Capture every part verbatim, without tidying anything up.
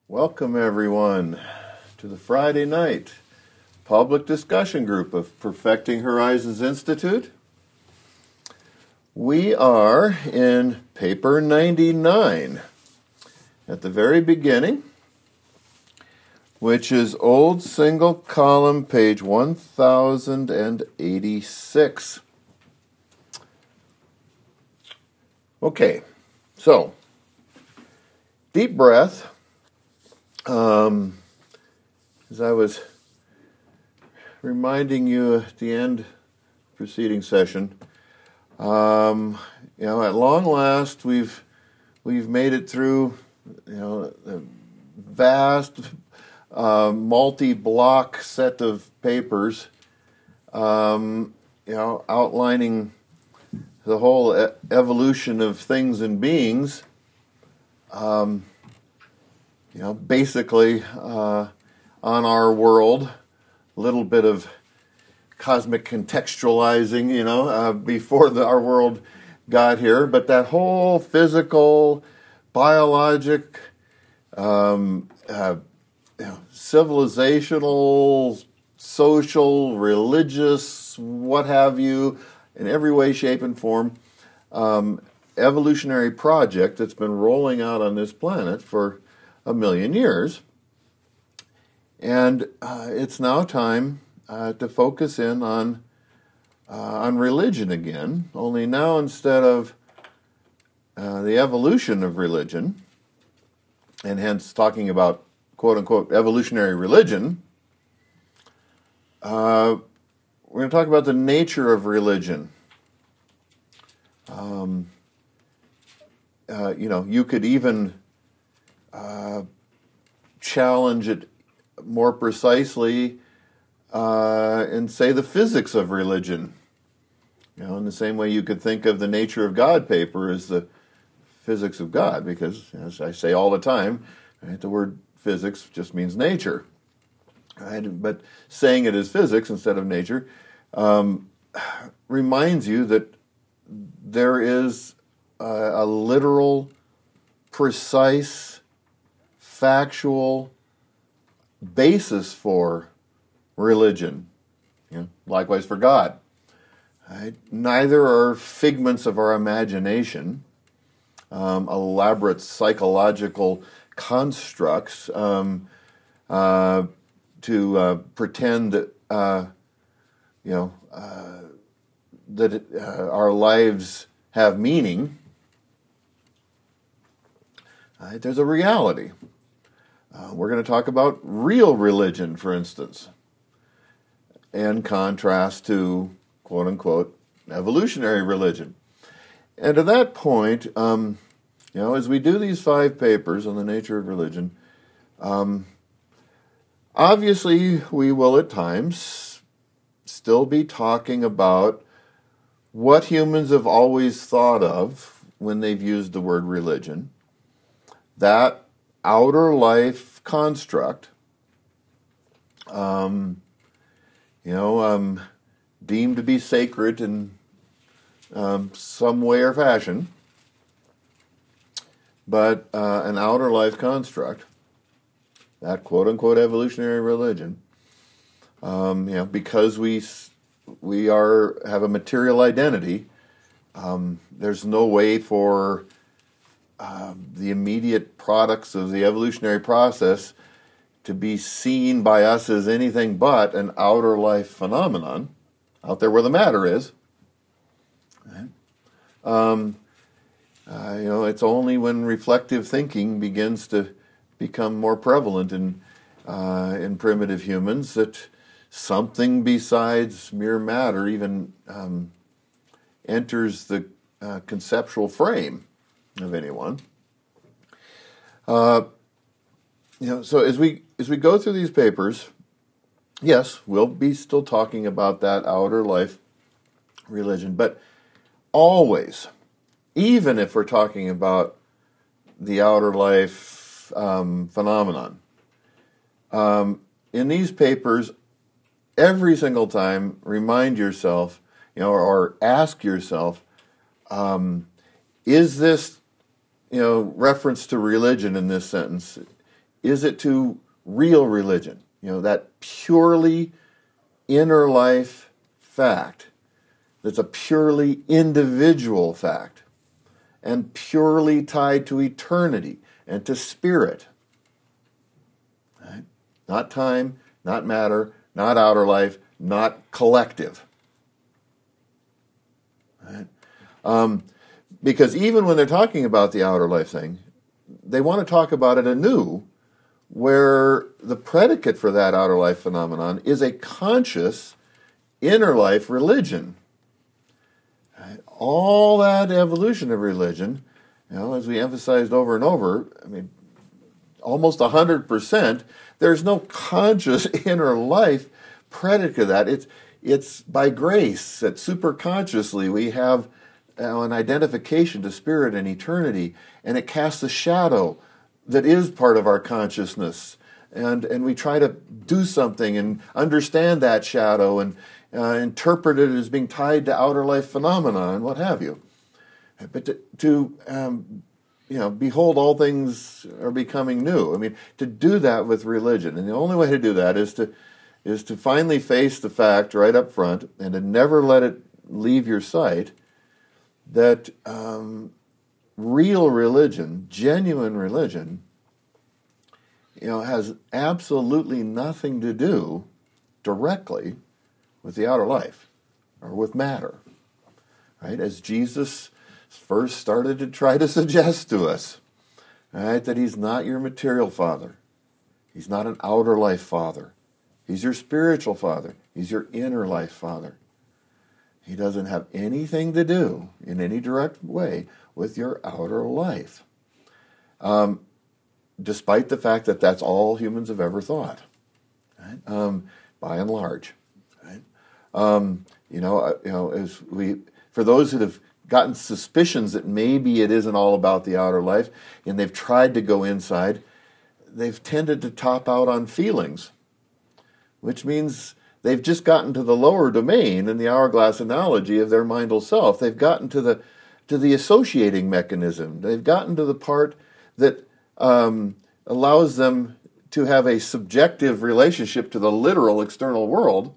Welcome, everyone, to the Friday night public discussion group of Perfecting Horizons Institute. We are in paper ninety-nine at the very beginning, which is old single column, page one thousand eighty-six. Okay, so deep breath. Um, as I was reminding you at the end preceding session, um, you know, at long last we've we've made it through, you know, a vast uh, multi-block set of papers, um, you know, outlining the whole e- evolution of things and beings. Um, You know, basically, uh, on our world, a little bit of cosmic contextualizing, you know, uh, before the, our world got here. But that whole physical, biologic, um, uh, you know, civilizational, social, religious, what have you, in every way, shape, and form, um, evolutionary project that's been rolling out on this planet for a million years. And uh, it's now time uh, to focus in on uh, on religion again, only now instead of uh, the evolution of religion, and hence talking about quote-unquote evolutionary religion, uh, we're going to talk about the nature of religion. Um, uh, you know, you could even Uh, challenge it more precisely uh, and say the physics of religion. You know, in the same way you could think of the Nature of God paper as the physics of God, because, as I say all the time, right, the word physics just means nature. Right? But saying it as physics instead of nature um, reminds you that there is a, a literal, precise, factual basis for religion. You know, likewise for God. Right? Neither are figments of our imagination, um, elaborate psychological constructs um, uh, to uh, pretend that uh, you know uh, that it, uh, our lives have meaning. Right? There's a reality. Uh, we're going to talk about real religion, for instance, in contrast to, quote-unquote, evolutionary religion. And to that point, um, you know, as we do these five papers on the nature of religion, um, obviously we will at times still be talking about what humans have always thought of when they've used the word religion, that outer life construct, um, you know, um, deemed to be sacred in um, some way or fashion, but uh, an outer life construct, that quote-unquote evolutionary religion, um, you know, because we we are have a material identity, um, there's no way for Uh, the immediate products of the evolutionary process to be seen by us as anything but an outer life phenomenon, out there where the matter is. Right? Um, uh, you know, it's only when reflective thinking begins to become more prevalent in uh, in primitive humans that something besides mere matter even um, enters the uh, conceptual frame of anyone. Uh, you know, so as we as we go through these papers, yes, we'll be still talking about that outer life religion, but always, even if we're talking about the outer life um, phenomenon, um, in these papers, every single time, remind yourself, you know, or, or ask yourself, um, is this, you know, reference to religion in this sentence, is it to real religion? You know, that purely inner life fact that's a purely individual fact and purely tied to eternity and to spirit. Right? Not time, not matter, not outer life, not collective. Right? Um, because even when they're talking about the outer life thing, they want to talk about it anew, where the predicate for that outer life phenomenon is a conscious inner life religion. Right? All that evolution of religion, you know, as we emphasized over and over, I mean, almost one hundred percent, there's no conscious inner life predicate of that. It's, it's by grace that superconsciously we have you know, an identification to spirit and eternity, and it casts a shadow that is part of our consciousness. And, and we try to do something and understand that shadow and uh, interpret it as being tied to outer life phenomena and what have you. But to, to um, you know, behold, all things are becoming new. I mean, to do that with religion, and the only way to do that is to is to finally face the fact right up front and to never let it leave your sight that um, real religion, genuine religion, you know, has absolutely nothing to do directly with the outer life or with matter, right? As Jesus first started to try to suggest to us, right, that he's not your material father. He's not an outer life father. He's your spiritual father. He's your inner life father. He doesn't have anything to do in any direct way with your outer life. Um, despite the fact that that's all humans have ever thought, right? Um, by and large. Right? Um, you know, uh, you know, as we, for those that have gotten suspicions that maybe it isn't all about the outer life, and they've tried to go inside, they've tended to top out on feelings, which means they've just gotten to the lower domain in the hourglass analogy of their mindal self. They've gotten to the to the associating mechanism. They've gotten to the part that um, allows them to have a subjective relationship to the literal external world,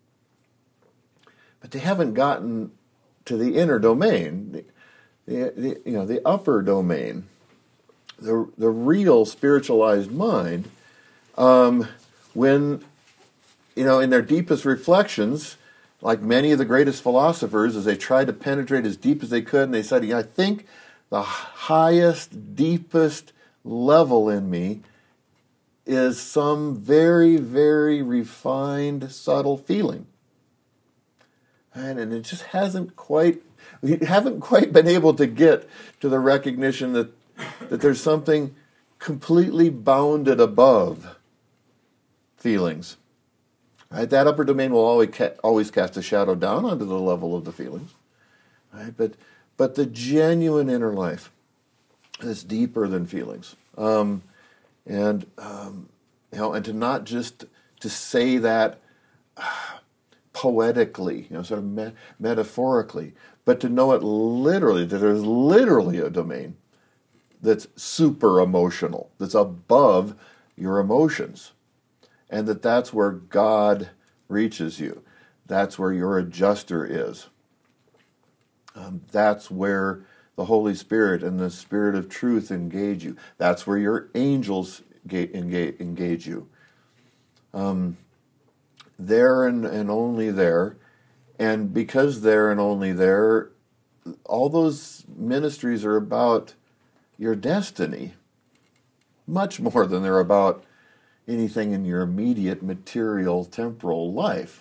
but they haven't gotten to the inner domain, the, the, the you know the upper domain, the the real spiritualized mind. Um, when you know in their deepest reflections, like many of the greatest philosophers, as they tried to penetrate as deep as they could, and they said, yeah, I think the highest, deepest level in me is some very, very refined, subtle feeling. And, and it just hasn't quite, we haven't quite been able to get to the recognition that, that there's something completely bounded above feelings. Right? That upper domain will always ca- always cast a shadow down onto the level of the feelings. Right? But but the genuine inner life is deeper than feelings. Um, and um, you know, and to not just to say that uh, poetically, you know, sort of me- metaphorically, but to know it literally, that there's literally a domain that's super emotional, that's above your emotions. And that that's where God reaches you. That's where your adjuster is. Um, that's where the Holy Spirit and the Spirit of truth engage you. That's where your angels ga- engage, engage you. Um, there and, and only there. And because there and only there, all those ministries are about your destiny, much more than they're about anything in your immediate material temporal life.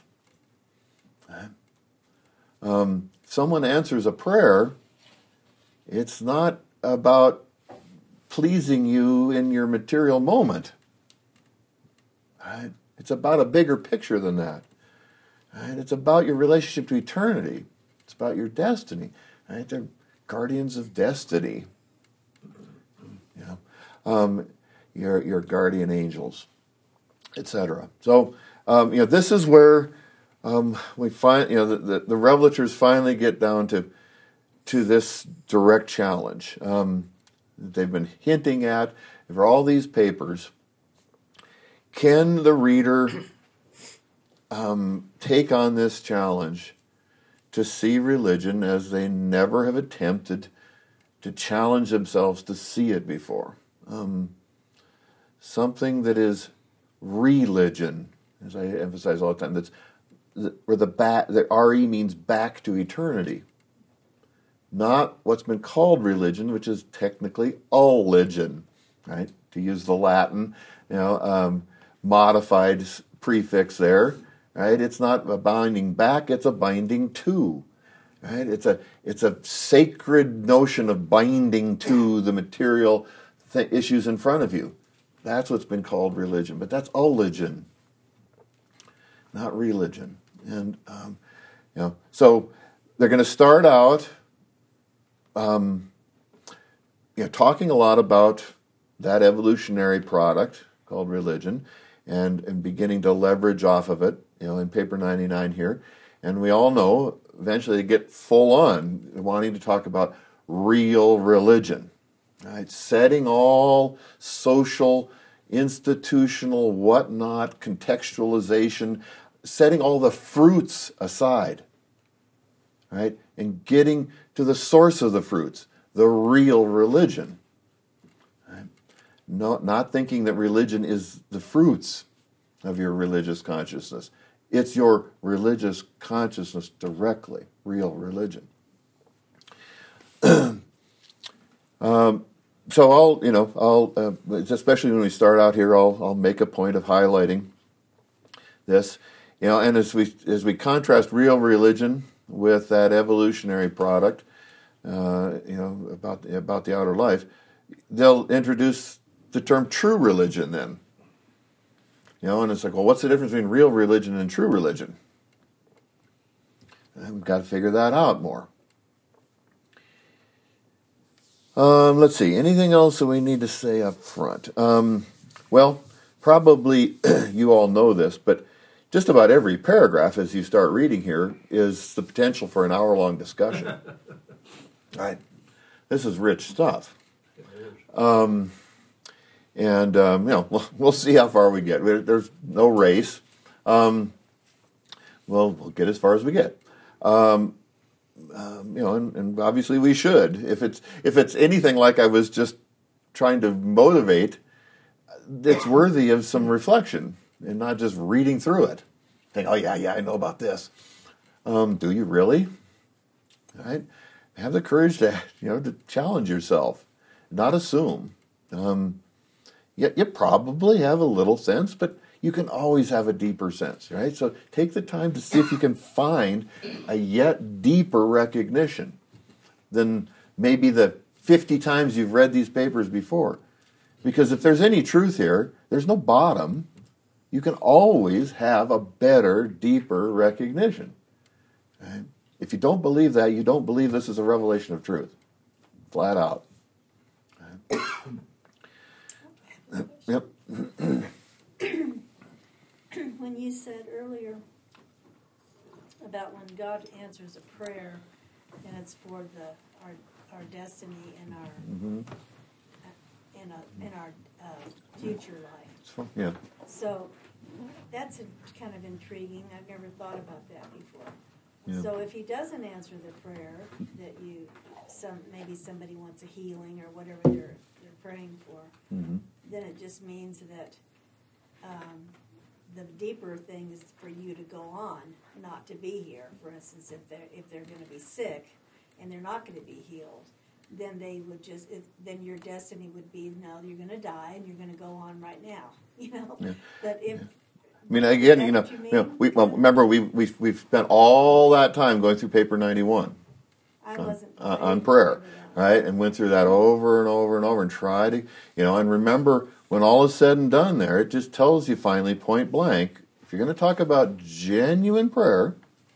Um, someone answers a prayer, it's not about pleasing you in your material moment. Right? It's about a bigger picture than that. Right? It's about your relationship to eternity. It's about your destiny. Right? They're guardians of destiny. You know, um, your your guardian angels, et cetera. So, um, you know, this is where um, we find, you know, the, the, the revelators finally get down to to this direct challenge um, that they've been hinting at for all these papers. can the reader um, take on this challenge to see religion as they never have attempted to challenge themselves to see it before? Um, something that is religion, as I emphasize all the time, that's where the back, the R E means back to eternity. Not what's been called religion, which is technically all-ligion, right? To use the Latin, you know, um, modified prefix there, right? It's not a binding back; it's a binding to, right? It's a it's a sacred notion of binding to the material th- issues in front of you. That's what's been called religion, but that's all-ligion, not religion. And um, you know, so they're going to start out, um, you know, talking a lot about that evolutionary product called religion, and and beginning to leverage off of it. You know, in paper ninety-nine here, and we all know eventually they get full on wanting to talk about real religion, right? Setting all social, institutional, whatnot, contextualization, setting all the fruits aside, right? And getting to the source of the fruits, the real religion. Right? No, not thinking that religion is the fruits of your religious consciousness. It's your religious consciousness directly, real religion. um, so I'll, you know, I'll, uh, especially when we start out here, I'll, I'll make a point of highlighting this. You know, and as we as we contrast real religion with that evolutionary product, uh, you know, about about the outer life, they'll introduce the term true religion then. You know, and it's like, well, what's the difference between real religion and true religion? And we've got to figure that out more. Um, let's see, anything else that we need to say up front? Um, well, probably you all know this, but just about every paragraph as you start reading here is the potential for an hour-long discussion. Right? This is rich stuff. Um, and, um, you know, we'll, we'll see how far we get. There's no race. Um, well, we'll get as far as we get. Um, um, you know, and, and obviously we should. If it's if it's anything like I was just trying to motivate, it's worthy of some reflection. And not just reading through it. Think, oh, yeah, yeah, I know about this. Um, do you really? Right? Have the courage to, you know, to challenge yourself. Not assume. Um, you, you probably have a little sense, but you can always have a deeper sense, right? So take the time to see if you can find a yet deeper recognition than maybe the fifty times you've read these papers before. Because if there's any truth here, there's no bottom. You can always have a better, deeper recognition. Right? If you don't believe that, you don't believe this is a revelation of truth. Flat out. Right? Yep. When you said earlier about when God answers a prayer and it's for the our our destiny and our Mm-hmm. uh, in a in our uh, future life. Yeah. So that's a, kind of intriguing. I've never thought about that before. Yeah. So if He doesn't answer the prayer that you some maybe somebody wants a healing or whatever they're they're praying for, Mm-hmm. then it just means that um, the deeper thing is for you to go on, not to be here. For instance, if they're if they're going to be sick and they're not going to be healed, then they would just it, then your destiny would be no, you're going to die and you're going to go on right now. You know, Yeah. but if Yeah. I mean, again, you know, you, you know, we well, remember we we we've spent all that time going through paper ninety-one I on, wasn't uh, I on didn't prayer, remember that. right? And went through that over and over and over and tried to, you know, and remember when all is said and done there, it just tells you finally point blank, if you're going to talk about genuine prayer,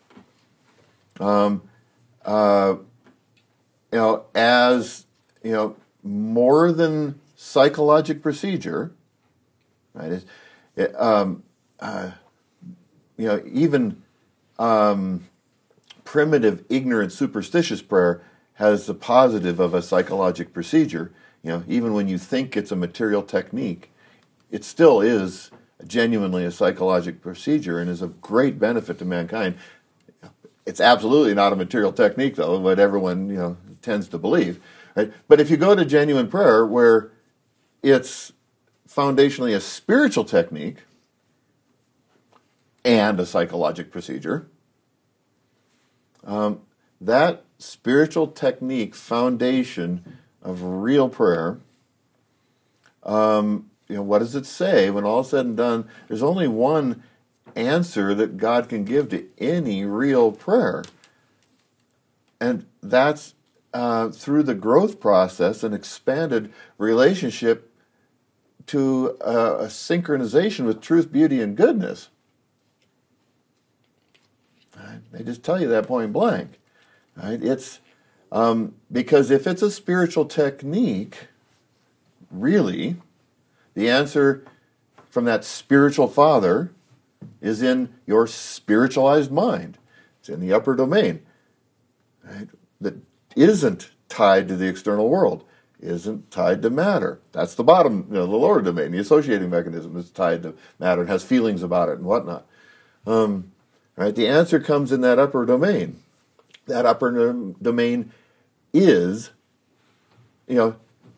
um, uh, you know, as, you know, more than psychologic procedure, right? It, it, um, uh, you know, even um, primitive, ignorant, superstitious prayer has the positive of a psychologic procedure. You know, even when you think it's a material technique, it still is genuinely a psychological procedure and is of great benefit to mankind. It's absolutely not a material technique, though, what everyone you know tends to believe. Right? But if you go to genuine prayer, where it's foundationally a spiritual technique and a psychological procedure, um, that spiritual technique foundation of real prayer, um, you know, what does it say? When all is said and done, there's only one answer that God can give to any real prayer. And that's uh, through the growth process, an expanded relationship to uh, a synchronization with truth, beauty, and goodness. Right? They just tell you that point blank. Right? It's um, because if it's a spiritual technique, really, the answer from that spiritual father is in your spiritualized mind. It's in the upper domain. Right? That isn't tied to the external world, isn't tied to matter. That's the bottom, you know, the lower domain. The associating mechanism is tied to matter and has feelings about it and whatnot. Um, right? The answer comes in that upper domain. That upper domain is, you know,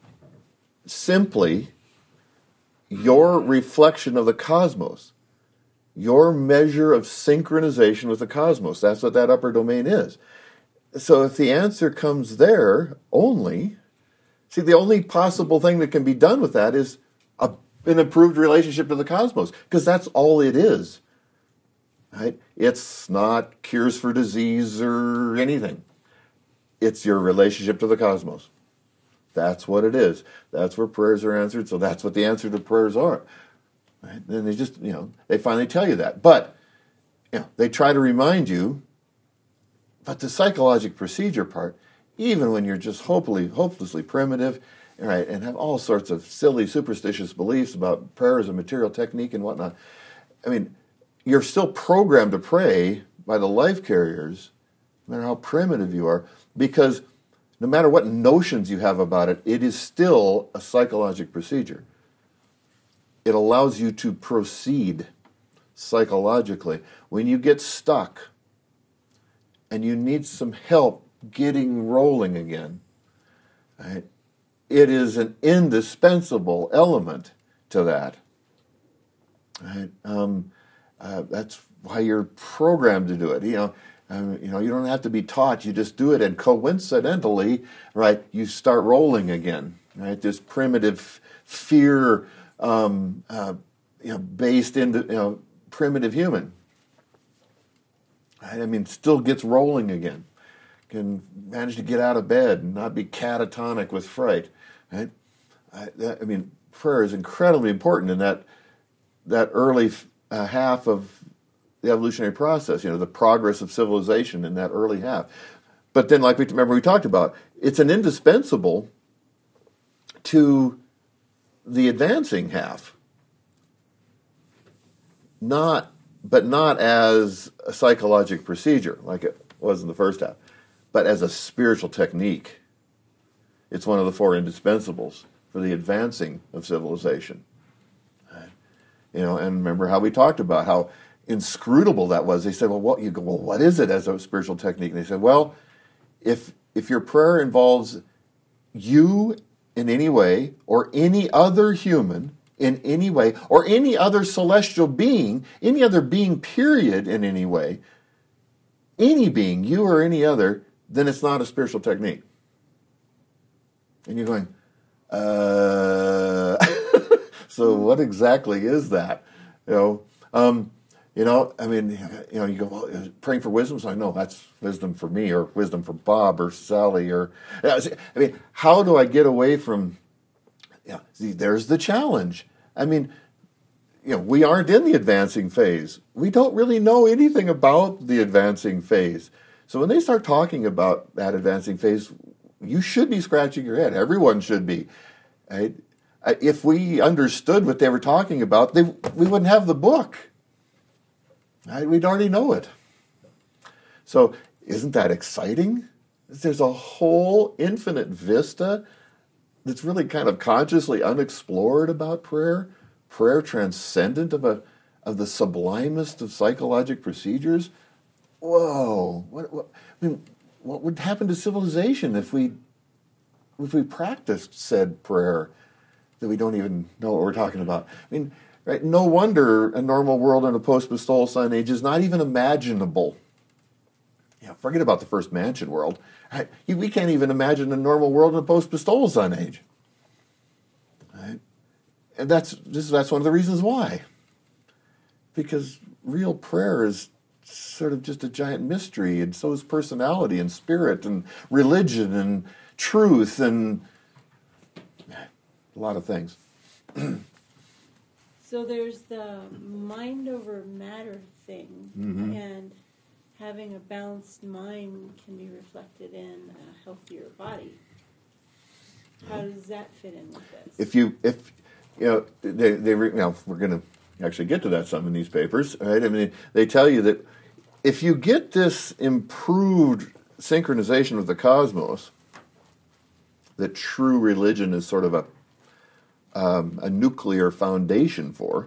simply your reflection of the cosmos, your measure of synchronization with the cosmos. That's what that upper domain is. So if the answer comes there only, see, the only possible thing that can be done with that is a, an improved relationship to the cosmos, because that's all it is. Right? It's not cures for disease or anything. It's your relationship to the cosmos. That's what it is. That's where prayers are answered, so that's what the answer to prayers are. Right? And they just, you know, they finally tell you that. But, you know, they try to remind you, but the psychological procedure part, even when you're just hopefully, hopelessly primitive, right, and have all sorts of silly, superstitious beliefs about prayer as a material technique and whatnot, I mean, you're still programmed to pray by the life carriers, no matter how primitive you are, because no matter what notions you have about it, it is still a psychological procedure. It allows you to proceed psychologically. When you get stuck and you need some help getting rolling again, right, it is an indispensable element to that. Right? Um, uh, that's why you're programmed to do it. You know, um, you know, you don't have to be taught. You just do it, and coincidentally, right, you start rolling again. Right, this primitive fear, um, uh, you know, based into you know primitive human. Right? I mean, still gets rolling again. Can manage to get out of bed and not be catatonic with fright. Right? I, that, I mean, prayer is incredibly important in that that early uh, half of the evolutionary process. You know, the progress of civilization in that early half. But then, like we remember, we talked about, it's an indispensable to the advancing half. Not, but not as a psychological procedure like it was in the first half, but as a spiritual technique. It's one of the four indispensables for the advancing of civilization. You know, and remember how we talked about how inscrutable that was. They said, well, what you go, well, what is it as a spiritual technique? And they said, well, if if your prayer involves you in any way, or any other human in any way, or any other celestial being, any other being, period, in any way, any being, you or any other, then it's not a spiritual technique. And you're going, uh, so what exactly is that? You know, um, you know, I mean, you know, you go, well, praying for wisdom. So I know that's wisdom for me, or wisdom for Bob or Sally, or, I mean, how do I get away from, yeah, see, there's the challenge. I mean, you know, we aren't in the advancing phase. We don't really know anything about the advancing phase. So when they start talking about that advancing phase, you should be scratching your head. Everyone should be. Right? If we understood what they were talking about, they, we wouldn't have the book. Right? We'd already know it. So isn't that exciting? There's a whole infinite vista that's really kind of consciously unexplored about prayer. prayer transcendent of a of the sublimest of psychologic procedures? Whoa! What, what I mean, what would happen to civilization if we if we practiced said prayer that we don't even know what we're talking about? I mean, right? No wonder a normal world in a post-Pistolocene age is not even imaginable. Yeah, forget about the first mansion world. Right? We can't even imagine a normal world in a post-Pistolocene age. Right? And that's this, that's one of the reasons why. Because real prayer is sort of just a giant mystery, and so is personality and spirit and religion and truth and a lot of things. So there's the mind over matter thing, mm-hmm. and having a balanced mind can be reflected in a healthier body. How does that fit in with this? If you, if you know, they, they now we're going to actually get to that some in these papers, right? I mean, they tell you that if you get this improved synchronization of the cosmos, that true religion is sort of a um, a nuclear foundation for,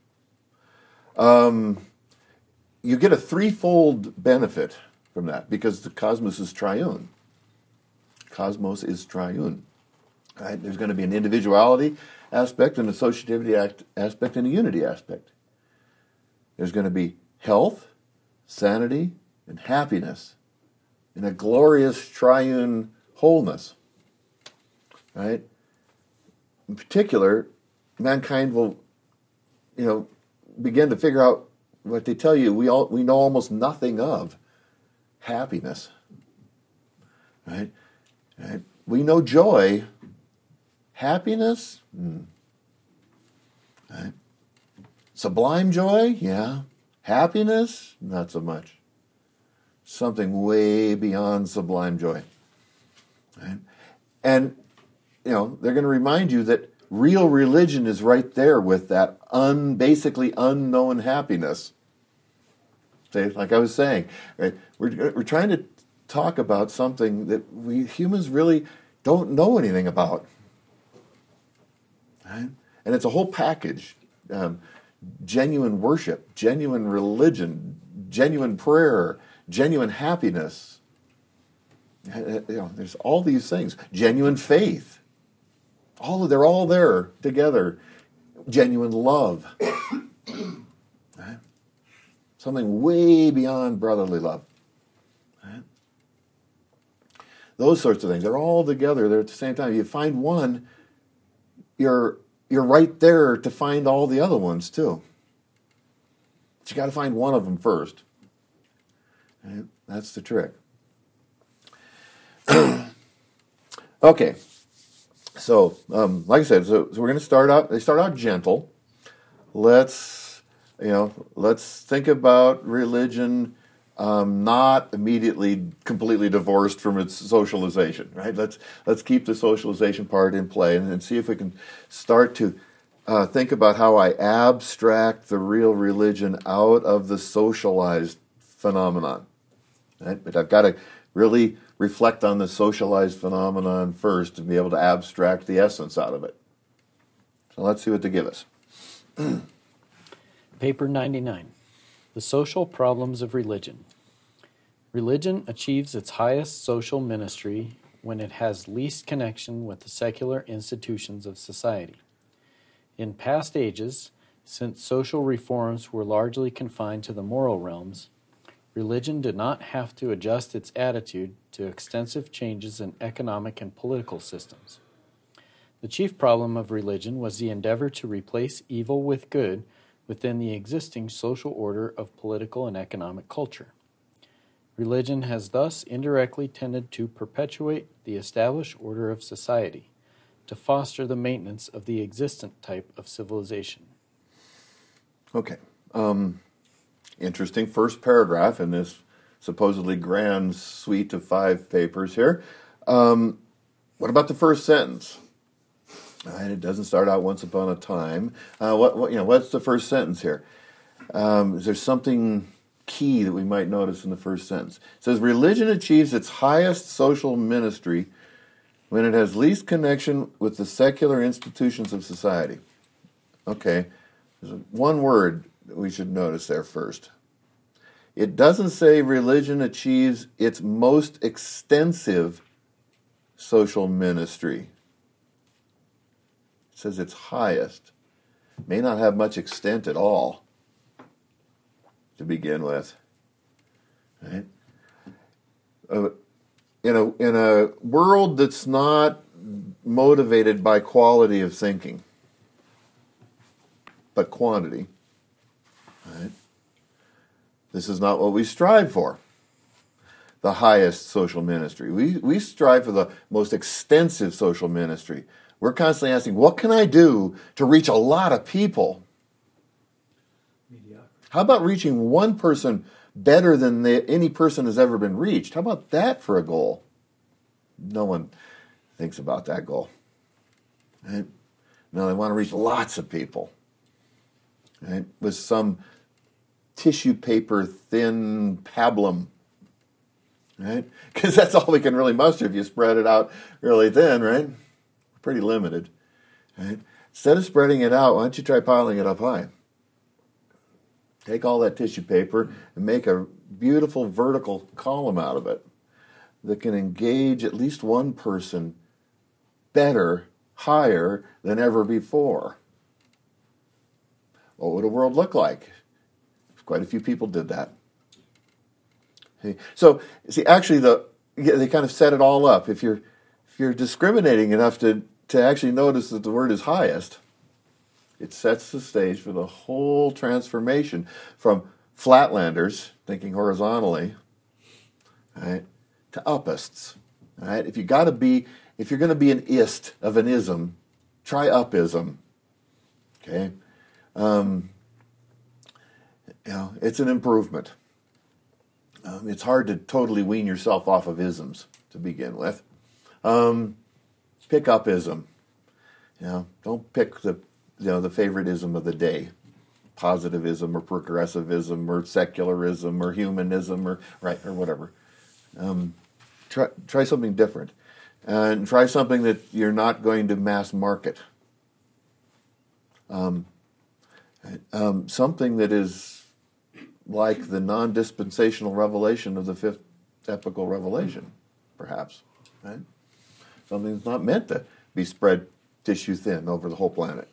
um, you get a threefold benefit from that because the cosmos is triune. Cosmos is triune. Right? There's going to be an individuality aspect, an associativity act, aspect, and a unity aspect. There's going to be health, sanity, and happiness in a glorious triune wholeness. Right? In particular, mankind will, you know, begin to figure out what they tell you we all we know almost nothing of: happiness. Right? Right? We know joy. Happiness? Hmm. Right? Sublime joy? Yeah. Happiness? Not so much. Something way beyond sublime joy. Right? And, you know, they're going to remind you that real religion is right there with that un, basically unknown happiness. See, like I was saying, right? We're, we're trying to talk about something that we humans really don't know anything about. Right? And it's a whole package. Um, genuine worship, genuine religion, genuine prayer, genuine happiness. You know, there's all these things. Genuine faith. All of, they're all there together. Genuine love. Right? Something way beyond brotherly love. Right? Those sorts of things. They're all together. They're at the same time. You find one, you're you're right there to find all the other ones too. But you got to find one of them first. Right? That's the trick. Okay, so um, like I said, so, so we're going to start out. They start out gentle. Let's you know, let's think about religion. Um, not immediately completely divorced from its socialization, right? Let's let's keep the socialization part in play and, and see if we can start to uh, think about how I abstract the real religion out of the socialized phenomenon. Right? But I've got to really reflect on the socialized phenomenon first to be able to abstract the essence out of it. So let's see what they give us. Paper ninety-nine. The social problems of religion. Religion achieves its highest social ministry when it has least connection with the secular institutions of society. In past ages, since social reforms were largely confined to the moral realms, religion did not have to adjust its attitude to extensive changes in economic and political systems. The chief problem of religion was the endeavor to replace evil with good within the existing social order of political and economic culture. Religion has thus indirectly tended to perpetuate the established order of society, to foster the maintenance of the existent type of civilization. Okay. Um, interesting first paragraph in this supposedly grand suite of five papers here. Um, what about the first sentence? Right, it doesn't start out once upon a time. Uh, what, what you know? What's the first sentence here? Um, is there something key that we might notice in the first sentence? It says, religion achieves its highest social ministry when it has least connection with the secular institutions of society. Okay, there's one word that we should notice there first. It doesn't say religion achieves its most extensive social ministry. It says its highest. May not have much extent at all to begin with. Right? Uh, in a in a world that's not motivated by quality of thinking, but quantity, right? This is not what we strive for. The highest social ministry. We we strive for the most extensive social ministry. We're constantly asking, what can I do to reach a lot of people? Mediocre. How about reaching one person better than they, any person has ever been reached? How about that for a goal? No one thinks about that goal. Right? No, they want to reach lots of people. Right? With some tissue paper thin pablum. Right? Because that's all we can really muster if you spread it out really thin, right? Pretty limited. Right? Instead of spreading it out, why don't you try piling it up high? Take all that tissue paper and make a beautiful vertical column out of it that can engage at least one person better, higher than ever before. What would a world look like? Quite a few people did that. See? So, see, actually, the yeah, they kind of set it all up. If you're if you're discriminating enough to to actually notice that the word is highest, it sets the stage for the whole transformation from flatlanders thinking horizontally, right, to upists. Right? If you got to be, if you're going to be an ist of an ism, try upism. Okay, um, you know, it's an improvement. Um, it's hard to totally wean yourself off of isms to begin with. Um, pick up ism. You know, don't pick the you know the favoritism of the day, positivism or progressivism or secularism or humanism or right or whatever. Um, try try something different, and try something that you're not going to mass market. Um, um, something that is like the non-dispensational revelation of the fifth epical revelation, perhaps. Right? Something that's not meant to be spread tissue thin over the whole planet.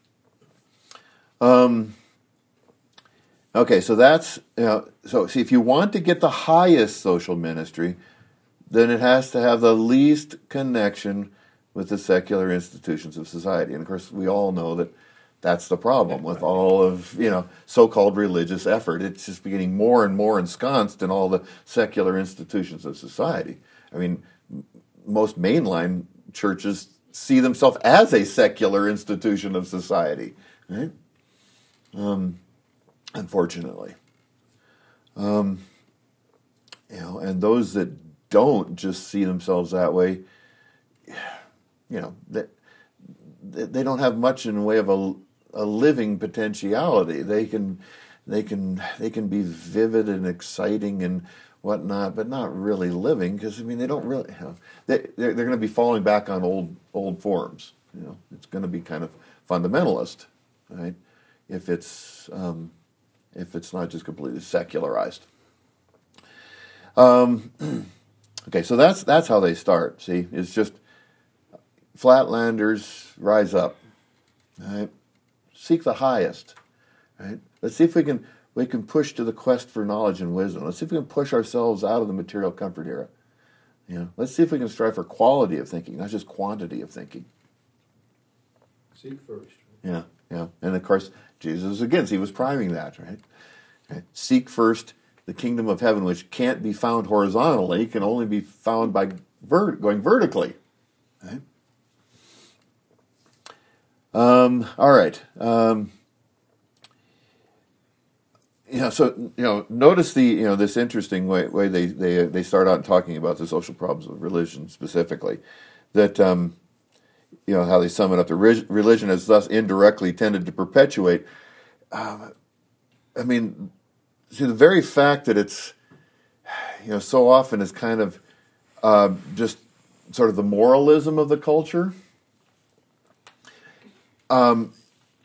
Um, okay, so that's, you know, so see, if you want to get the highest social ministry, then it has to have the least connection with the secular institutions of society. And of course, we all know that that's the problem with all of, you know, so-called religious effort. It's just getting more and more ensconced in all the secular institutions of society. I mean, most mainline churches see themselves as a secular institution of society, right? Um, unfortunately. Um, you know, and those that don't just see themselves that way, you know, they, they don't have much in the way of a, a living potentiality. They can, they can, they can be vivid and exciting and whatnot, but not really living, because I mean they don't really. You know, they they're, they're going to be falling back on old old forms. You know, it's going to be kind of fundamentalist, right? If it's um, if it's not just completely secularized. Um, okay, so that's that's how they start. See, it's just flatlanders rise up, right? Seek the highest, right? Let's see if we can we can push to the quest for knowledge and wisdom. Let's see if we can push ourselves out of the material comfort era. You know, let's see if we can strive for quality of thinking, not just quantity of thinking. Seek first. Yeah, yeah, and of course Jesus again, he was priming that, right? Okay. Seek first the kingdom of heaven, which can't be found horizontally, can only be found by ver- going vertically. Right? Um, all right. Um, you know, so you know, notice the you know this interesting way, way they they they start out talking about the social problems of religion specifically, that um, you know how they sum it up. The re- religion has thus indirectly tended to perpetuate. Um, I mean, see, the very fact that it's you know so often is kind of uh, just sort of the moralism of the culture. Um,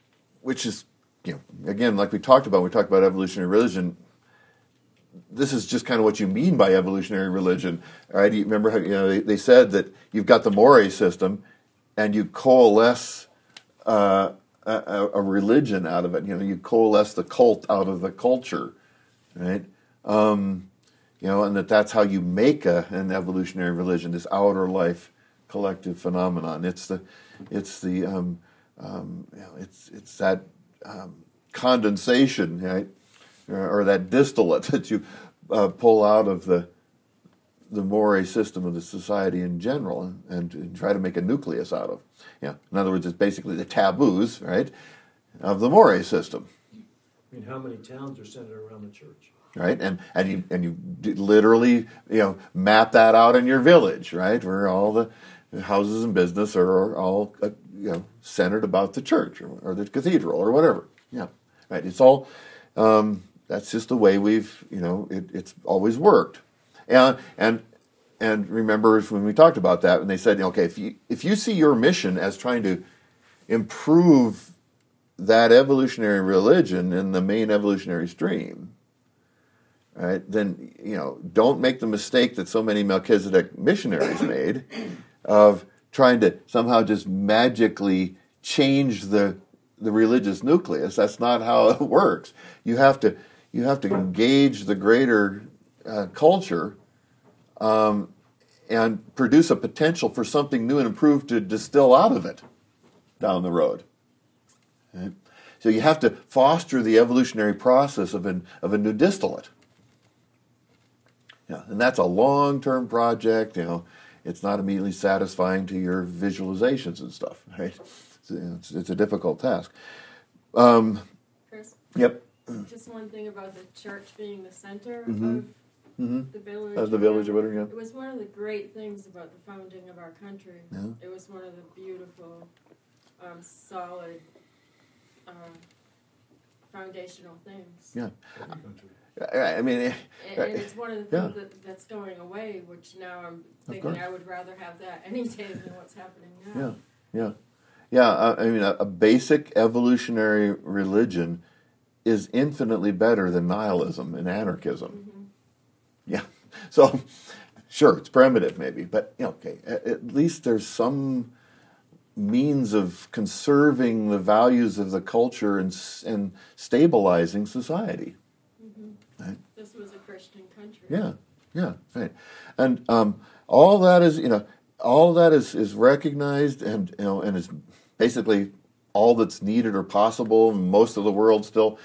which is, you know, again, like we talked about, we talked about evolutionary religion. This is just kind of what you mean by evolutionary religion, right? You remember how, you know, they, they said that you've got the Moray system, and you coalesce uh, a, a religion out of it. You know, you coalesce the cult out of the culture, right? Um, you know, and that that's how you make a, an evolutionary religion, this outer life collective phenomenon. It's the, it's the, um, um, you know, it's it's that um, condensation, right? Or that distillate that you uh, pull out of the the Moray system of the society in general, and, and try to make a nucleus out of. Yeah, in other words, it's basically the taboos, right, of the Moray system. I mean, how many towns are centered around the church? Right, and and you and you literally, you know, map that out in your village, right, where all the houses and business are all uh, you know centered about the church or, or the cathedral or whatever. Yeah, right. It's all. Um, That's just the way we've, you know, it, it's always worked. And and and remember when we talked about that, and they said, okay, if you if you see your mission as trying to improve that evolutionary religion in the main evolutionary stream, right, then, you know, don't make the mistake that so many Melchizedek missionaries made of trying to somehow just magically change the the religious nucleus. That's not how it works. You have to you have to engage the greater uh, culture um, and produce a potential for something new and improved to distill out of it down the road. Right? So you have to foster the evolutionary process of an of a new distillate. Yeah, and that's a long-term project. You know, it's not immediately satisfying to your visualizations and stuff. Right? It's, it's, it's a difficult task. Um, Chris? Yep. Just one thing about the church being the center Mhm. of Mm-hmm. the village. Of the village or whatever, yeah. It was one of the great things about the founding of our country. Yeah. It was one of the beautiful, um, solid, uh, foundational things. Yeah. Every country. I I mean, eh, And, and it's one of the Yeah. things that, that's going away, which now I'm thinking course. I would rather have that any day than what's happening now. yeah, yeah, yeah. uh, I mean, a, a basic evolutionary religion is infinitely better than nihilism and anarchism. Mhm. Yeah. So, sure, it's primitive maybe, but you know, okay, at, at least there's some means of conserving the values of the culture and s- and stabilizing society. Right? This was a Christian country. Yeah, yeah, right. And um, all that is, you know, all that is, is recognized and, you know, and is basically all that's needed or possible in most of the world still.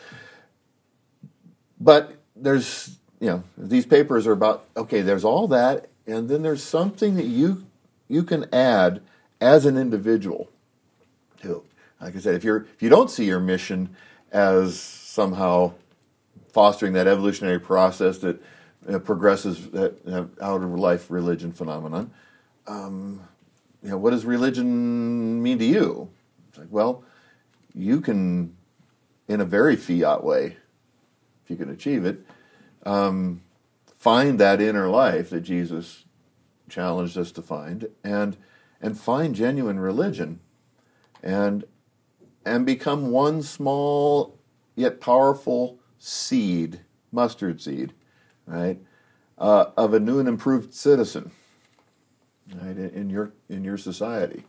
But there's, you know, these papers are about, okay, there's all that, and then there's something that you you can add as an individual too. Like I said, if you're if you don't see your mission as somehow fostering that evolutionary process that uh, progresses that uh, out of life religion phenomenon, um, you know, what does religion mean to you? It's like, well, you can, in a very fiat way, if you can achieve it, um, find that inner life that Jesus challenged us to find, and and find genuine religion, and and become one small yet powerful seed, mustard seed, right, uh, of a new and improved citizen, right, in, in your in your society.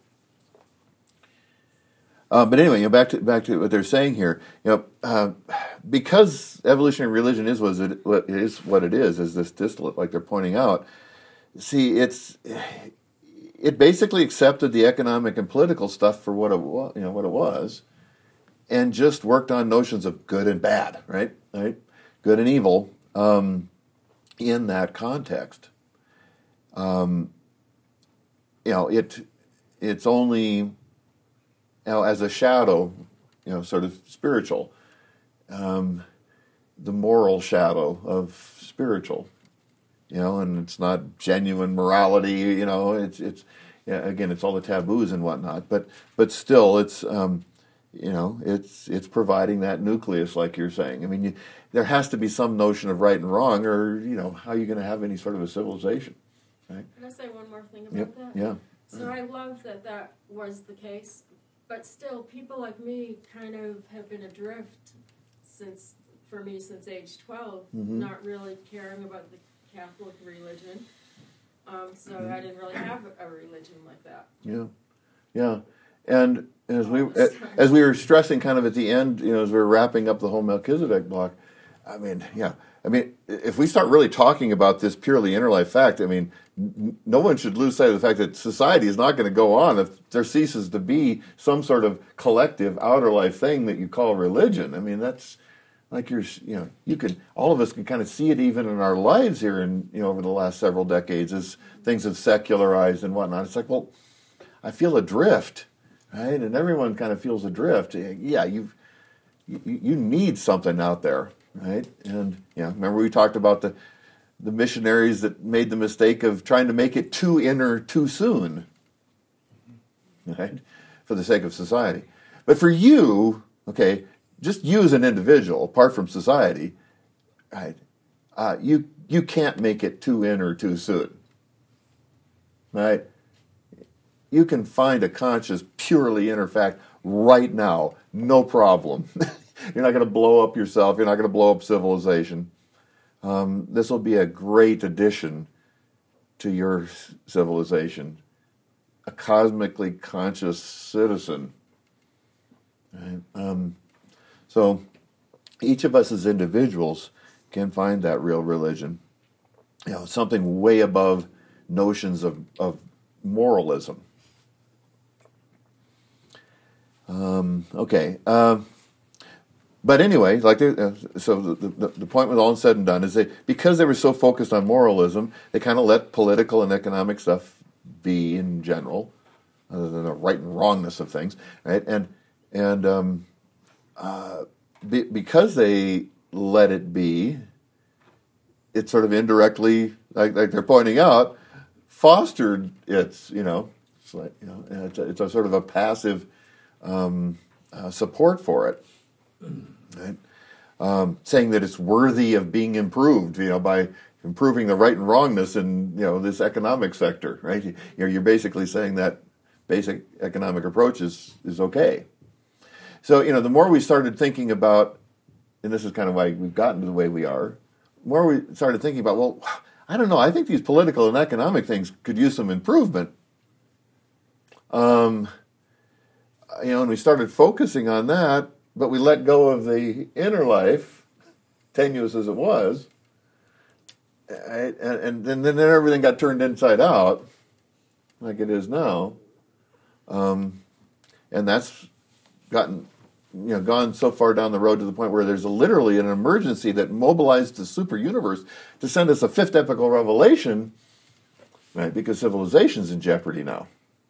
Uh, but anyway, you know, back to back to what they're saying here. You know, uh, because evolutionary religion is what it, what it is, what it is, is this distillate, like they're pointing out. See, it's it basically accepted the economic and political stuff for what it was, you know, what it was, and just worked on notions of good and bad, right, right, good and evil, um, in that context. Um, you know, it it's only. You know, as a shadow, you know, sort of spiritual, um, the moral shadow of spiritual, you know, and it's not genuine morality, you know, it's, it's, yeah, again, it's all the taboos and whatnot, but, but still it's, um, you know, it's, it's providing that nucleus, like you're saying. I mean, you, there has to be some notion of right and wrong, or, you know, how are you going to have any sort of a civilization, right? Can I say one more thing about Yep. that? Yeah. So I love that that was the case But still, people like me kind of have been adrift since, for me, since age twelve, Mhm. not really caring about the Catholic religion. Um, so I didn't really have a, a religion like that. Yeah, yeah, and as we All this time. as we were stressing, kind of at the end, you know, as we were wrapping up the whole Melchizedek block, I mean, yeah, I mean, if we start really talking about this purely inner life fact, I mean, n- no one should lose sight of the fact that society is not going to go on if there ceases to be some sort of collective outer life thing that you call religion. I mean, that's like you're, you know, you can, all of us can kind of see it even in our lives here, in you know, over the last several decades as things have secularized and whatnot. It's like, well, I feel adrift, right? And everyone kind of feels adrift. Yeah, you've, you you need something out there, right? And yeah, remember we talked about the the missionaries that made the mistake of trying to make it too inner too soon, right? For the sake of society. But for you, okay, just you as an individual, apart from society, right? Uh, you you can't make it too inner too soon, right? You can find a conscious, purely inner fact right now, no problem. You're not going to blow up yourself. You're not going to blow up civilization. Um, this will be a great addition to your civilization. A cosmically conscious citizen. Right? Um, so each of us as individuals can find that real religion. You know, something way above notions of, of moralism. Um, okay. Um, but anyway, like uh, so, the, the the point with all said and done is that because they were so focused on moralism, they kind of let political and economic stuff be in general, other than the right and wrongness of things, right? And and um, uh, be, because they let it be, it sort of indirectly, like like they're pointing out, fostered its, you know, it's like, you know, it's a, it's a sort of a passive um, uh, support for it, right? Um, saying that it's worthy of being improved, you know, by improving the right and wrongness in, you know, this economic sector, right? You, you know, you're basically saying that basic economic approach is, is okay. So, you know, the more we started thinking about, and this is kind of why we've gotten to the way we are, the more we started thinking about, well, I don't know, I think these political and economic things could use some improvement. Um, you know, and we started focusing on that, but we let go of the inner life, tenuous as it was, right? and, and, and then everything got turned inside out, like it is now. Um, and that's gotten, you know, gone so far down the road to the point where there's a, literally an emergency that mobilized the super universe to send us a fifth epical revelation, right? Because civilization's in jeopardy now.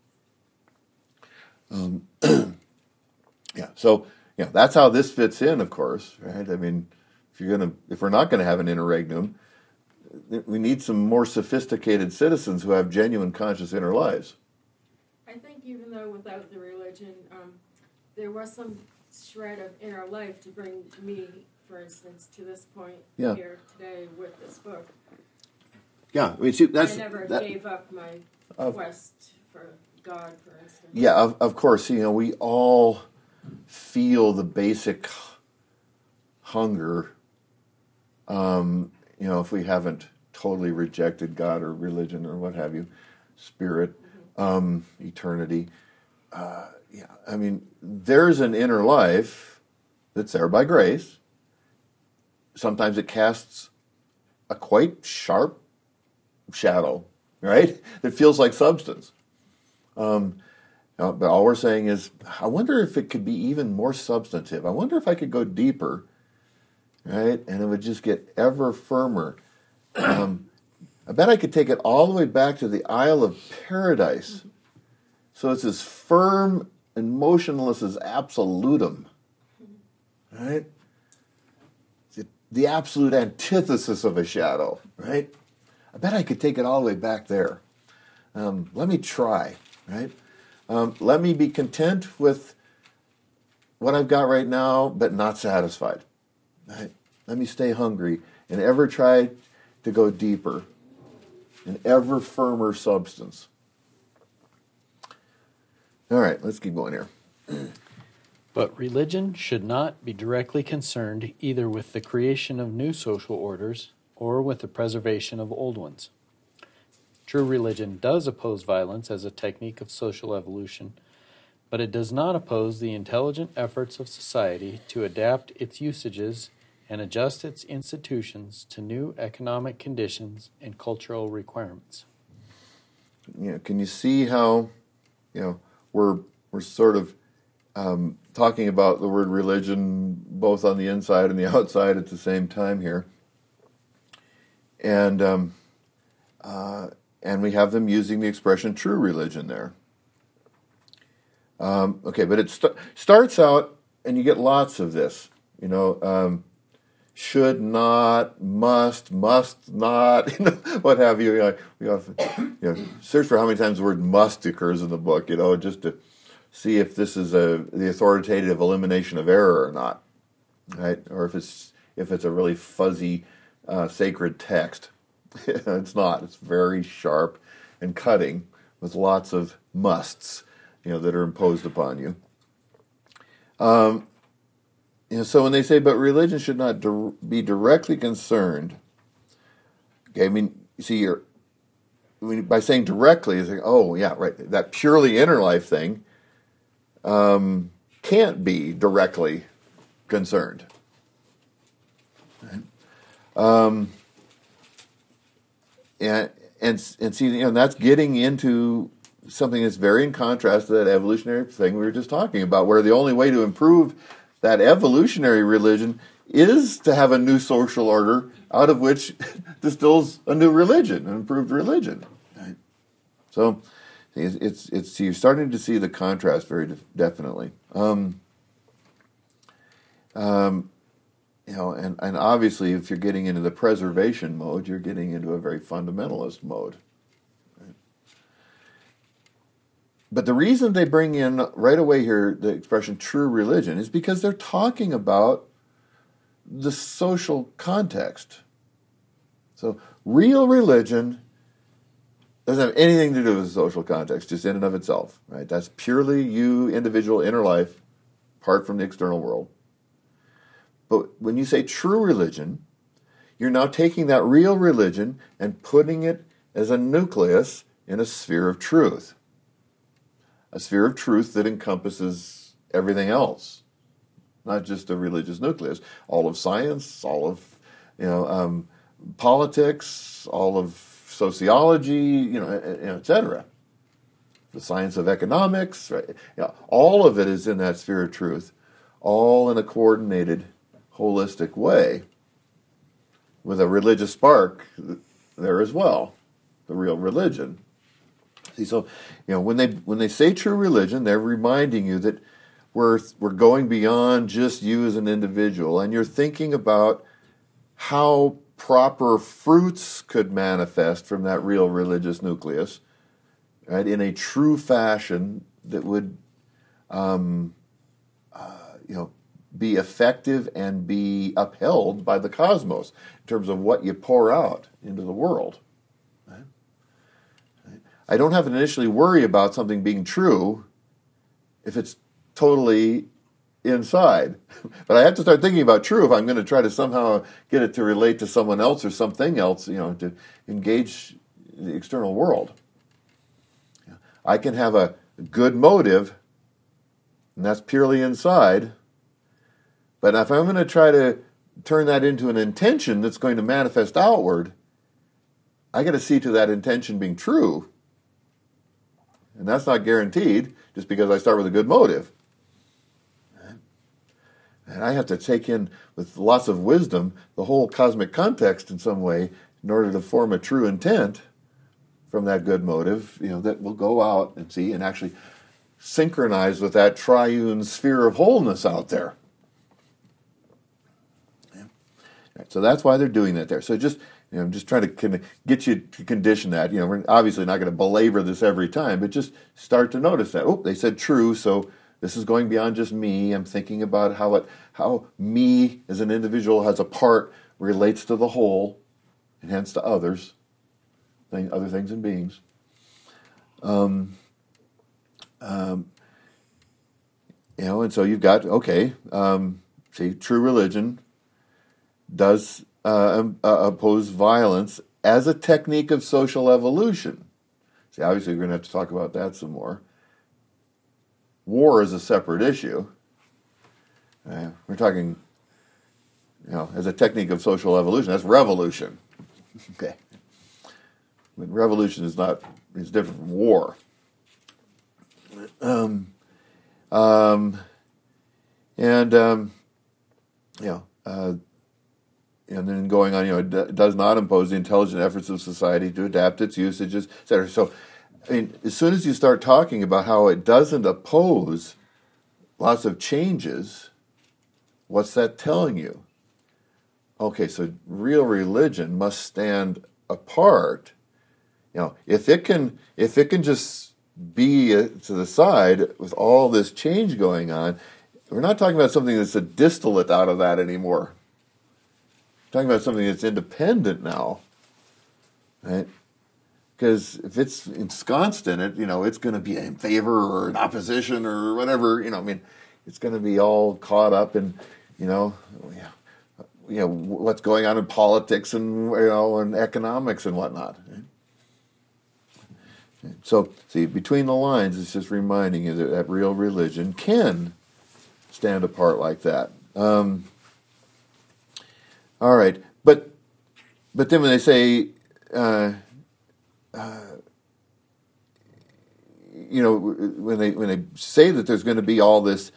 Um, yeah, so yeah, that's how this fits in, of course, right? I mean, if you're gonna, if we're not going to have an interregnum, we need some more sophisticated citizens who have genuine conscious inner lives. I think even though without the religion, um, there was some shred of inner life to bring me, for instance, to this point Yeah. here today with this book. Yeah, I mean, see, that's I never that, gave up my uh, quest for God, for instance. yeah, of, of course, you know, we all feel the basic hunger, um, you know, if we haven't totally rejected God or religion or what have you, spirit, mm-hmm. um, eternity. Uh, yeah, I mean, there's an inner life that's there by grace. Sometimes it casts a quite sharp shadow, right? That feels like substance. Um, uh, but all we're saying is, I wonder if it could be even more substantive. I wonder if I could go deeper, right? And it would just get ever firmer. Um, I bet I could take it all the way back to the Isle of Paradise. So it's as firm and motionless as absolutum, right? The, the absolute antithesis of a shadow, right? I bet I could take it all the way back there. Um, let me try, right? Um, let me be content with what I've got right now, but not satisfied, right? Let me stay hungry and ever try to go deeper, an ever firmer substance. All right, let's keep going here. But religion should not be directly concerned either with the creation of new social orders or with the preservation of old ones. True religion does oppose violence as a technique of social evolution, but it does not oppose the intelligent efforts of society to adapt its usages and adjust its institutions to new economic conditions and cultural requirements. You know, can you see how, you know, we're we're sort of um, talking about the word religion both on the inside and the outside at the same time here, and um, uh, and we have them using the expression "true religion" there. Um, okay, but it st- starts out, and you get lots of this. You know, um, should not, must, must not, you know, what have you. You know, we often, you know, search for how many times the word "must" occurs in the book. You know, just to see if this is a the authoritative elimination of error or not, right? Or if it's if it's a really fuzzy uh, sacred text. It's not. It's very sharp and cutting with lots of musts, you know, that are imposed upon you. Um, you know, so when they say, but religion should not di- be directly concerned, okay, I mean, you see, you're, I mean, by saying directly, it's like, oh, yeah, right, that purely inner life thing um, can't be directly concerned. Right? Um, and, and, and see, you know, that's getting into something that's very in contrast to that evolutionary thing we were just talking about, where the only way to improve that evolutionary religion is to have a new social order out of which distills a new religion, an improved religion. Right? So it's, it's, it's you're starting to see the contrast very de- definitely. Um, um, you know, and, and obviously if you're getting into the preservation mode, you're getting into a very fundamentalist mode. But the reason they bring in right away here the expression true religion is because they're talking about the social context. So real religion doesn't have anything to do with the social context, just in and of itself. Right? That's purely you, individual, inner life, apart from the external world. But when you say true religion, you're now taking that real religion and putting it as a nucleus in a sphere of truth. A sphere of truth that encompasses everything else, not just a religious nucleus. All of science, all of you know, um, politics, all of sociology, you know, et cetera. The science of economics, right? You know, all of it is in that sphere of truth, all in a coordinated, holistic way, with a religious spark there as well, the real religion. See, so you know when they when they say true religion, they're reminding you that we're we're going beyond just you as an individual, and you're thinking about how proper fruits could manifest from that real religious nucleus, right? In a true fashion that would, um, uh, you know, be effective and be upheld by the cosmos in terms of what you pour out into the world. Right? Right? I don't have to initially worry about something being true if it's totally inside. But I have to start thinking about true if I'm going to try to somehow get it to relate to someone else or something else, you know, to engage the external world. I can have a good motive, and that's purely inside. But if I'm going to try to turn that into an intention that's going to manifest outward, I got to see to that intention being true. And that's not guaranteed just because I start with a good motive. And I have to take in, with lots of wisdom, the whole cosmic context in some way in order to form a true intent from that good motive, you know, that will go out and see and actually synchronize with that triune sphere of wholeness out there. Yeah. Right, so that's why they're doing that there. So just, you know, I'm just trying to kind of get you to condition that. You know, we're obviously not going to belabor this every time, but just start to notice that. Oh, they said true, so this is going beyond just me. I'm thinking about how it, how me as an individual has a part relates to the whole, and hence to others, thing, other things and beings. Um, um, you know, and so you've got, okay, um, see, true religion does uh, um, uh, oppose violence as a technique of social evolution. See, obviously we're going to have to talk about that some more. War is a separate issue. Uh, we're talking, you know, as a technique of social evolution. That's revolution. Okay. But revolution is not, is different from war. Um, um, and, um, you know, uh, and then going on, you know, it d- does not impose the intelligent efforts of society to adapt its usages, et cetera. So, I mean, as soon as you start talking about how it doesn't oppose lots of changes, what's that telling you? Okay, so real religion must stand apart. You know, if it can, if it can just be uh, to the side with all this change going on, we're not talking about something that's a distillate out of that anymore. We're talking about something that's independent now, right? Because if it's ensconced in it, you know, it's going to be in favor or in opposition or whatever. You know, I mean, it's going to be all caught up in, you know, you know what's going on in politics and you know and economics and whatnot. Right? So, see, between the lines, it's just reminding you that, that real religion can stand apart like that. Um, all right, but but then when they say, uh, uh, you know, when they when they say that there's going to be all this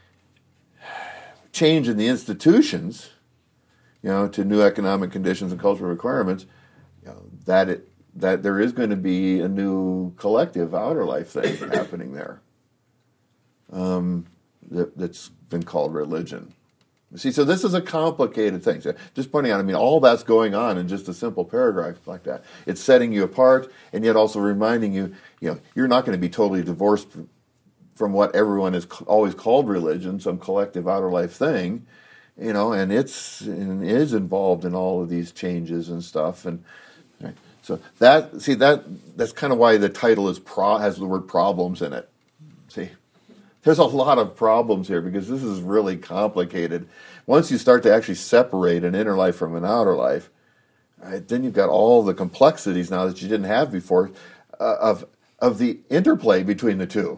change in the institutions, you know, to new economic conditions and cultural requirements, you know, that it. that there is going to be a new collective outer life thing happening there um, that, that's been called religion. See, so this is a complicated thing. So just pointing out, I mean, all that's going on in just a simple paragraph like that. It's setting you apart and yet also reminding you, you know, you're not going to be totally divorced from what everyone has always called religion, some collective outer life thing, you know, and it's and is involved in all of these changes and stuff. And right. So that see that that's kind of why the title is pro, has the word problems in it. See, there's a lot of problems here because this is really complicated. Once you start to actually separate an inner life from an outer life, right, then you've got all the complexities now that you didn't have before uh, of of the interplay between the two.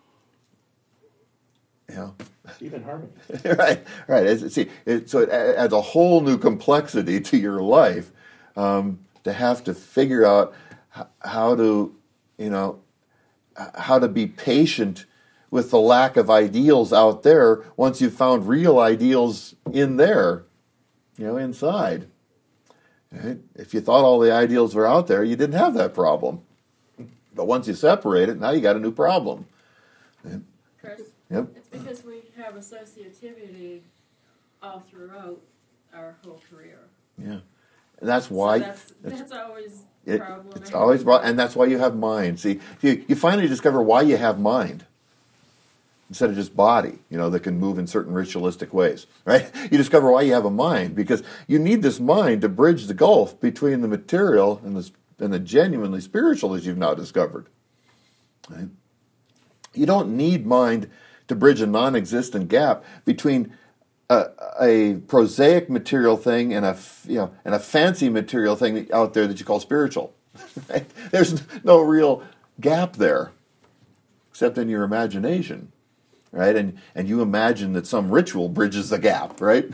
You know, even harmony. right, right. It's, see, it, so it adds a whole new complexity to your life. Um, to have to figure out how to, you know, how to be patient with the lack of ideals out there once you've found real ideals in there, you know, inside. Right? If you thought all the ideals were out there, you didn't have that problem. But once you separate it, now you got a new problem. Right? Chris, yep. It's because we have associativity all throughout our whole career. Yeah. And that's why so that's, that's, that's always it, problem. It's always and that's why you have mind. See, you, you finally discover why you have mind instead of just body, you know, that can move in certain ritualistic ways, right? You discover why you have a mind because you need this mind to bridge the gulf between the material and the and the genuinely spiritual, as you've now discovered. Right? You don't need mind to bridge a non-existent gap between A, a prosaic material thing and a you know and a fancy material thing out there that you call spiritual. Right? There's no real gap there, except in your imagination, right? And and you imagine that some ritual bridges the gap, right?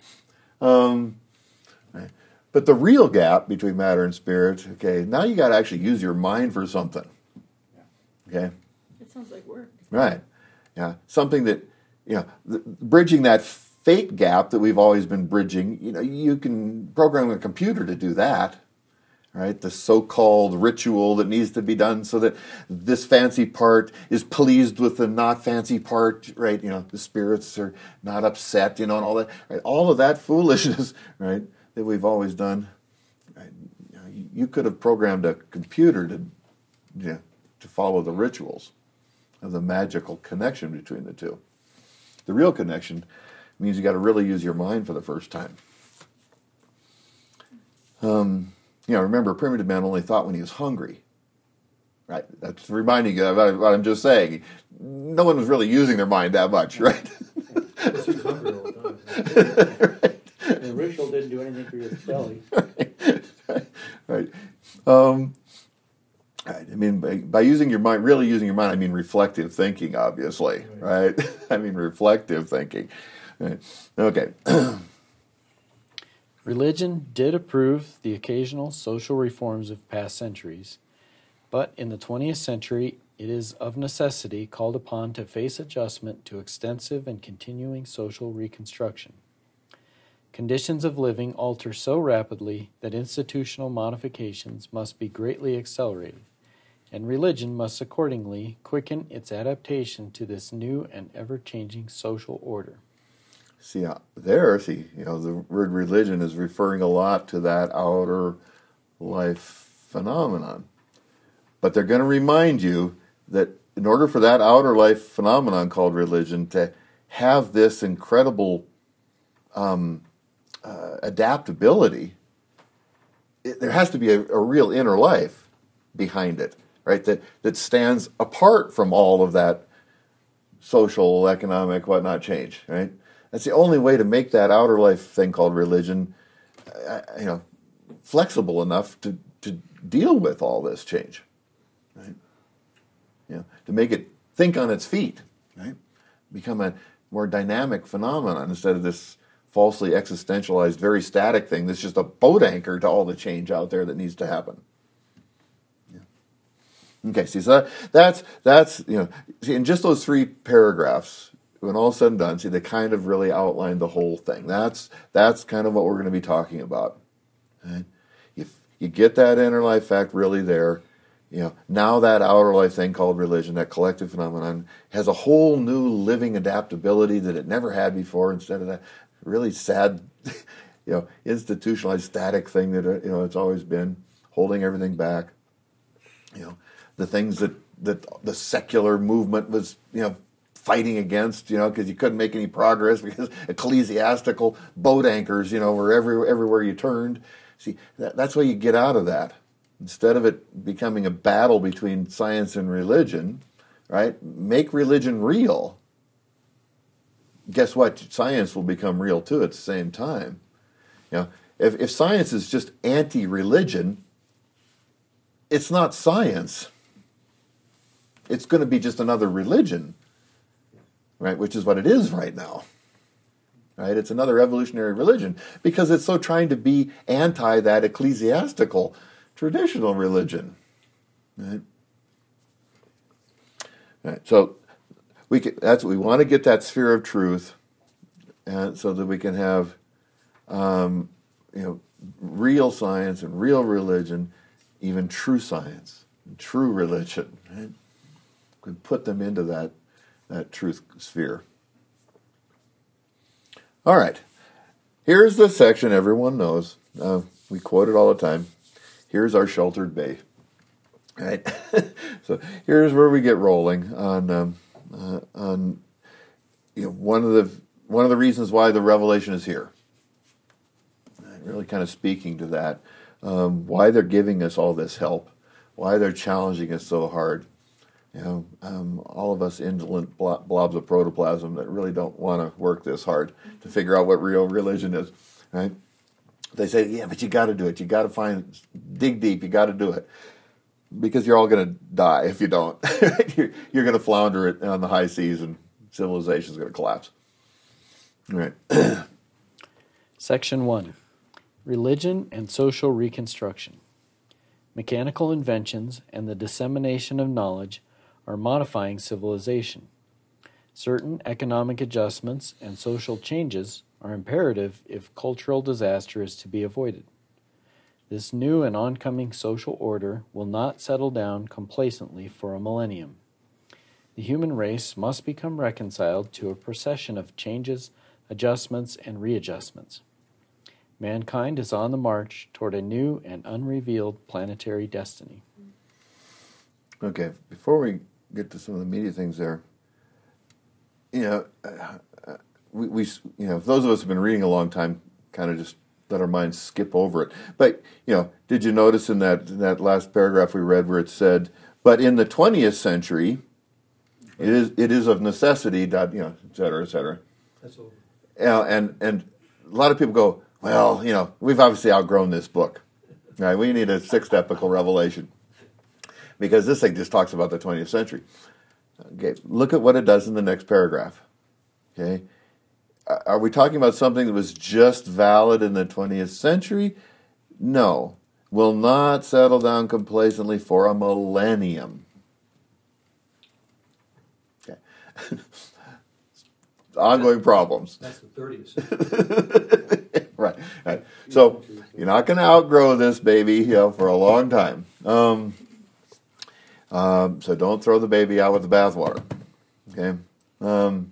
um, right? But the real gap between matter and spirit, okay, now you got to actually use your mind for something. Okay. It sounds like work. Right. Yeah. Something that you know, the, bridging that fate gap that we've always been bridging, you know, you can program a computer to do that, right? The so-called ritual that needs to be done so that this fancy part is pleased with the not fancy part, right? You know, the spirits are not upset, you know, and all that, right? All of that foolishness, right, that we've always done. Right? You know, you could have programmed a computer to, you know, to follow the rituals of the magical connection between the two. The real connection means you got to really use your mind for the first time. Um, you know, remember, primitive man only thought when he was hungry. right? That's reminding you of what I'm just saying. No one was really using their mind that much, right? Because he's hungry all the time. Right. The ritual didn't do anything for your belly. right. Right. Um, right. I mean, by, by using your mind, really using your mind, I mean reflective thinking, obviously, right? right? I mean reflective thinking. Right. Okay. Religion did approve the occasional social reforms of past centuries, but in the twentieth century, it is of necessity called upon to face adjustment to extensive and continuing social reconstruction. Conditions of living alter so rapidly that institutional modifications must be greatly accelerated, and religion must accordingly quicken its adaptation to this new and ever-changing social order. See, uh, there, see, you know, the word religion is referring a lot to that outer life phenomenon. But they're going to remind you that in order for that outer life phenomenon called religion to have this incredible um, uh, adaptability, it, there has to be a, a real inner life behind it, right? That that stands apart from all of that social, economic, whatnot change, right? That's the only way to make that outer life thing called religion, uh, you know, flexible enough to, to deal with all this change, right? You know, to make it think on its feet, right? Become a more dynamic phenomenon instead of this falsely existentialized, very static thing that's just a boat anchor to all the change out there that needs to happen. Yeah. Okay, see, so that, that's, that's, you know, see, in just those three paragraphs, when all's said and done, see, they kind of really outline the whole thing. That's that's kind of what we're going to be talking about. Right? If you get that inner life fact really there, you know, now that outer life thing called religion, that collective phenomenon, has a whole new living adaptability that it never had before. Instead of that really sad, you know, institutionalized static thing that you know it's always been, holding everything back. You know, the things that that the secular movement was, you know, fighting against, you know, because you couldn't make any progress because ecclesiastical boat anchors, you know, were every, everywhere you turned. See, that, that's why you get out of that. Instead of it becoming a battle between science and religion, right, make religion real. Guess what? Science will become real too at the same time. You know, if, if science is just anti-religion, it's not science. It's going to be just another religion. Right, which is what it is right now. Right, it's another evolutionary religion because it's so trying to be anti that ecclesiastical traditional religion. Right. Right. So we can, that's we want to get that sphere of truth, and so that we can have, um, you know, real science and real religion, even true science, and true religion. Right, we can put them into that. That truth sphere. All right. Here's the section everyone knows. Uh, we quote it all the time. Here's our sheltered bay. All right. So here's where we get rolling on um, uh, on you know one of the one of the reasons why the revelation is here. Really kind of speaking to that, um, why they're giving us all this help, why they're challenging us so hard. You know, um, all of us indolent blobs of protoplasm that really don't want to work this hard to figure out what real religion is, right? They say, yeah, but you got to do it. You got to find, dig deep. You got to do it because you're all going to die if you don't. you're you're going to flounder it on the high seas, and civilization is going to collapse. All right. Section one: Religion and Social Reconstruction. Mechanical inventions and the dissemination of knowledge are modifying civilization. Certain economic adjustments and social changes are imperative if cultural disaster is to be avoided. This new and oncoming social order will not settle down complacently for a millennium. The human race must become reconciled to a procession of changes, adjustments, and readjustments. Mankind is on the march toward a new and unrevealed planetary destiny. Okay, before we get to some of the media things there, you know, uh, we, we, you know, those of us who have been reading a long time kind of just let our minds skip over it. But, you know, did you notice in that in that last paragraph we read where it said, But in the twentieth century, it is it is of necessity that, you know, et cetera, et cetera. That's over. Yeah, and and a lot of people go, well, you know, we've obviously outgrown this book, right? We need a sixth epical revelation because this thing just talks about the twentieth century. Okay, look at what it does in the next paragraph. Okay, are we talking about something that was just valid in the twentieth century? No, will not settle down complacently for a millennium. Okay. Ongoing problems. That's the thirtieth century. right, right. So you're not going to outgrow this baby, you know, for a long time. Um, um, so don't throw the baby out with the bathwater. Okay, um,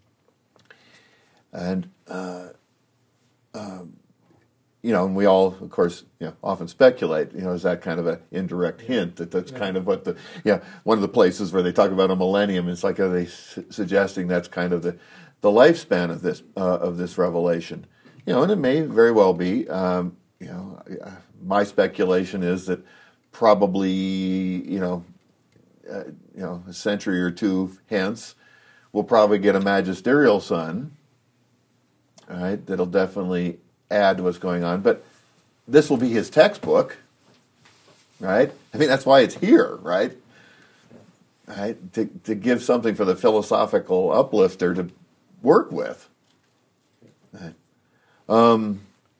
and uh, um, you know, and we all, of course, you know, often speculate. You know, is that kind of an indirect hint that that's Yeah. kind of what the yeah one of the places where they talk about a millennium. It's like are they su- suggesting that's kind of the the lifespan of this uh, of this revelation, you know, and it may very well be. Um, you know, my speculation is that probably, you know, uh, you know, a century or two hence, we'll probably get a magisterial son. All right, that'll definitely add to what's going on, but this will be his textbook, right? I mean, that's why it's here, right? Right, to to give something for the philosophical uplifter to work with. Right. Um,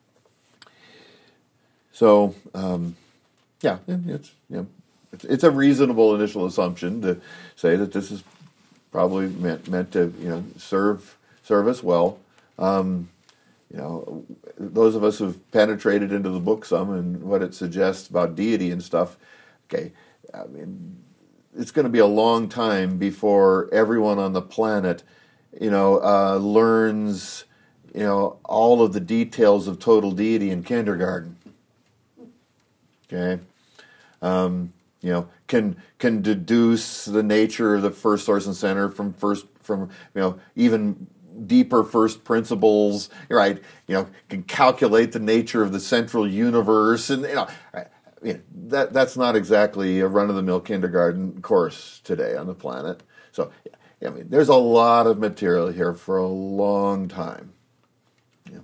so, um, yeah, it's you know, it's, it's a reasonable initial assumption to say that this is probably meant meant to you know serve serve us well. Um, you know, those of us who've penetrated into the book some and what it suggests about deity and stuff. Okay, I mean, it's going to be a long time before everyone on the planet, you know, uh, learns, you know, all of the details of total deity in kindergarten. Okay, um, you know, can can deduce the nature of the first source and center from first from you know even deeper first principles, right? You know, can calculate the nature of the central universe, and you know. You know, that that's not exactly a run-of-the-mill kindergarten course today on the planet. So, I mean, there's a lot of material here for a long time. Yeah.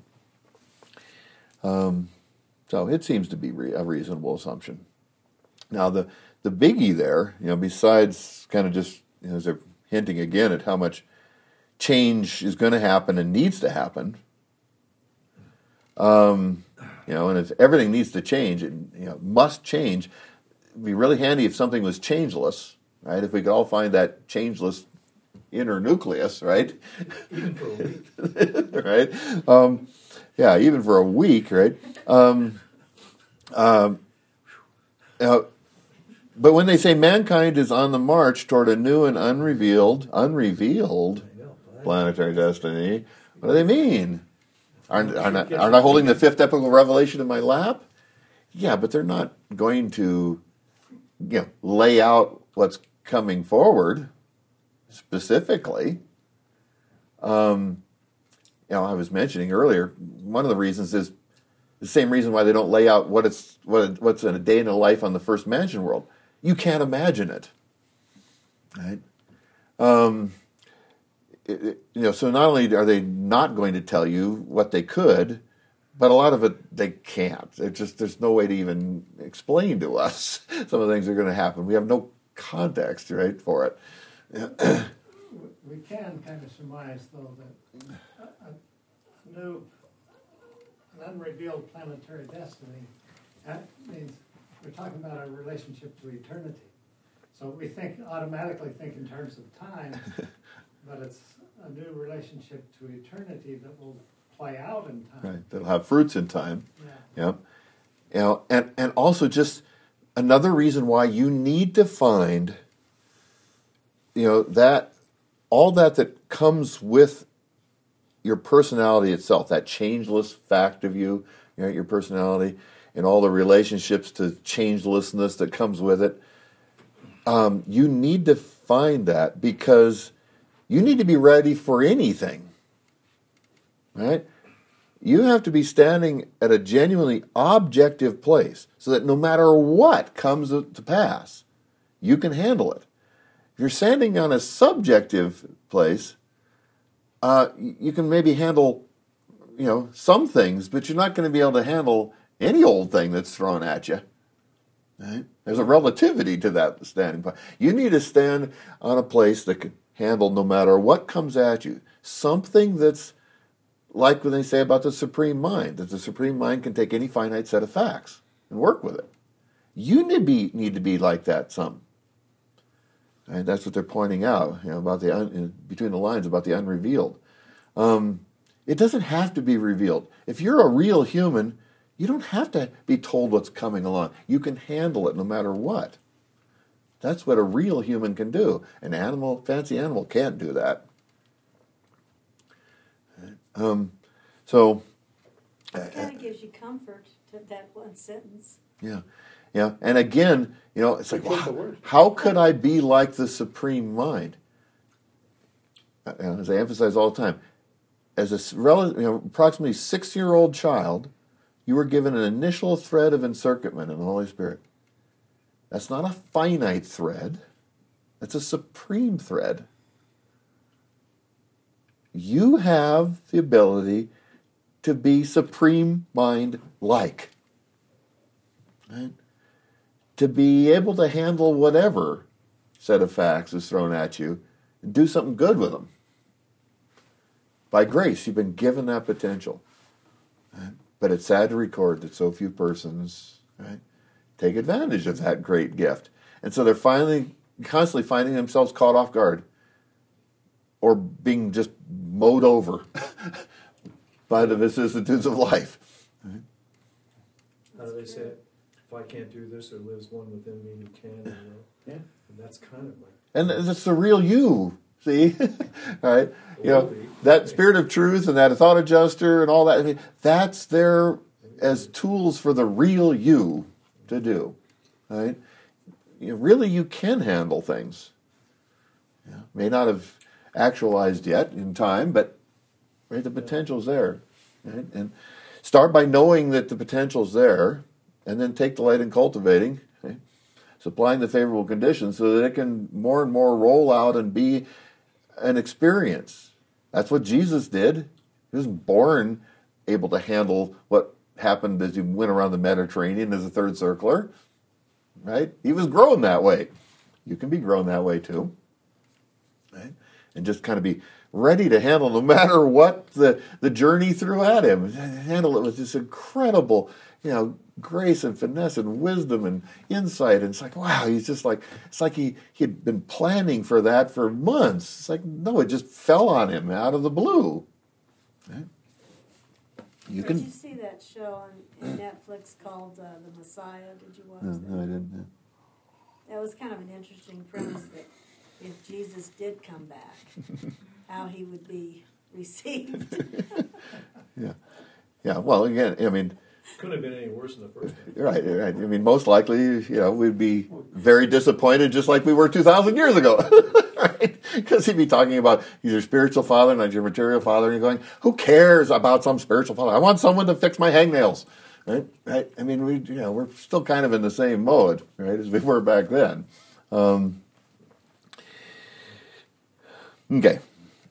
Um, so it seems to be re- a reasonable assumption. Now, the the biggie there, you know, besides kind of just you know, as they're hinting again at how much change is going to happen and needs to happen. Um. You know, and if everything needs to change, it you know, must change. It'd be really handy if something was changeless, right? If we could all find that changeless inner nucleus, right? Even for a week. right? Um, yeah, even for a week, right? Um, um, now, but when they say mankind is on the march toward a new and unrevealed, unrevealed I know, but I- planetary destiny, what do they mean? Aren't, aren't, I, aren't I holding the fifth epical revelation in my lap? Yeah, but they're not going to, you know, lay out what's coming forward specifically. Um, you know, I was mentioning earlier, one of the reasons is the same reason why they don't lay out what it's what what's in a day in a life on the first mansion world. You can't imagine it, right? Um, It, it, you know, so not only are they not going to tell you what they could, but a lot of it they can't. It just there's no way to even explain to us some of the things that are going to happen. We have no context, right, for it. We can kind of surmise, though, that a, a new, an unrevealed planetary destiny, that means we're talking about our relationship to eternity. So we think automatically think in terms of time. But it's a new relationship to eternity that will play out in time. Right, that'll have fruits in time. Yeah. Yep. You know, and and also just another reason why you need to find, you know, that all that that comes with your personality itself, that changeless fact of you, you know, your personality, and all the relationships to changelessness that comes with it. Um, you need to find that because you need to be ready for anything, right? You have to be standing at a genuinely objective place so that no matter what comes to pass, you can handle it. If you're standing on a subjective place, uh, you can maybe handle, you know, some things, but you're not going to be able to handle any old thing that's thrown at you. Right? There's a relativity to that standing point. You need to stand on a place that can handle no matter what comes at you. Something that's like what they say about the supreme mind, that the supreme mind can take any finite set of facts and work with it. You need to be, need to be like that some. And that's what they're pointing out, you know, about the un, between the lines about the unrevealed. Um, it doesn't have to be revealed. If you're a real human, you don't have to be told what's coming along. You can handle it no matter what. That's what a real human can do. An animal, fancy animal, can't do that. Um, so, It kind of gives you comfort to that one sentence. yeah, yeah. And again, you know, it's like, Take the wow, word. how could I be like the supreme mind? Uh, As I emphasize all the time, as a s- rel- you know, approximately six-year-old child, you were given an initial thread of encircuitment in the Holy Spirit. That's not a finite thread. That's a supreme thread. You have the ability to be supreme mind-like. Right? To be able to handle whatever set of facts is thrown at you and do something good with them. By grace, you've been given that potential. Right? But it's sad to record that so few persons, right, take advantage of that great gift. And so they're finally, constantly finding themselves caught off guard or being just mowed over by the vicissitudes of life. Right? How do they say it? If I can't do this, there lives one within me who can, you know? Yeah. And that's kind of like, And that's the real you, see? Right? You know, that spirit of truth and that thought adjuster and all that, I mean, that's there as tools for the real you to do. Right? You know, really, you can handle things. You know, may not have actualized yet in time, but right, the potential's there. Right? And start by knowing that the potential's there, and then take delight in cultivating, okay? Supplying the favorable conditions so that it can more and more roll out and be an experience. That's what Jesus did. He was born able to handle what happened as he went around the Mediterranean as a third circler. Right? He was grown that way. You can be grown that way too. Right? And just kind of be ready to handle no matter what the, the journey threw at him. Handle it with this incredible, you know, grace and finesse and wisdom and insight. And it's like, wow, he's just like, it's like he, he had been planning for that for months. It's like, no, it just fell on him out of the blue. Right? You Did can. you see that show on in Netflix called uh, The Messiah? Did you watch No, that? no, I didn't. No. That was kind of an interesting premise that if Jesus did come back, how he would be received. Yeah. Yeah. Well, again, I mean, couldn't have been any worse than the first time. right, right. I mean, most likely, you know, we'd be very disappointed just like we were two thousand years ago. Right? Because he'd be talking about he's your spiritual father, not your material father, and you're going, who cares about some spiritual father? I want someone to fix my hangnails. Right? Right? I mean, we, you know, we're still kind of in the same mode, right, as we were back then. Um, okay.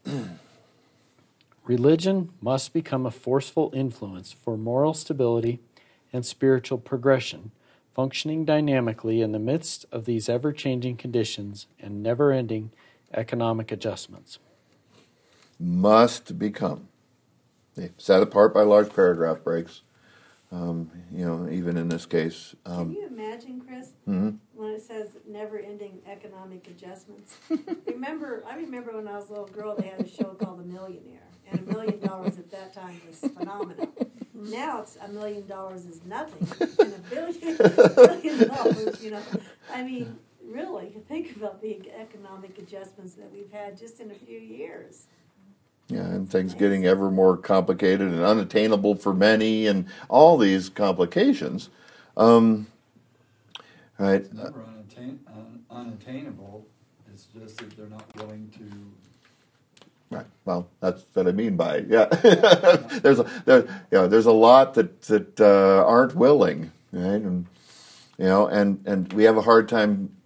Religion must become a forceful influence for moral stability and spiritual progression, functioning dynamically in the midst of these ever-changing conditions and never-ending economic adjustments. Must become. Set apart by large paragraph breaks. Um, you know, even in this case. Um, Can you imagine, Chris, mhm. when it says never-ending economic adjustments? remember, I remember when I was a little girl, they had a show called The Millionaire, and a million dollars at that time was phenomenal. Now it's a million dollars is nothing, and a billion, billion dollars, you know. I mean, really, think about the economic adjustments that we've had just in a few years. Yeah, and things getting ever more complicated and unattainable for many, and all these complications. Um, right. It's never unattain, un, unattainable. It's just that they're not willing to. Right. Well, that's what I mean by it. Yeah. there's a there, you know, there's a lot that that uh, aren't willing, right? And you know, and and we have a hard time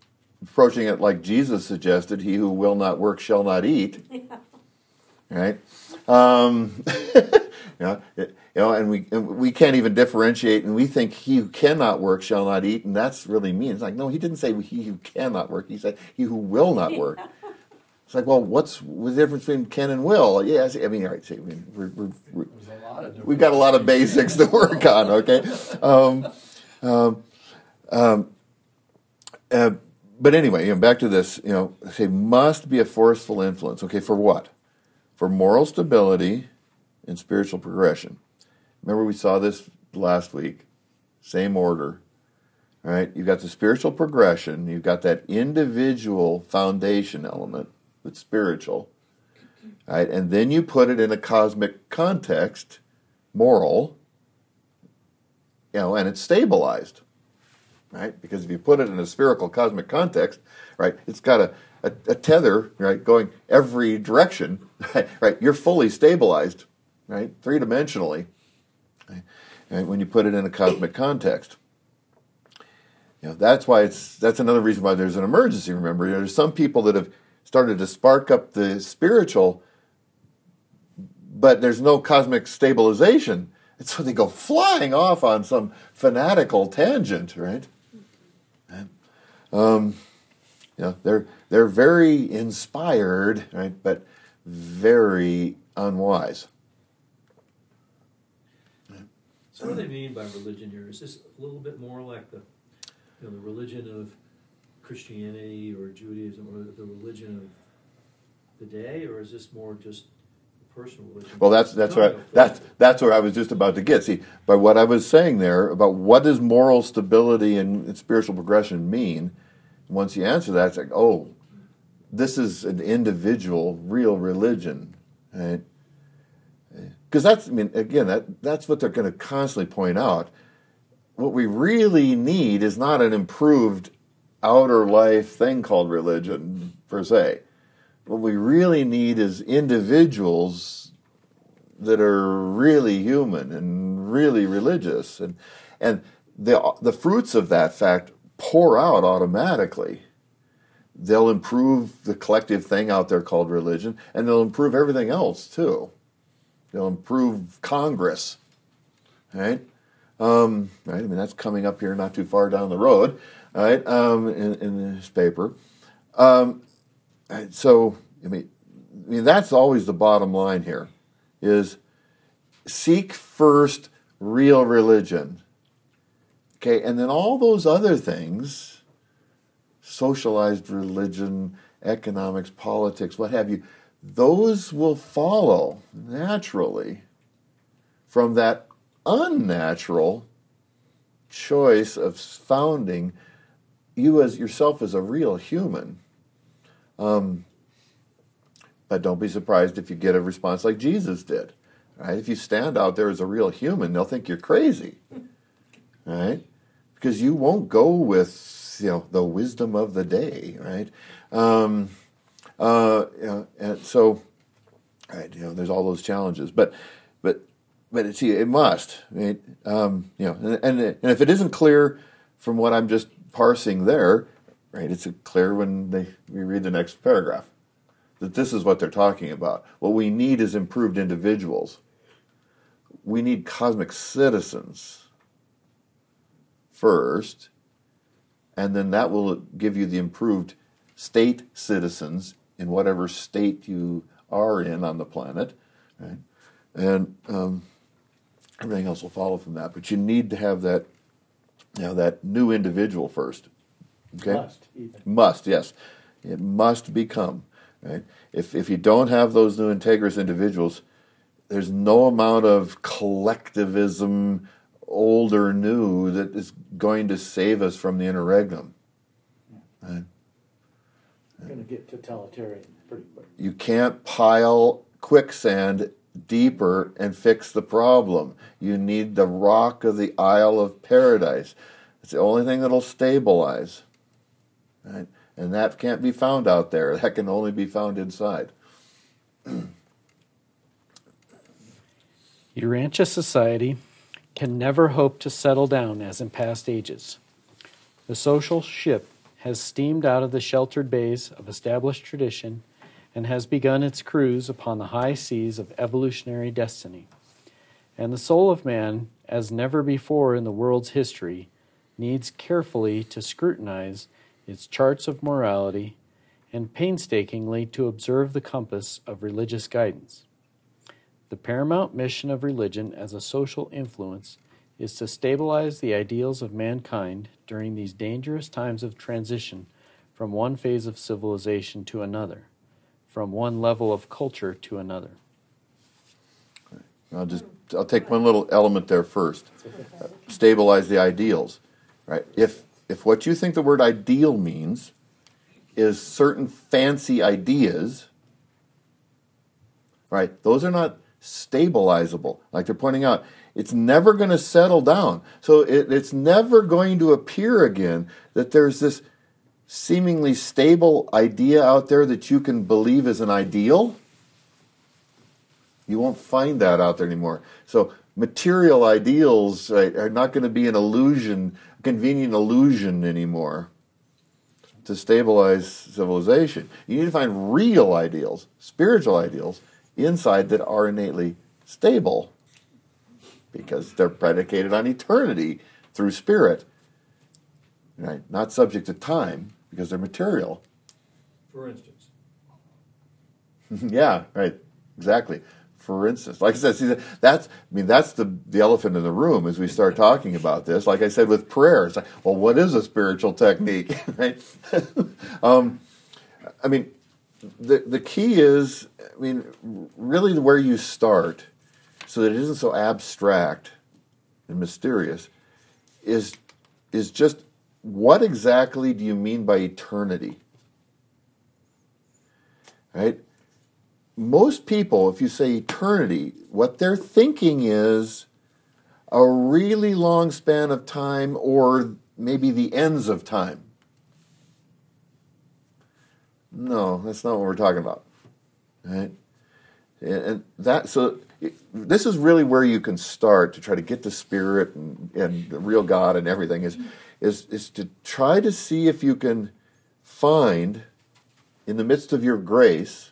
approaching it like Jesus suggested, he who will not work shall not eat. Yeah. Right? Um, you know, it, you know, and we and we can't even differentiate, and we think he who cannot work shall not eat, and that's really mean. It's like, no, he didn't say he who cannot work. He said he who will not work. It's like, well, what's the difference between can and will? Yes, I mean, all right, see, I mean, we're, we're, we're, There's a lot of different. we've got a lot of basics to work on, okay? Um, um, um, uh, but anyway, you know, back to this, you know, say must be a forceful influence, okay, for what? For moral stability and spiritual progression. Remember we saw this last week, same order, right? You've got the spiritual progression, you've got that individual foundation element that's spiritual, right? And then you put it in a cosmic context, moral, you know, and it's stabilized, right? Because if you put it in a spherical cosmic context, right, it's got a, a, a tether, right, going every direction, right, right? You're fully stabilized, right, three-dimensionally, right? And when you put it in a cosmic context. You know, that's why it's, that's another reason why there's an emergency, remember. You know, there's some people that have started to spark up the spiritual, but there's no cosmic stabilization. And so they go flying off on some fanatical tangent, right? And, um, you know, they're they're very inspired, right, but very unwise. So what do they mean by religion here? Is this a little bit more like the, you know, the religion of Christianity or Judaism, or the religion of the day, or is this more just a personal religion? Well, that's that's No, right. no, That's that's where I was just about to get. See, by what I was saying there about what does moral stability and, and spiritual progression mean? Once you answer that, it's like, oh, this is an individual, real religion, right? Because that's, I mean, again, that that's what they're going to constantly point out. What we really need is not an improved outer life thing called religion, per se. What we really need is individuals that are really human and really religious. And and the the fruits of that fact pour out automatically. They'll improve the collective thing out there called religion, and they'll improve everything else, too. They'll improve Congress, right? Um, right. I mean, that's coming up here not too far down the road, right? Um, in, in this paper. Um, so, I mean, I mean, that's always the bottom line here: is seek first real religion, okay, and then all those other things, socialized religion, economics, politics, what have you. Those will follow naturally from that unnatural choice of founding you as yourself as a real human. Um, but don't be surprised if you get a response like Jesus did. Right? If you stand out there as a real human, they'll think you're crazy, right? Because you won't go with, you know, the wisdom of the day, right? Um, Uh, you know, and so, right, you know, there's all those challenges, but, but, but see, it must, right? Um, you know, and, and and if it isn't clear from what I'm just parsing there, right, it's clear when they we read the next paragraph that this is what they're talking about. What we need is improved individuals. We need cosmic citizens first, and then that will give you the improved state citizens in whatever state you are in on the planet, right? And um, everything else will follow from that. But you need to have that, you know, that new individual first. Okay, Must, even. Must, yes, it must become, right? If if you don't have those new integrous individuals, there's no amount of collectivism, old or new, that is going to save us from the interregnum. Right? Going to get totalitarian pretty quick. You can't pile quicksand deeper and fix the problem. You need the rock of the Isle of Paradise. It's the only thing that'll stabilize. Right? And that can't be found out there. That can only be found inside. Urantia society can never hope to settle down as in past ages. The social ship has steamed out of the sheltered bays of established tradition and has begun its cruise upon the high seas of evolutionary destiny. And the soul of man, as never before in the world's history, needs carefully to scrutinize its charts of morality and painstakingly to observe the compass of religious guidance. The paramount mission of religion as a social influence is to stabilize the ideals of mankind during these dangerous times of transition from one phase of civilization to another, from one level of culture to another. I'll just I'll take one little element there first. Uh, stabilize the ideals, right? If if what you think the word ideal means is certain fancy ideas, right? Those are not stabilizable. Like they're pointing out, it's never going to settle down. So it, it's never going to appear again that there's this seemingly stable idea out there that you can believe is an ideal. You won't find that out there anymore. So material ideals, right, are not going to be an illusion, a convenient illusion anymore to stabilize civilization. You need to find real ideals, spiritual ideals, inside that are innately stable because they're predicated on eternity through spirit, right? Not subject to time because they're material. For instance. Yeah, right, exactly. For instance, like I said, see, that's I mean that's the the elephant in the room as we start talking about this. Like I said with prayer, it's like, well, what is a spiritual technique, right? um, I mean, the the key is, I mean, really where you start, so that it isn't so abstract and mysterious, is is just what exactly do you mean by eternity, right? Most people, if you say eternity, what they're thinking is a really long span of time or maybe the ends of time. No, that's not what we're talking about. Right? And that so this is really where you can start to try to get the spirit and, and the real God and everything is, is is to try to see if you can find in the midst of your grace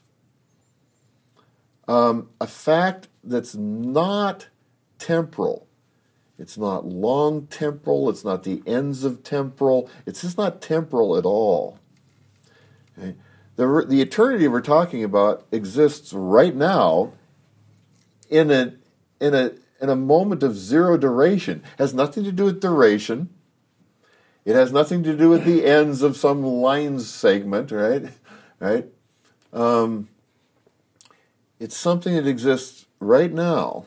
Um, a fact that's not temporal. It's not long temporal. It's not the ends of temporal. It's just not temporal at all. Okay? The, the eternity we're talking about exists right now in a, in a, in a moment of zero duration. It has nothing to do with duration. It has nothing to do with the ends of some line segment, right? Right? Um, It's something that exists right now.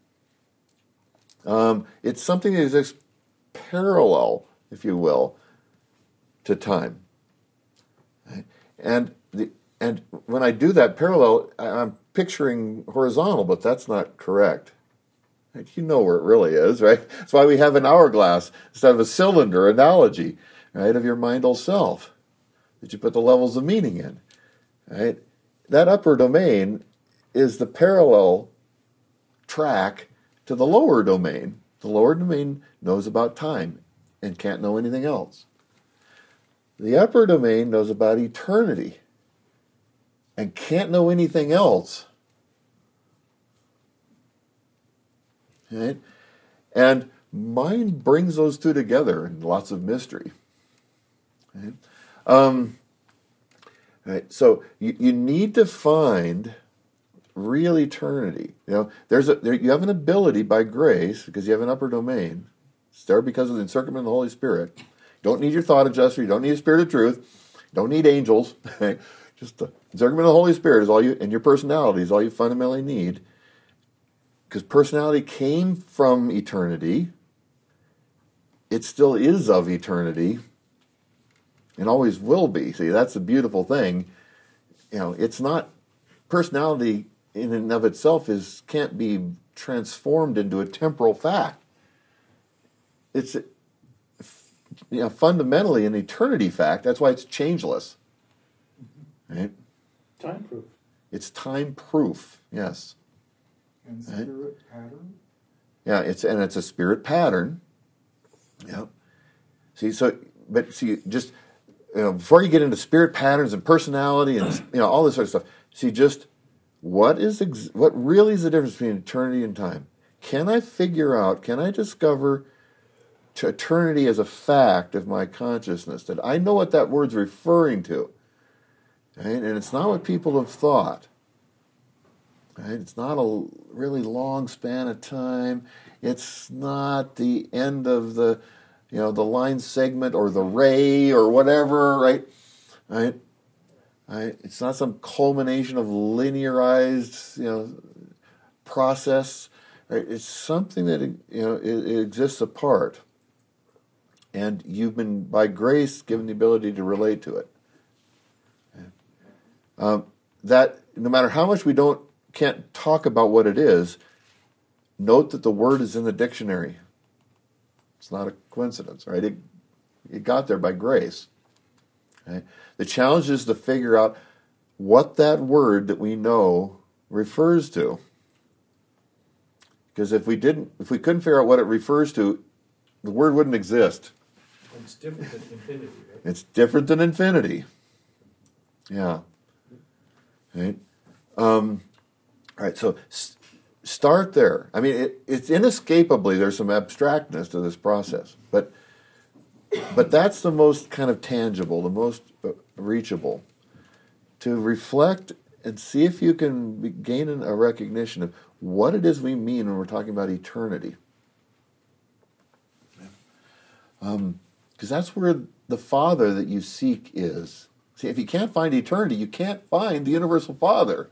Um, it's something that exists parallel, if you will, to time. Right? And the and when I do that parallel, I'm picturing horizontal, but that's not correct. Right? You know where it really is, right? That's why we have an hourglass instead of a cylinder analogy, right, of your mindal self that you put the levels of meaning in. Right? That upper domain is the parallel track to the lower domain. The lower domain knows about time and can't know anything else. The upper domain knows about eternity and can't know anything else. Right? And mind brings those two together in lots of mystery. Right? Um, right, so you, you need to find real eternity. You know, there's a there, you have an ability by grace because you have an upper domain. It's there because of the encirclement of the Holy Spirit. You don't need your thought adjuster. You don't need a spirit of truth. You don't need angels. Just the encirclement of the Holy Spirit is all you, and your personality is all you fundamentally need. Because personality came from eternity. It still is of eternity, and always will be. See, that's the beautiful thing. You know, it's not personality in and of itself is can't be transformed into a temporal fact. It's you know, fundamentally an eternity fact. That's why it's changeless. Right? Time proof. It's time proof. Yes. And spirit right? pattern. Yeah, it's and it's a spirit pattern. Yep. See, so but see, just you know, before you get into spirit patterns and personality and you know all this sort of stuff, see just what is ex- what really is the difference between eternity and time? Can I figure out? Can I discover to eternity as a fact of my consciousness that I know what that word's referring to, right? And it's not what people have thought. Right? It's not a really long span of time. It's not the end of the, you know, the line segment or the ray or whatever, right? Right? Right? It's not some culmination of linearized, you know, process. Right? It's something that you know it, it exists apart, and you've been by grace given the ability to relate to it. Okay? Um, that no matter how much we don't. Can't talk about what it is, note that the word is in the dictionary. It's not a coincidence, right? It, it got there by grace. Okay? The challenge is to figure out what that word that we know refers to. Because if we didn't, if we couldn't figure out what it refers to, the word wouldn't exist. It's different than infinity, right? It's different than infinity. Yeah. Right? Um, All right, so s- start there. I mean, it, it's inescapably, there's some abstractness to this process, but but that's the most kind of tangible, the most uh, reachable. To reflect and see if you can be, gain an, a recognition of what it is we mean when we're talking about eternity. Because um, that's where the Father that you seek is. See, if you can't find eternity, you can't find the universal Father.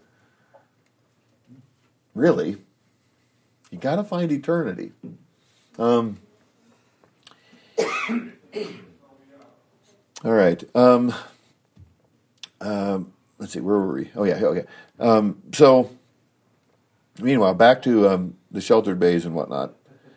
Really, you got to find eternity. Um, all right. Um, um, let's see. Where were we? Oh yeah. Okay. Um, so, meanwhile, back to um, the sheltered bays and whatnot.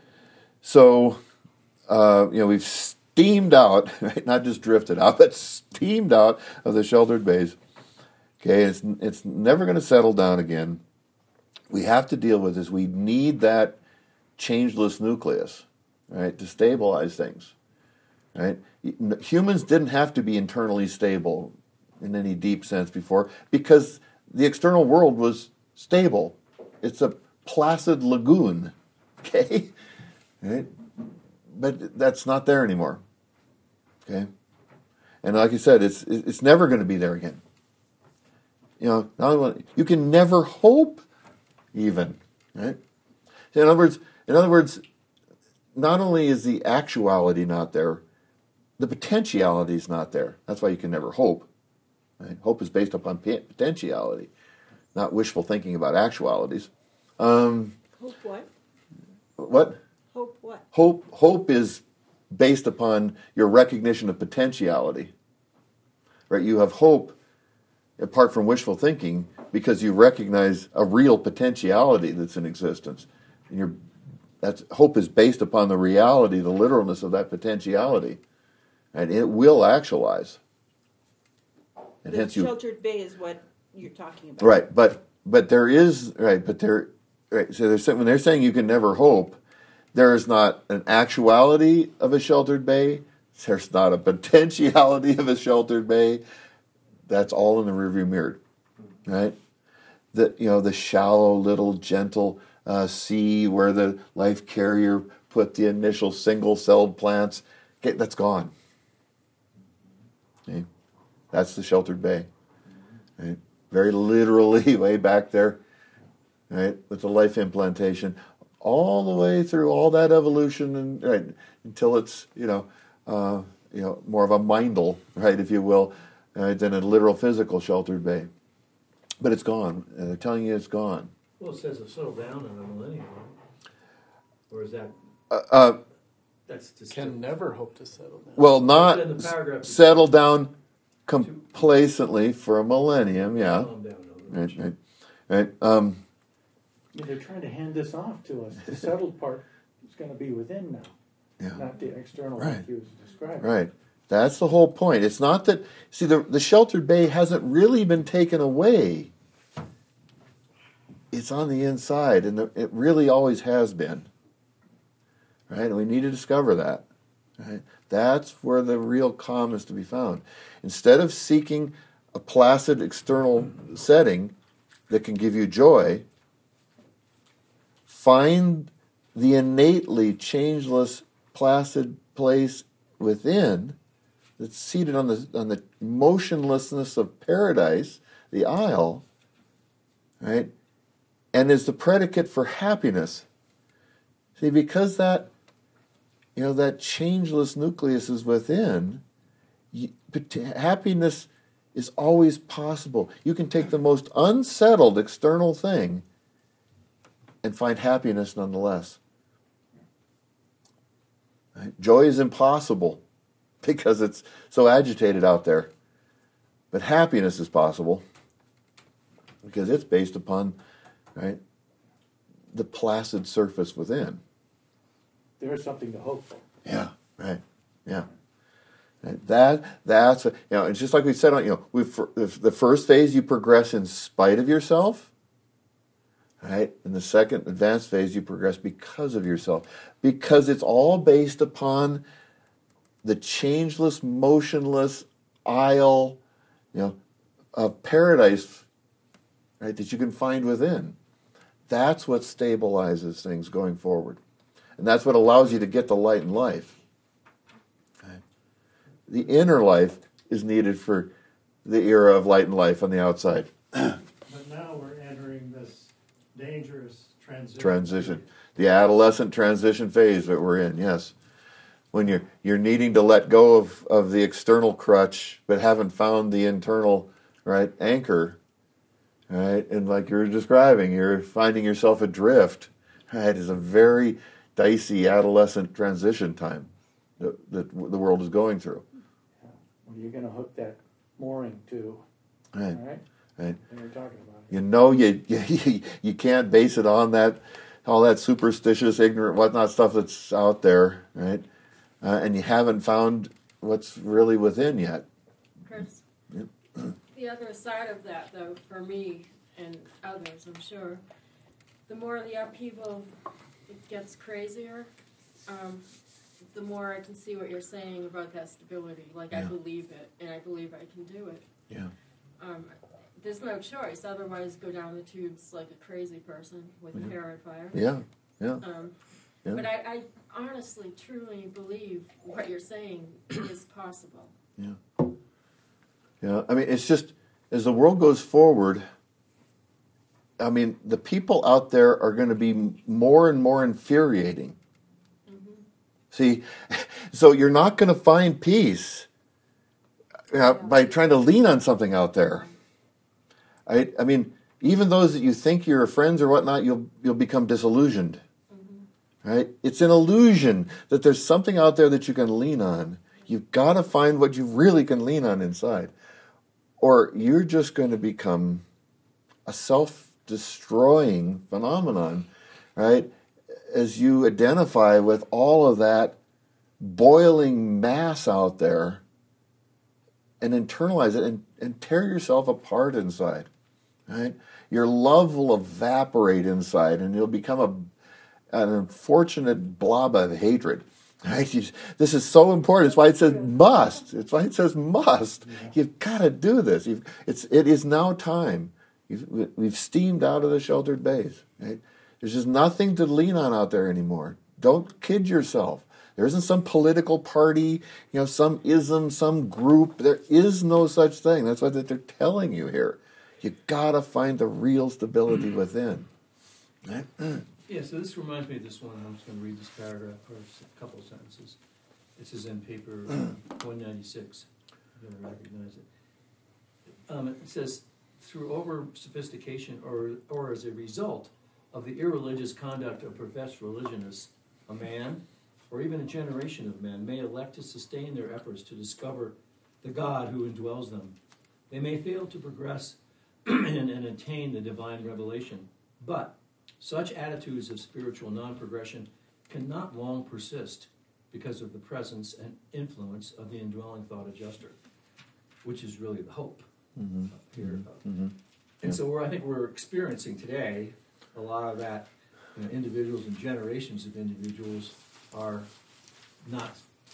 So, uh, you know, we've steamed out, right? Not just drifted out, but steamed out of the sheltered bays. Okay, it's it's never going to settle down again. We have to deal with this. We need that changeless nucleus, right, to stabilize things, right? Humans didn't have to be internally stable in any deep sense before because the external world was stable. It's a placid lagoon, okay? Right? But that's not there anymore, okay? And like I said, it's it's never going to be there again. You know, not only, you can never hope. Even, right? In other words, in other words, not only is the actuality not there, the potentiality is not there. That's why you can never hope. Right? Hope is based upon potentiality, not wishful thinking about actualities. Um, Hope what? what? Hope what? Hope. Hope is based upon your recognition of potentiality. Right? You have hope apart from wishful thinking. Because you recognize a real potentiality that's in existence, and your that's hope is based upon the reality, the literalness of that potentiality, and it will actualize. And the hence, you sheltered bay is what you're talking about, right? But but there is right, but there right. So there's when they're saying you can never hope, there is not an actuality of a sheltered bay. There's not a potentiality of a sheltered bay. That's all in the rearview mirror, right? The you know the shallow little gentle uh, sea where the life carrier put the initial single-celled plants. Okay, that's gone. Okay? That's the sheltered bay. Right? Very literally, way back there, right, with the life implantation, all the way through all that evolution, and right until it's you know uh, you know more of a mindal, right, if you will, right, than a literal physical sheltered bay. But it's gone. And they're telling you it's gone. Well, it says to settle down in a millennium, right? Or is that, Uh, uh, that's just. Can never hope to settle down. well, not In the paragraph- s- settle down complacently for a millennium, yeah. Calm down, no, no, Right, right, right. Um, Yeah, they're trying to hand this off to us. The settled part is gonna be within now, yeah, not the external Right. like you was describing. right. That's the whole point. It's not that, see, the, the sheltered bay hasn't really been taken away. It's on the inside, and the, it really always has been. Right? And we need to discover that. Right? That's where the real calm is to be found. Instead of seeking a placid external setting that can give you joy, find the innately changeless, placid place within that's seated on the on the motionlessness of paradise, the isle, right? And is the predicate for happiness. See, because that, you know, that changeless nucleus is within, you, happiness is always possible. You can take the most unsettled external thing and find happiness nonetheless. Right? Joy is impossible because it's so agitated out there. But happiness is possible because it's based upon, right, the placid surface within. There is something to hope for. Yeah, right. Yeah. Right. That that's a, you know, it's just like we said on, you know, we the first phase you progress in spite of yourself. Right? In the second advanced phase you progress because of yourself. Because it's all based upon the changeless, motionless isle, you know, of paradise, right, that you can find within. That's what stabilizes things going forward. And that's what allows you to get the light in life. Okay. The inner life is needed for the era of light and life on the outside. But now we're entering this dangerous transition. Transition. The adolescent transition phase that we're in, yes. When you're you're needing to let go of, of the external crutch, but haven't found the internal, right, anchor. Right? And like you were describing, you're finding yourself adrift. Right? It's a very dicey adolescent transition time that, that the world is going through. Yeah. What are you going to hook that mooring to? Right. All right? Right. And we're talking about it. You know you, you you can't base it on that all that superstitious, ignorant, whatnot stuff that's out there, right? Uh, and you haven't found what's really within yet. Chris, Yep. the other side of that, though, for me and others, I'm sure, the more the upheaval it gets crazier, um, the more I can see what you're saying about that stability. Like, Yeah. I believe it, and I believe I can do it. Yeah. Um, there's no choice. Otherwise, go down the tubes like a crazy person with Yeah. hair on fire. Yeah. Yeah. Um, Yeah. But I, I honestly, truly believe what you're saying is possible. Yeah. Yeah. I mean, it's just as the world goes forward. I mean, the people out there are going to be more and more infuriating. Mm-hmm. See, so you're not going to find peace uh, Yeah. by trying to lean on something out there. I, I mean, even those that you think you're friends or whatnot, you'll you'll become disillusioned. Mm-hmm. Right? It's an illusion that there's something out there that you can lean on. You've got to find what you really can lean on inside, or you're just going to become a self-destroying phenomenon, right? As you identify with all of that boiling mass out there and internalize it and, and tear yourself apart inside, right? Your love will evaporate inside and you'll become a, an unfortunate blob of hatred. Right? You, this is so important. It's why it says must. It's why it says must. Yeah. You've got to do this. You've, it's, it is now time. You've, we've steamed out of the sheltered bays. Right? There's just nothing to lean on out there anymore. Don't kid yourself. There isn't some political party, you know, some ism, some group. There is no such thing. That's what they're telling you here. You've got to find the real stability within. Right? Yeah, so this reminds me of this one. I'm just going to read this paragraph for a couple of sentences. This is in paper one ninety-six. You're going to recognize it. Um, it says, through over-sophistication or, or as a result of the irreligious conduct of professed religionists, a man, or even a generation of men, may elect to sustain their efforts to discover the God who indwells them. They may fail to progress and, and attain the divine revelation, but such attitudes of spiritual non-progression cannot long persist because of the presence and influence of the indwelling thought adjuster, which is really the hope Mm-hmm. here. Mm-hmm. And Yeah. so we're, I think we're experiencing today a lot of that. You know, individuals and generations of individuals are not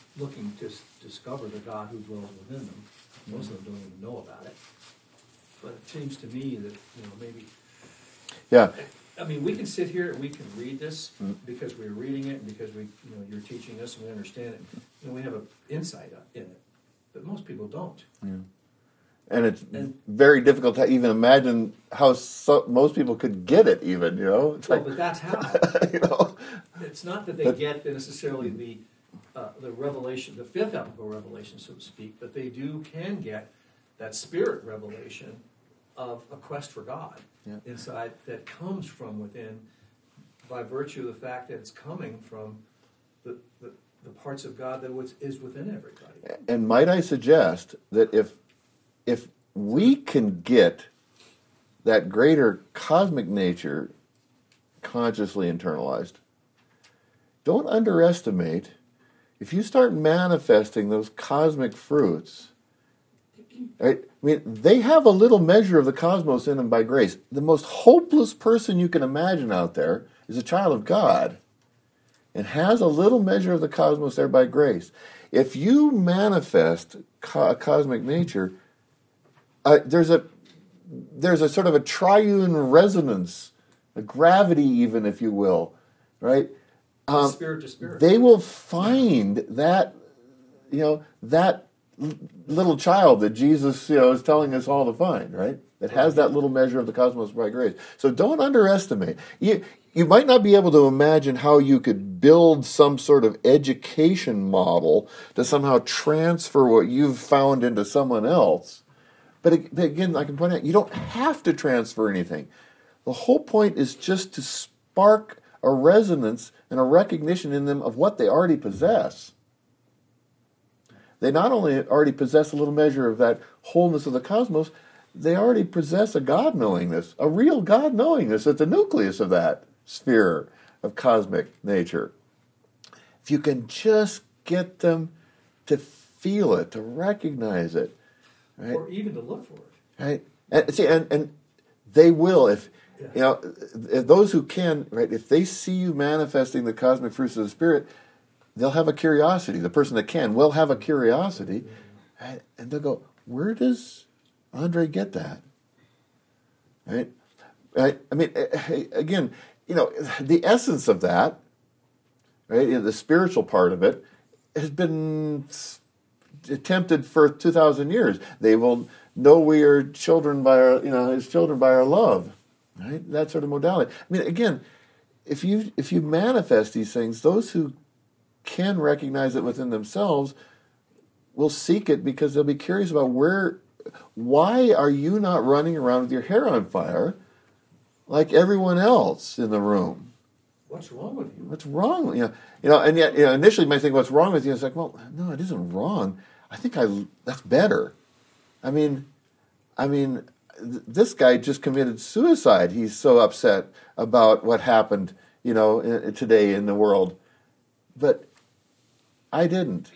looking to s- discover the God who dwells within them. Most of them don't even know about it. But it seems to me that, you know, maybe, Yeah. I mean, we can sit here and we can read this Mm. because we're reading it and because we, you know, you're teaching us and we understand it. And we have an insight in it. But most people don't. Yeah. And it's And- very difficult to even imagine how so, most people could get it. Even you know, it's Well, like but that's how. you know, It's not that they But- get necessarily the, uh, the revelation, the fifth epical revelation, so to speak, but they do, can get that spirit revelation of a quest for God Yeah. inside that comes from within by virtue of the fact that it's coming from the, the, the parts of God that was, is within everybody. and might I suggest that if if we can get that greater cosmic nature consciously internalized, don't underestimate if you start manifesting those cosmic fruits. Right? I mean, they have a little measure of the cosmos in them by grace. The most hopeless person you can imagine out there is a child of God and has a little measure of the cosmos there by grace. If you manifest co- cosmic nature, uh, there's a there's a sort of a triune resonance, a gravity even, if you will, right? Um, Spirit to spirit. They will find that, you know, that l- little child that Jesus, you know, is telling us all to find, right? That has that little measure of the cosmos by grace. So don't underestimate. You you might not be able to imagine how you could build some sort of education model to somehow transfer what you've found into someone else. But ag- but again, I can point out, you don't have to transfer anything. The whole point is just to spark a resonance and a recognition in them of what they already possess. They not only already possess a little measure of that wholeness of the cosmos, they already possess a God knowingness, a real God knowingness at the nucleus of that sphere of cosmic nature. If you can just get them to feel it, to recognize it, right? Or even to look for it. Right? And see, and, and they will if you know if those who can, right? If they see you manifesting the cosmic fruits of the Spirit, they'll have a curiosity. The person that can will have a curiosity, and, and they'll go, "Where does Andre get that?" Right? Right? I mean, again, you know, the essence of that, right? You know, the spiritual part of it has been attempted for two thousand years. They will know we are children by our, you know, his children by our love, right? That sort of modality. I mean, again, if you if you manifest these things, those who can recognize it within themselves will seek it because they'll be curious about where, why are you not running around with your hair on fire like everyone else in the room? What's wrong with you? What's wrong with you? You know, and yet, you know, initially you might think, what's wrong with you? It's like, well, no, it isn't wrong. I think I that's better. I mean, I mean, th- this guy just committed suicide. He's so upset about what happened, you know, in, today in the world. But I didn't.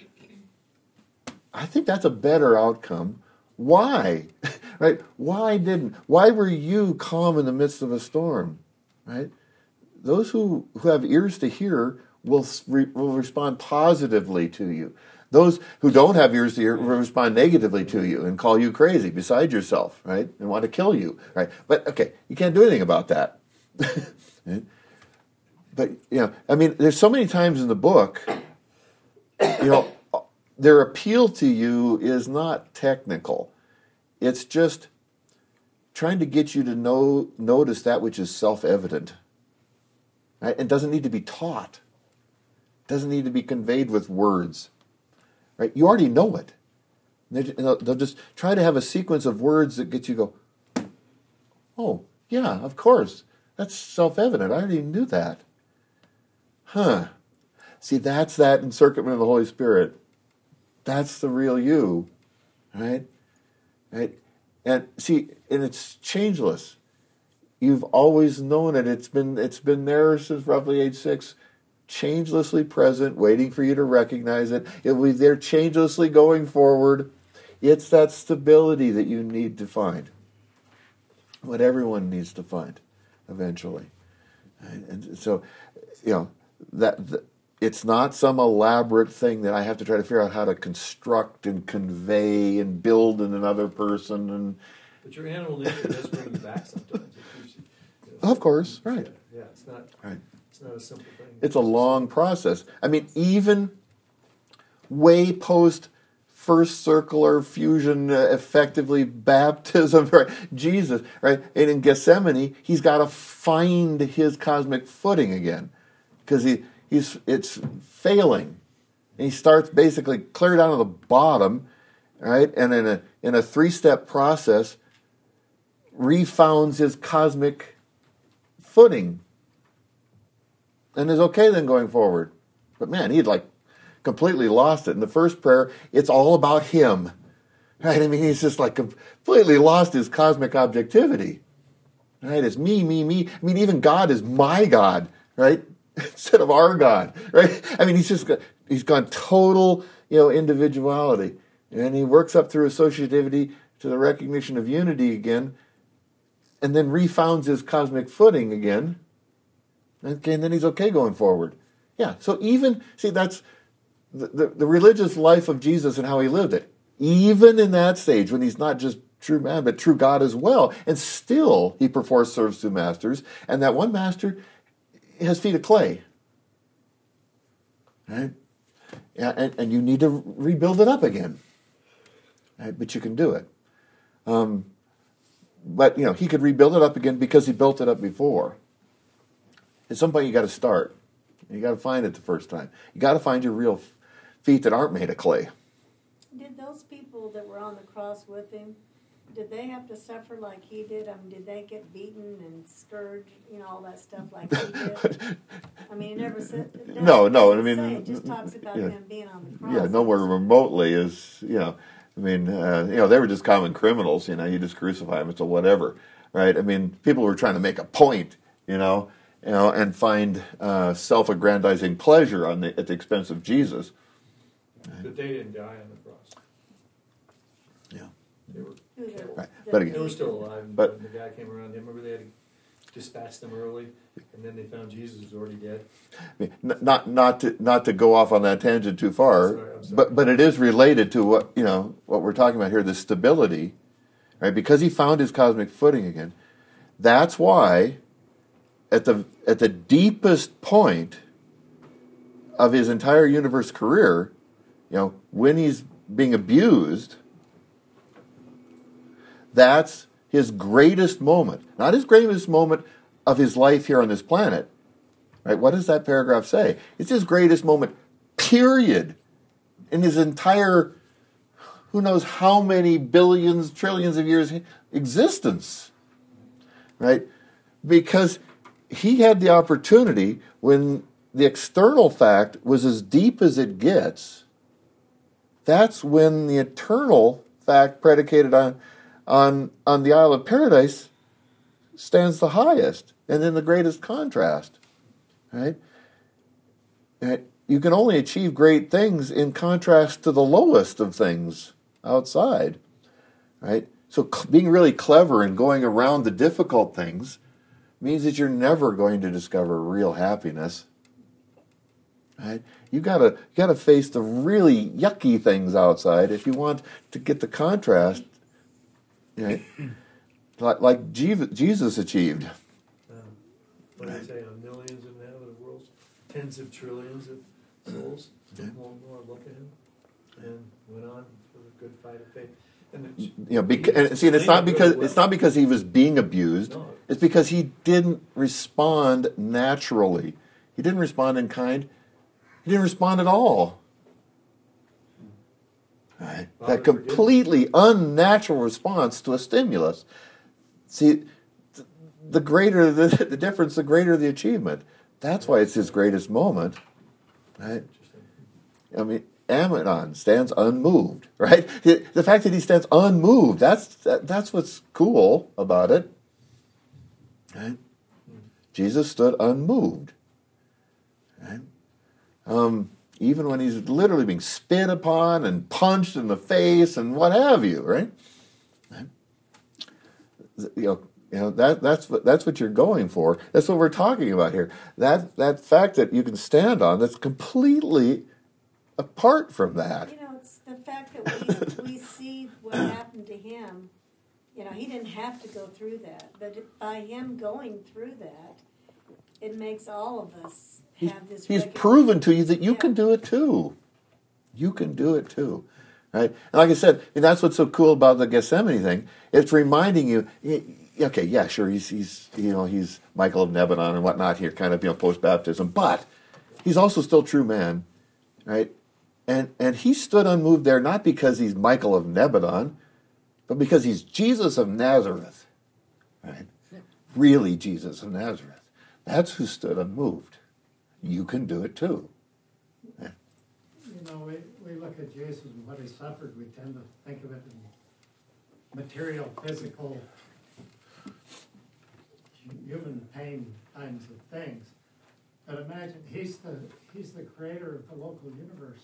I think that's a better outcome. Why? Right? Why didn't? Why were you calm in the midst of a storm? Right? Those who, who have ears to hear will re, will respond positively to you. Those who don't have ears to hear will respond negatively to you and call you crazy, beside yourself, right? And want to kill you, right? But okay, you can't do anything about that. Right? But you know, I mean, there's so many times in the book, you know, their appeal to you is not technical. It's just trying to get you to know notice that which is self-evident. Right? It doesn't need to be taught. It doesn't need to be conveyed with words. Right? You already know it. They'll, they'll just try to have a sequence of words that get you to go, oh, yeah, of course. That's self-evident. I already knew that. Huh. See, that's that encirclement of the Holy Spirit. That's the real you. Right? Right? And see, and it's changeless. You've always known it. It's been it's been there since roughly age six, changelessly present, waiting for you to recognize it. It will be there changelessly going forward. It's that stability that you need to find. What everyone needs to find, eventually. And so, you know, that the, it's not some elaborate thing that I have to try to figure out how to construct and convey and build in another person. And But your animal nature does bring you back sometimes. It keeps you, you know, of course, right. Yeah, it's not. Right. It's not a simple thing. It's a long process. I mean, even way post first circular fusion, uh, effectively baptism, right? Jesus, right? And in Gethsemane, he's got to find his cosmic footing again because he he's it's failing, and he starts basically clear down to the bottom, right? And in a in a three step process, refounds his cosmic footing. And is okay then going forward. But man, he'd like completely lost it. In the first prayer, it's all about him. Right? I mean, he's just like completely lost his cosmic objectivity. Right? It's me, me, me. I mean, even God is my God, right? Instead of our God, right? I mean, he's just got, he's gone total, you know, individuality. And he works up through associativity to the recognition of unity again, and then refounds his cosmic footing again. Okay, and then he's okay going forward. Yeah, so even, see, that's the, the, the religious life of Jesus and how he lived it. Even in that stage, when he's not just true man, but true God as well. And still, he perforce serves two masters. And that one master has feet of clay. Right? Yeah, and, and you need to rebuild it up again. Right? But you can do it. Um, but, you know, he could rebuild it up again because he built it up before. At some point, you got to start. You got to find it the first time. You got to find your real feet that aren't made of clay. Did those people that were on the cross with him, did they have to suffer like he did? I mean, did they get beaten and scourged, you know, all that stuff like he did? I mean, it never said. It No, no. I doesn't mean, say. It just talks about yeah. him being on the cross. Yeah, nowhere remotely is, you know, I mean, uh, you know, they were just common criminals, you know, you just crucify them, it's a whatever, right? I mean, people were trying to make a point, you know, you know, and find uh, self-aggrandizing pleasure on the, at the expense of Jesus. But they didn't die on the cross. Yeah. They were, Who the- Right. the But they again- were still alive. And But- when the guy came around, remember they had to dispatch them early, and then they found Jesus was already dead. I mean, n- not not to not to go off on that tangent too far, Sorry, I'm sorry. but but it is related to what you know what we're talking about here, the stability, right? Because he found his cosmic footing again. That's why, at the at the deepest point of his entire universe career, you know, when he's being abused, that's his greatest moment. Not his greatest moment of his life here on this planet. Right? What does that paragraph say? It's his greatest moment, period, in his entire, who knows how many billions, trillions of years existence. Right? Because he had the opportunity when the external fact was as deep as it gets. That's when the eternal fact predicated on on on the Isle of Paradise stands the highest and in the greatest contrast. Right? And you can only achieve great things in contrast to the lowest of things outside. Right? So c- being really clever and going around the difficult things means that you're never going to discover real happiness. Right? You gotta you gotta face the really yucky things outside if you want to get the contrast, right? like, like Jesus achieved. Um, what did I say? On millions of now of the world's tens of trillions of souls. Yeah. More and more look at him, and went on for the good fight of faith. And the, You know, beca- and see, and it's not because it's not because he was being abused. No. It's because he didn't respond naturally. He didn't respond in kind. He didn't respond at all. Right? Father, That completely unnatural response to a stimulus. See, th- the greater the, the difference, the greater the achievement. That's why it's his greatest moment. Right? Interesting. I mean, Amidon stands unmoved. Right? The, the fact that he stands unmoved, that's that, that's what's cool about it. Right? Jesus stood unmoved. Right? Um, even when he's literally being spit upon and punched in the face and what have you, right? Right? You know, You know, that that's what that's what you're going for. That's what we're talking about here. That that fact that you can stand on, that's completely apart from that. You know, it's the fact that we, we see what happened to him. You know, he didn't have to go through that, but by him going through that, it makes all of us have this. He's recognition. proven to you that you Yeah. can do it too. You can do it too, right? And like I said, and that's what's so cool about the Gethsemane thing. It's reminding you. Okay, yeah, sure, he's he's you know he's Michael of Nebadon and whatnot here, kind of you know post baptism, but he's also still true man, right? And and he stood unmoved there not because he's Michael of Nebadon, but because he's Jesus of Nazareth, right? Really, Jesus of Nazareth. That's who stood unmoved. You can do it too. You know, we, we look at Jesus and what he suffered, we tend to think of it in material, physical, human pain kinds of things. But imagine, he's the he's the creator of the local universe.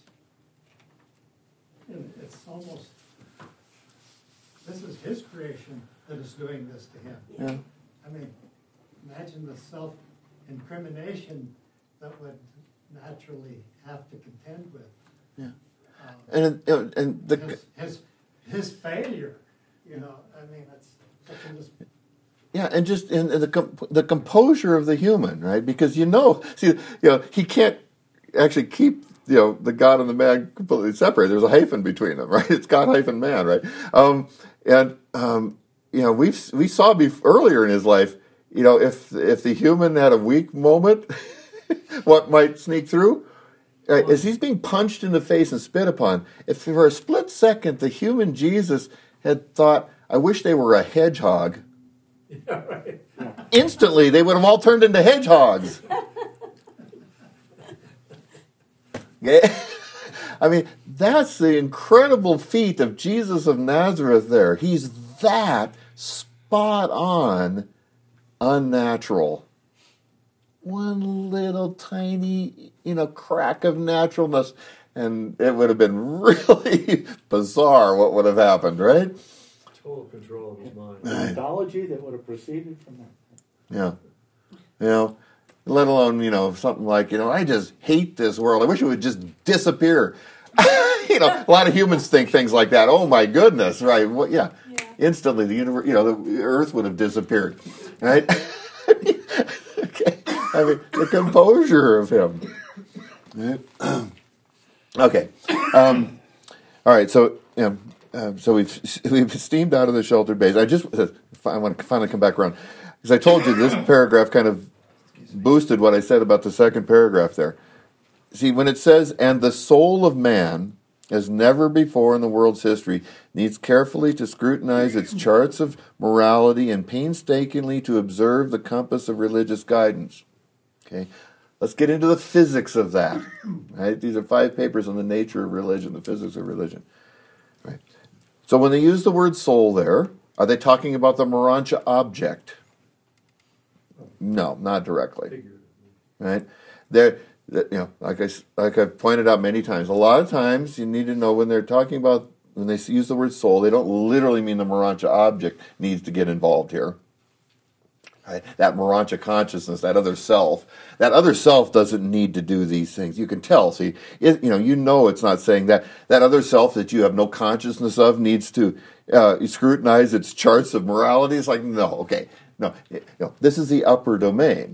And it's almost, this is his creation that is doing this to him. Yeah. I mean, imagine the self-incrimination that would naturally have to contend with. Yeah. Um, And and, and the his, his his failure, you know. I mean, it's such a mis- yeah, and just in the com- the composure of the human, right? Because you know, see, you know, he can't actually keep you know the God and the man completely separate. There's a hyphen between them, right? It's God hyphen man, right? Um, and um, you know, we we saw bef- earlier in his life, you know, if if the human had a weak moment, what might sneak through. Right, as he's being punched in the face and spit upon, if for a split second the human Jesus had thought, I wish they were a hedgehog, Yeah, right. instantly they would have all turned into hedgehogs. Okay? I mean, that's the incredible feat of Jesus of Nazareth there. He's that spot on unnatural. One little tiny, you know, crack of naturalness, and it would have been really bizarre what would have happened, right? Total control of his mind. The mythology that would have proceeded from that. Yeah. You know, let alone, you know, something like, you know, I just hate this world. I wish it would just disappear. You know, a lot of humans think things like that. Oh, my goodness, right? Well, yeah. Yeah. Instantly, the universe, you know, the earth would have disappeared, right? Okay. I mean, the composure of him. Right? Okay. Um, all right. So, you know, uh, so we've we've steamed out of the sheltered base. I just I want to finally come back around because I told you this paragraph kind of boosted what I said about the second paragraph there. See, when it says, "And the soul of man, as never before in the world's history, needs carefully to scrutinize its charts of morality and painstakingly to observe the compass of religious guidance." Okay, let's get into the physics of that. Right? These are five papers on the nature of religion, the physics of religion. Right. So when they use the word soul there, are they talking about the Morancha object? No, not directly. Figuratively. Right? They're, you know, like I like I've pointed out many times. A lot of times you need to know when they're talking about when they use the word soul, they don't literally mean the Morancha object needs to get involved here. Right? That Morancha consciousness, that other self, that other self doesn't need to do these things. You can tell. See, it, you know, you know, it's not saying that that other self that you have no consciousness of needs to uh, scrutinize its charts of morality. It's like, no, okay, no, you know, this is the upper domain.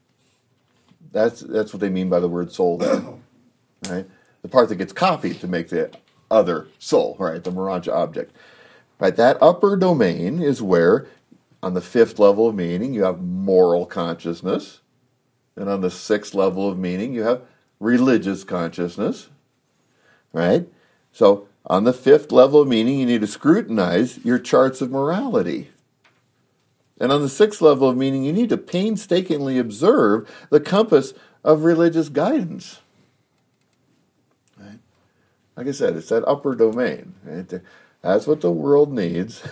That's that's what they mean by the word soul there, right? The part that gets copied to make the other soul, right? The Morancha object, right? That upper domain is where, on the fifth level of meaning, you have moral consciousness, and on the sixth level of meaning, you have religious consciousness, right? So, on the fifth level of meaning, you need to scrutinize your charts of morality. And on the sixth level of meaning, you need to painstakingly observe the compass of religious guidance. Right? Like I said, it's that upper domain. Right? That's what the world needs.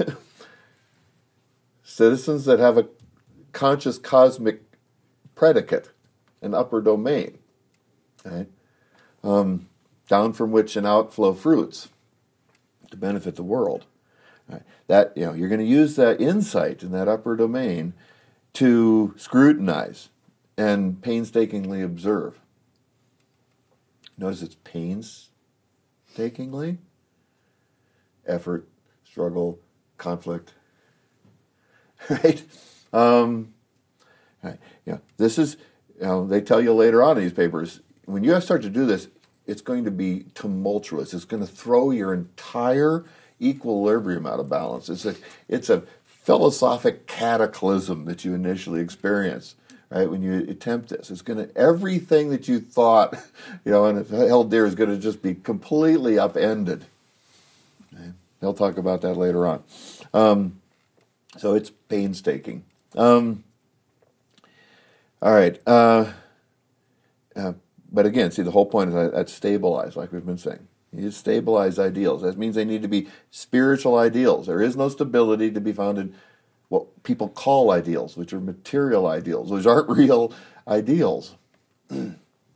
Citizens that have a conscious cosmic predicate, an upper domain. Right? Um, down from which and out flow fruits to benefit the world. Right? That, you know, you're going to use that insight in that upper domain to scrutinize and painstakingly observe. Notice it's painstakingly. Effort, struggle, conflict. Right? Um, right. You know, this is, you know, they tell you later on in these papers, when you start to do this, it's going to be tumultuous. It's going to throw your entire equilibrium out of balance. It's a, it's a philosophic cataclysm that you initially experience, right, when you attempt this. It's going to, everything that you thought, you know, and held dear is going to just be completely upended. Okay? They'll talk about that later on. Um, so it's painstaking. Um, all right. Uh, uh, but again, see, the whole point is that, that stabilize, like we've been saying. You need to stabilize ideals. That means they need to be spiritual ideals. There is no stability to be found in what people call ideals, which are material ideals, which aren't real ideals. All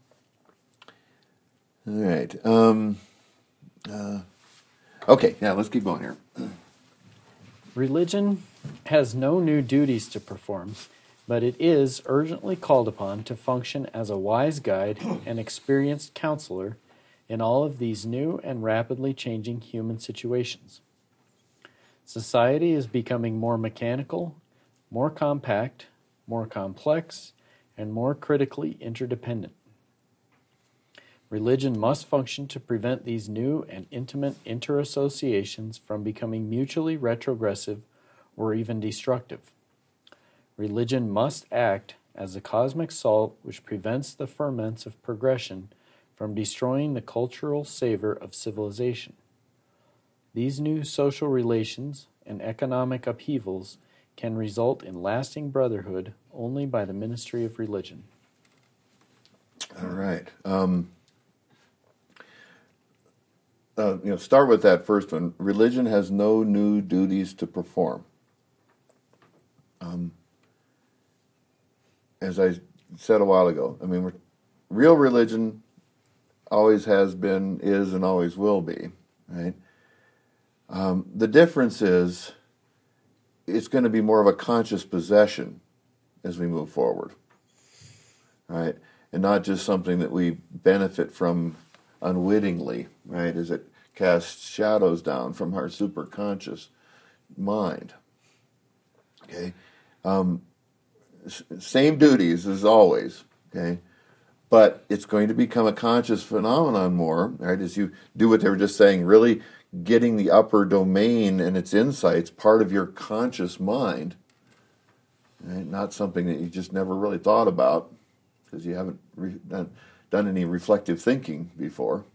right. Um, uh, okay, now let's keep going here. Religion has no new duties to perform, but it is urgently called upon to function as a wise guide and experienced counselor in all of these new and rapidly changing human situations. Society is becoming more mechanical, more compact, more complex, and more critically interdependent. Religion must function to prevent these new and intimate interassociations from becoming mutually retrogressive or even destructive. Religion must act as a cosmic salt which prevents the ferments of progression from destroying the cultural savor of civilization. These new social relations and economic upheavals can result in lasting brotherhood only by the ministry of religion. All right. Um, uh, you know, start with that first one. Religion has no new duties to perform. Um, as I said a while ago, I mean, we're, real religion always has been, is, and always will be, right? Um, the difference is it's going to be more of a conscious possession as we move forward, right? And not just something that we benefit from unwittingly, right, as it casts shadows down from our superconscious mind. Okay? Um, s- same duties as always, okay? But it's going to become a conscious phenomenon more, right, as you do what they were just saying, really getting the upper domain and its insights part of your conscious mind, right? Not something that you just never really thought about because you haven't re- done, done any reflective thinking before.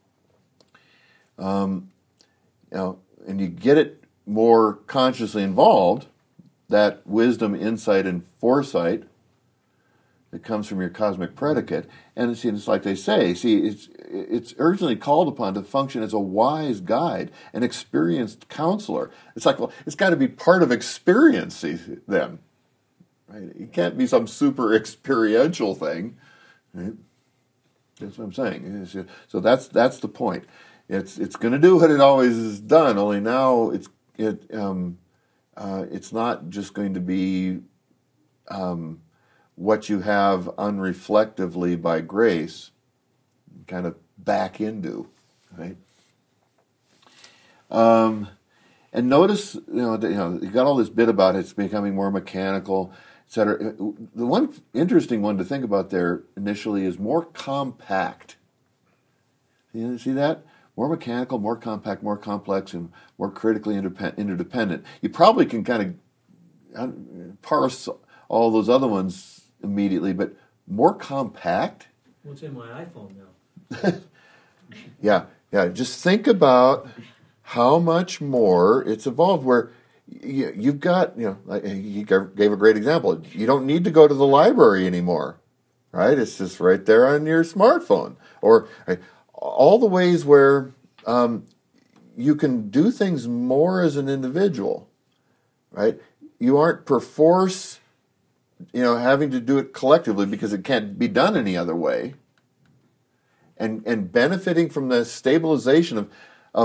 Um, you know, and you get it more consciously involved, that wisdom, insight, and foresight that comes from your cosmic predicate. And it's, it's like they say, see, it's it's urgently called upon to function as a wise guide, an experienced counselor. It's like, well, it's got to be part of experience then. Right? It can't be some super experiential thing. Right? That's what I'm saying. So that's that's the point. It's it's going to do what it always has done. Only now it's it um, uh, it's not just going to be um, what you have unreflectively by grace, kind of back into, right? Um, and notice, you know, the, you know, you got all this bit about it's becoming more mechanical, et cetera. The one interesting one to think about there initially is more compact. You see that? More mechanical, more compact, more complex, and more critically interdependent. You probably can kind of parse all those other ones immediately, but more compact? What's in my iPhone now? yeah, yeah. Just think about how much more it's evolved. Where you, you've got, you know, like he gave a great example. You don't need to go to the library anymore, right? It's just right there on your smartphone, or right, all the ways where um, you can do things more as an individual, right? You aren't perforce, you know, having to do it collectively because it can't be done any other way. And and benefiting from the stabilization of of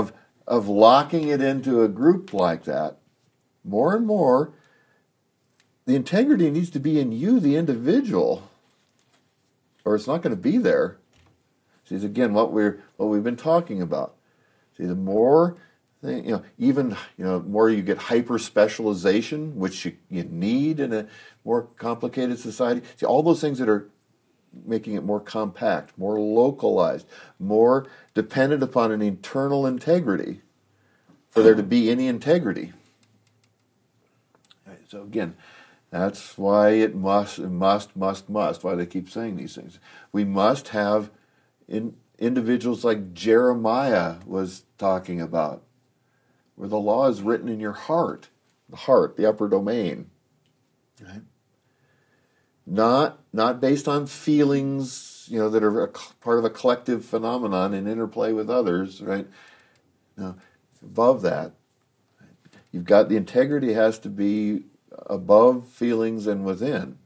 of locking it into a group like that, more and more, the integrity needs to be in you, the individual, or it's not going to be there. See, it's again what we're what we've been talking about. See, the more, thing, you know, even you know, more you get hyper specialization, which you, you need in a more complicated society. See, all those things that are making it more compact, more localized, more dependent upon an internal integrity for there to be any integrity. Right, so again, that's why it must, it must, must, must, why they keep saying these things. We must have in, individuals like Jeremiah was talking about, where the law is written in your heart, the heart, the upper domain. Right? Not, not based on feelings, you know, that are a, part of a collective phenomenon in interplay with others, right? No, above that, you've got the integrity has to be above feelings and within.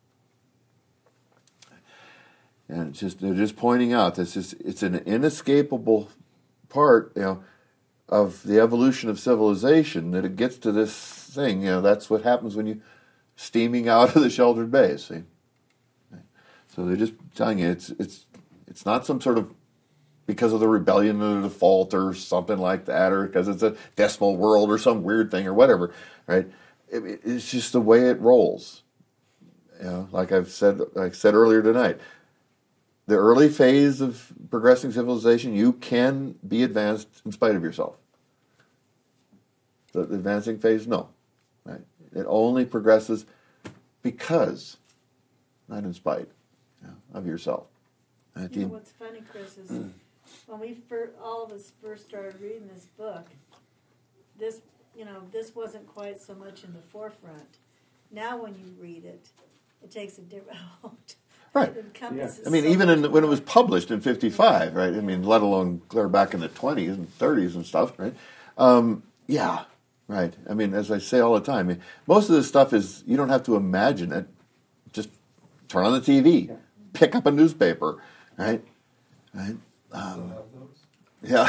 And it's just they're just pointing out this is it's an inescapable part, you know, of the evolution of civilization that it gets to this thing. You know, that's what happens when you steaming out of the sheltered base. See, so they're just telling you it's it's it's not some sort of because of the rebellion of the default or something like that, or because it's a decimal world or some weird thing or whatever, right? It, it's just the way it rolls. You know, like I've said, like I said earlier tonight, the early phase of progressing civilization, you can be advanced in spite of yourself. The, the advancing phase, no, right? It only progresses because, not in spite, you know, of yourself. You know what's funny, Chris, is when we first, all of us first started reading this book, this, you know, this wasn't quite so much in the forefront. Now when you read it, it takes a different... Right. It encompasses I mean, so even in, much when it more. was published in fifty-five, right? I mean, let alone clear back in the twenties and thirties and stuff, right? Um, yeah, right. I mean, as I say all the time, I mean, most of this stuff is, you don't have to imagine it. Just turn on the T V, pick up a newspaper, right? Right? Um, yeah.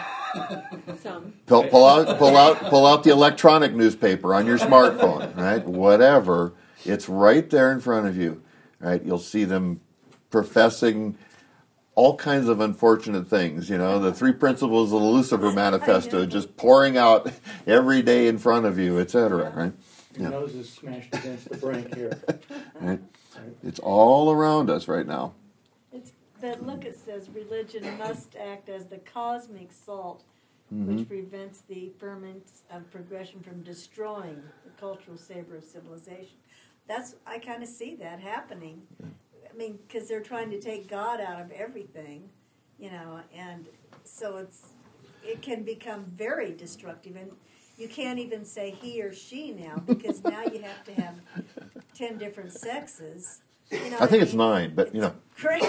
Some. pull, pull out, pull out, pull out the electronic newspaper on your smartphone, right? Whatever. It's right there in front of you. Right, you'll see them professing all kinds of unfortunate things. You know, the three principles of the Lucifer Manifesto, just pouring out every day in front of you, et cetera. Right? Your Yeah. nose is smashed against the brink here. Right? It's all around us right now. It's, but look, it says religion must act as the cosmic salt, Mm-hmm. which prevents the ferments of progression from destroying the cultural savor of civilization. That's I kind of see that happening. I mean, because they're trying to take God out of everything, you know, and so it's it can become very destructive. And you can't even say he or she now, because now you have to have ten different sexes. You know I what think it's mean? nine, but you know. Crazy.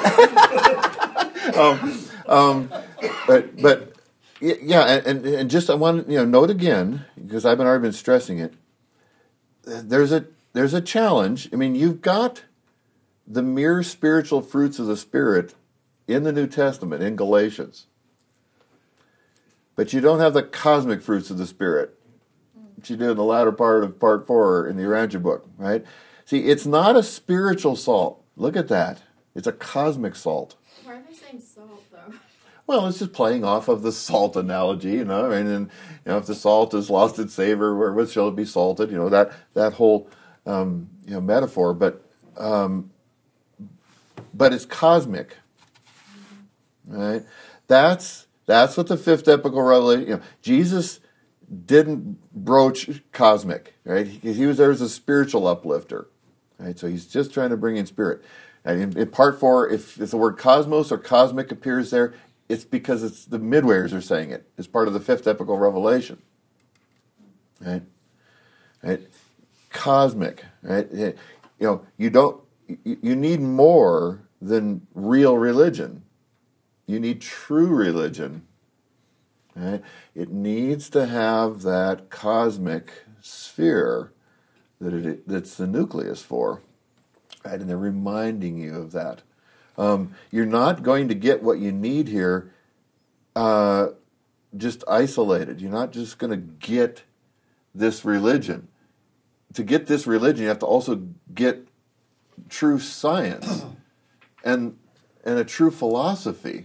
um, um, but but yeah, and, and just I want to you know note again, because I've been already been stressing it. There's a there's a challenge. I mean, you've got the mere spiritual fruits of the Spirit in the New Testament in Galatians, but you don't have the cosmic fruits of the Spirit, which you do in the latter part of part four in the Urantia book, right? See, it's not a spiritual salt. Look at that. It's a cosmic salt. Why are they saying salt, though? Well, it's just playing off of the salt analogy, you know. I mean, and, you know, if the salt has lost its savor, wherewith shall it be salted? You know, that that whole um, you know metaphor. But um, but it's cosmic, right? That's that's what the fifth epical revelation. You know, Jesus didn't broach cosmic, right? He, he was there as a spiritual uplifter, right? So he's just trying to bring in spirit. And in, in part four, if, if the word cosmos or cosmic appears there, it's because it's the midwayers are saying it. It's part of the fifth epical revelation, right? Right? Cosmic, right? You know, you don't. You, you need more than real religion. You need true religion. Right? It needs to have that cosmic sphere that it that's the nucleus for. Right? And they're reminding you of that. Um, you're not going to get what you need here uh, just isolated. You're not just going to get this religion. To get this religion, you have to also get true science and and a true philosophy.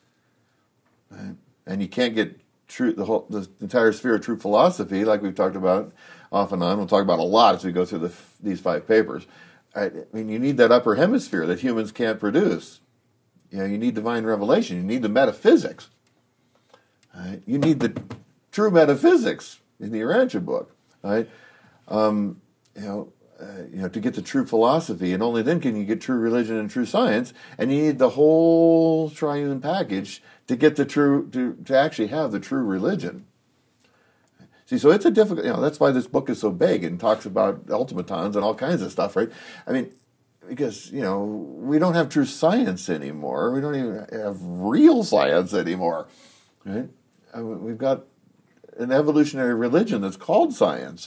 Right? And you can't get true the whole the entire sphere of true philosophy, like we've talked about off and on. We'll talk about a lot as we go through the, these five papers. I, I mean, you need that upper hemisphere that humans can't produce. You know, you need divine revelation. You need the metaphysics. Right? You need the true metaphysics in the Urantia book. Right? Um, you know, uh, you know, to get the true philosophy, and only then can you get true religion and true science. And you need the whole triune package to get the true to, to actually have the true religion. See, so it's a difficult. You know, that's why this book is so big and talks about ultimatons and all kinds of stuff, right? I mean, because you know we don't have true science anymore. We don't even have real science anymore, right? I mean, we've got an evolutionary religion that's called science.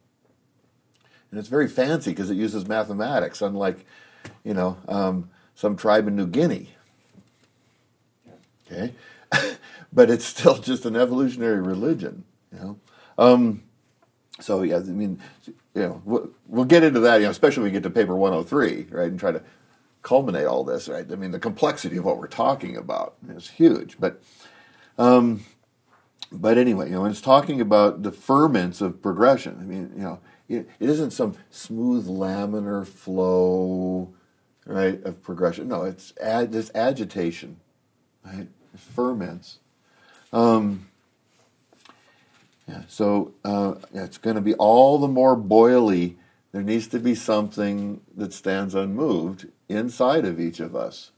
And it's very fancy because it uses mathematics, unlike, you know, um, some tribe in New Guinea. Okay? But it's still just an evolutionary religion, you know. Um, so, yeah, I mean, you know, we'll, we'll get into that, you know, especially when we get to paper one oh three, right, and try to culminate all this, right? I mean, the complexity of what we're talking about is huge. But, um, but anyway, you know, when it's talking about the ferments of progression, I mean, you know, it isn't some smooth laminar flow, right, of progression. No, it's ad, this agitation, right? It ferments. Um, yeah, so uh, it's going to be all the more boily. There needs to be something that stands unmoved inside of each of us.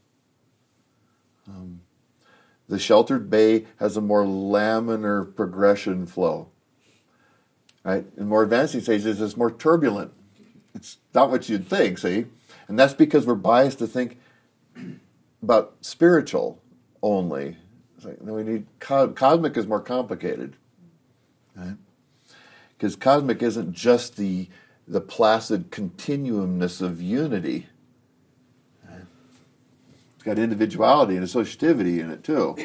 Um, the sheltered bay has a more laminar progression flow. Right? In more advancing stages, it's more turbulent. It's not what you'd think, see? And that's because we're biased to think about spiritual only. It's like, no, we need co- cosmic is more complicated. Right? Because cosmic isn't just the the placid continuumness of unity. Right? It's got individuality and associativity in it too.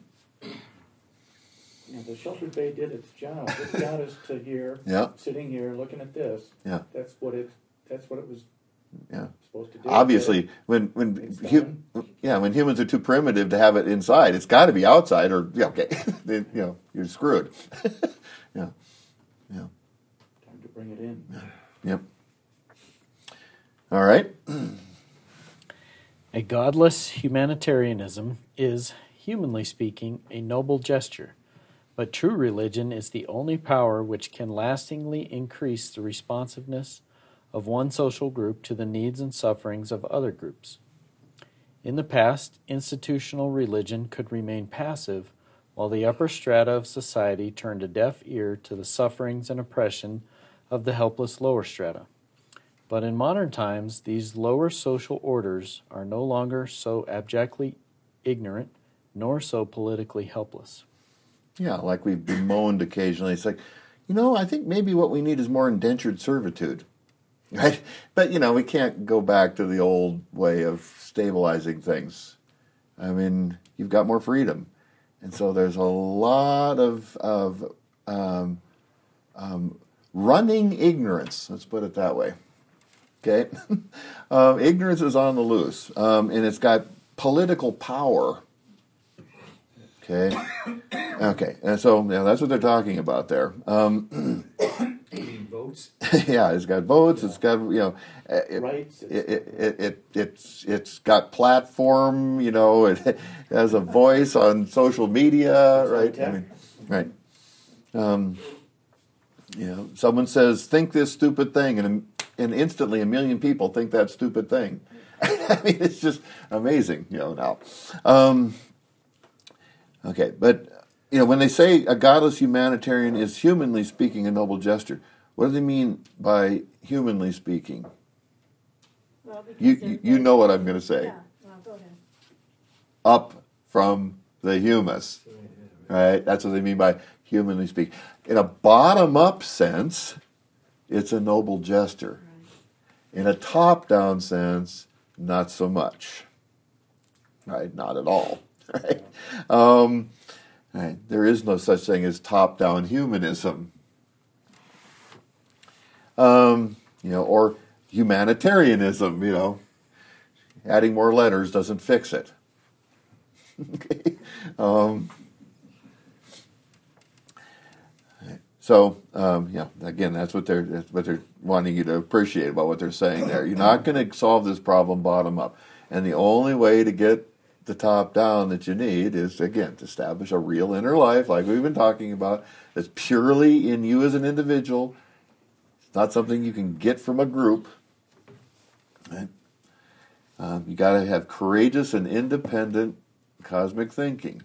Yeah, the sheltered bay did its job. It got us to here, Yeah. sitting here, looking at this. Yeah. That's what it. That's what it was Yeah. supposed to do. Obviously, when when It's hu- yeah, when humans are too primitive to have it inside, it's got to be outside, or yeah, okay, then, you know, you're screwed. yeah, yeah, Time to bring it in. yep. All right. A godless humanitarianism is, humanly speaking, a noble gesture, but true religion is the only power which can lastingly increase the responsiveness of one social group to the needs and sufferings of other groups. In the past, institutional religion could remain passive while the upper strata of society turned a deaf ear to the sufferings and oppression of the helpless lower strata. But in modern times, these lower social orders are no longer so abjectly ignorant nor so politically helpless. Yeah, like we've bemoaned occasionally. It's like, you know, I think maybe what we need is more indentured servitude. Right? But, you know, we can't go back to the old way of stabilizing things. I mean, you've got more freedom. And so there's a lot of, of um, um, running ignorance, let's put it that way. Okay? um, ignorance is on the loose, um, and it's got political power. Okay? Okay, and so yeah, that's what they're talking about there. Um, votes. yeah, it's got votes. It's got you know, it, Rights. It, it, it, it it's it's got platform. You know, it has a voice on social media. It's Right. high-tech. I mean, right. Um, you know, someone says, "Think this stupid thing," and and instantly a million people think that stupid thing. I mean, it's just amazing. You know now. Um, okay, but. You know, when they say a godless humanitarian is humanly speaking a noble gesture, what do they mean by humanly speaking? Well, because You they're- you, you know what I'm going to say. Yeah, well, go ahead. Up from the humus, right? That's what they mean by humanly speaking. In a bottom-up sense, it's a noble gesture. Right. In a top-down sense, not so much. Right? Not at all. Right? Um, Right? There is no such thing as top-down humanism. Um, you know, or humanitarianism, you know. Adding more letters doesn't fix it. Okay. Um, so, um, yeah, again, that's what they're that's what they're wanting you to appreciate about what they're saying there. You're not going to solve this problem bottom up, and the only way to get the top down that you need is, again, to establish a real inner life, like we've been talking about, that's purely in you as an individual. It's not something you can get from a group. Right? Um, you got to have courageous and independent cosmic thinking.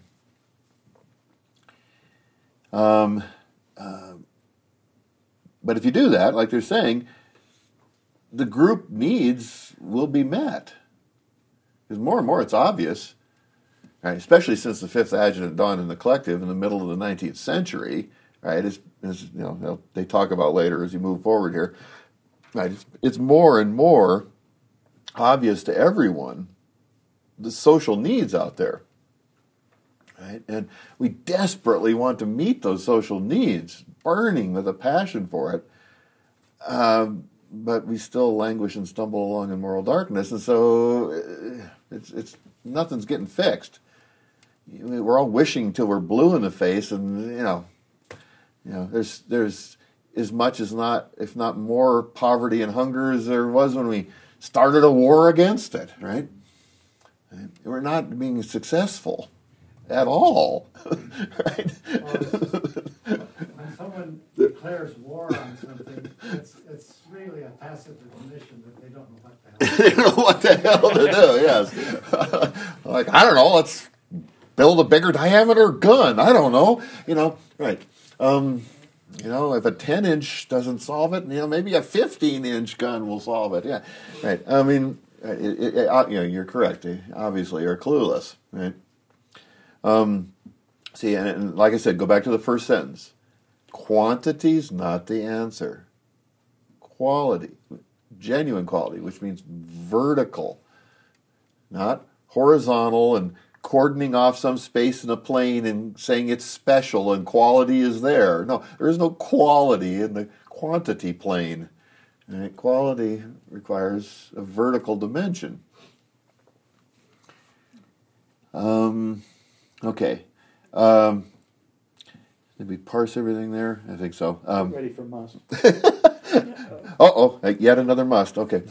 Um, uh, but if you do that, like they're saying, the group needs will be met. Because more and more it's obvious, right, especially since the fifth adjutant dawned in the collective in the middle of the nineteenth century, right, as, as you know, they talk about later as you move forward here, right, it's, it's more and more obvious to everyone the social needs out there, right, and we desperately want to meet those social needs, burning with a passion for it, um, but we still languish and stumble along in moral darkness, and so it's it's nothing's getting fixed. We're all wishing till we're blue in the face, and you know, you know, there's there's as much as not, if not more, poverty and hunger as there was when we started a war against it. Right? We're not being successful at all. Right? When someone declares war on something, it's, it's really a tacit admission that they don't know what the hell. They don't know what the hell to do, yes. Like, I don't know, let's build a bigger diameter gun. I don't know. You know, right. Um, you know, if a ten inch doesn't solve it, you know, maybe a fifteen inch gun will solve it. Yeah, right. I mean, it, it, it, you know, you're correct. Obviously, you're clueless, right? Um, see, and, and like I said, go back to the first sentence. Quantity's not the answer. Quality, genuine quality, which means vertical, not horizontal and cordoning off some space in a plane and saying it's special and quality is there. No, there is no quality in the quantity plane. Right? Quality requires a vertical dimension. Um, okay. Um, did we parse everything there? I think so. Um, Ready for must. Uh-oh, yet another must. Okay.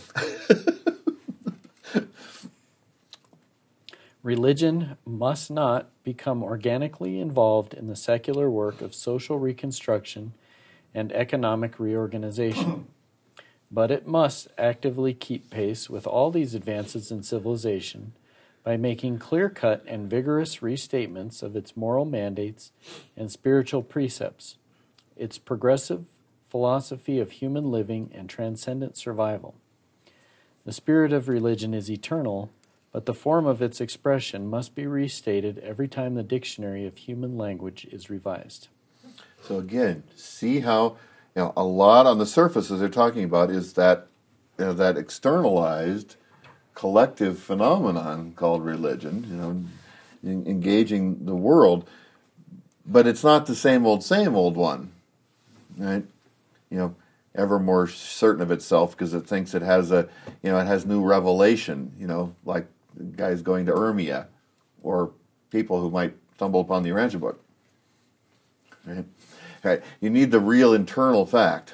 Religion must not become organically involved in the secular work of social reconstruction and economic reorganization, but it must actively keep pace with all these advances in civilization by making clear-cut and vigorous restatements of its moral mandates and spiritual precepts, its progressive philosophy of human living and transcendent survival. The spirit of religion is eternal, but the form of its expression must be restated every time the dictionary of human language is revised. So again, see how, you know, a lot on the surface as they're talking about is that, you know, that externalized collective phenomenon called religion, you know, en- engaging the world, but it's not the same old, same old one, right? You know, ever more certain of itself because it thinks it has a, you know, it has new revelation, you know, like guys going to Urmia or people who might stumble upon the Urantia book. Right? Right? You need the real internal fact.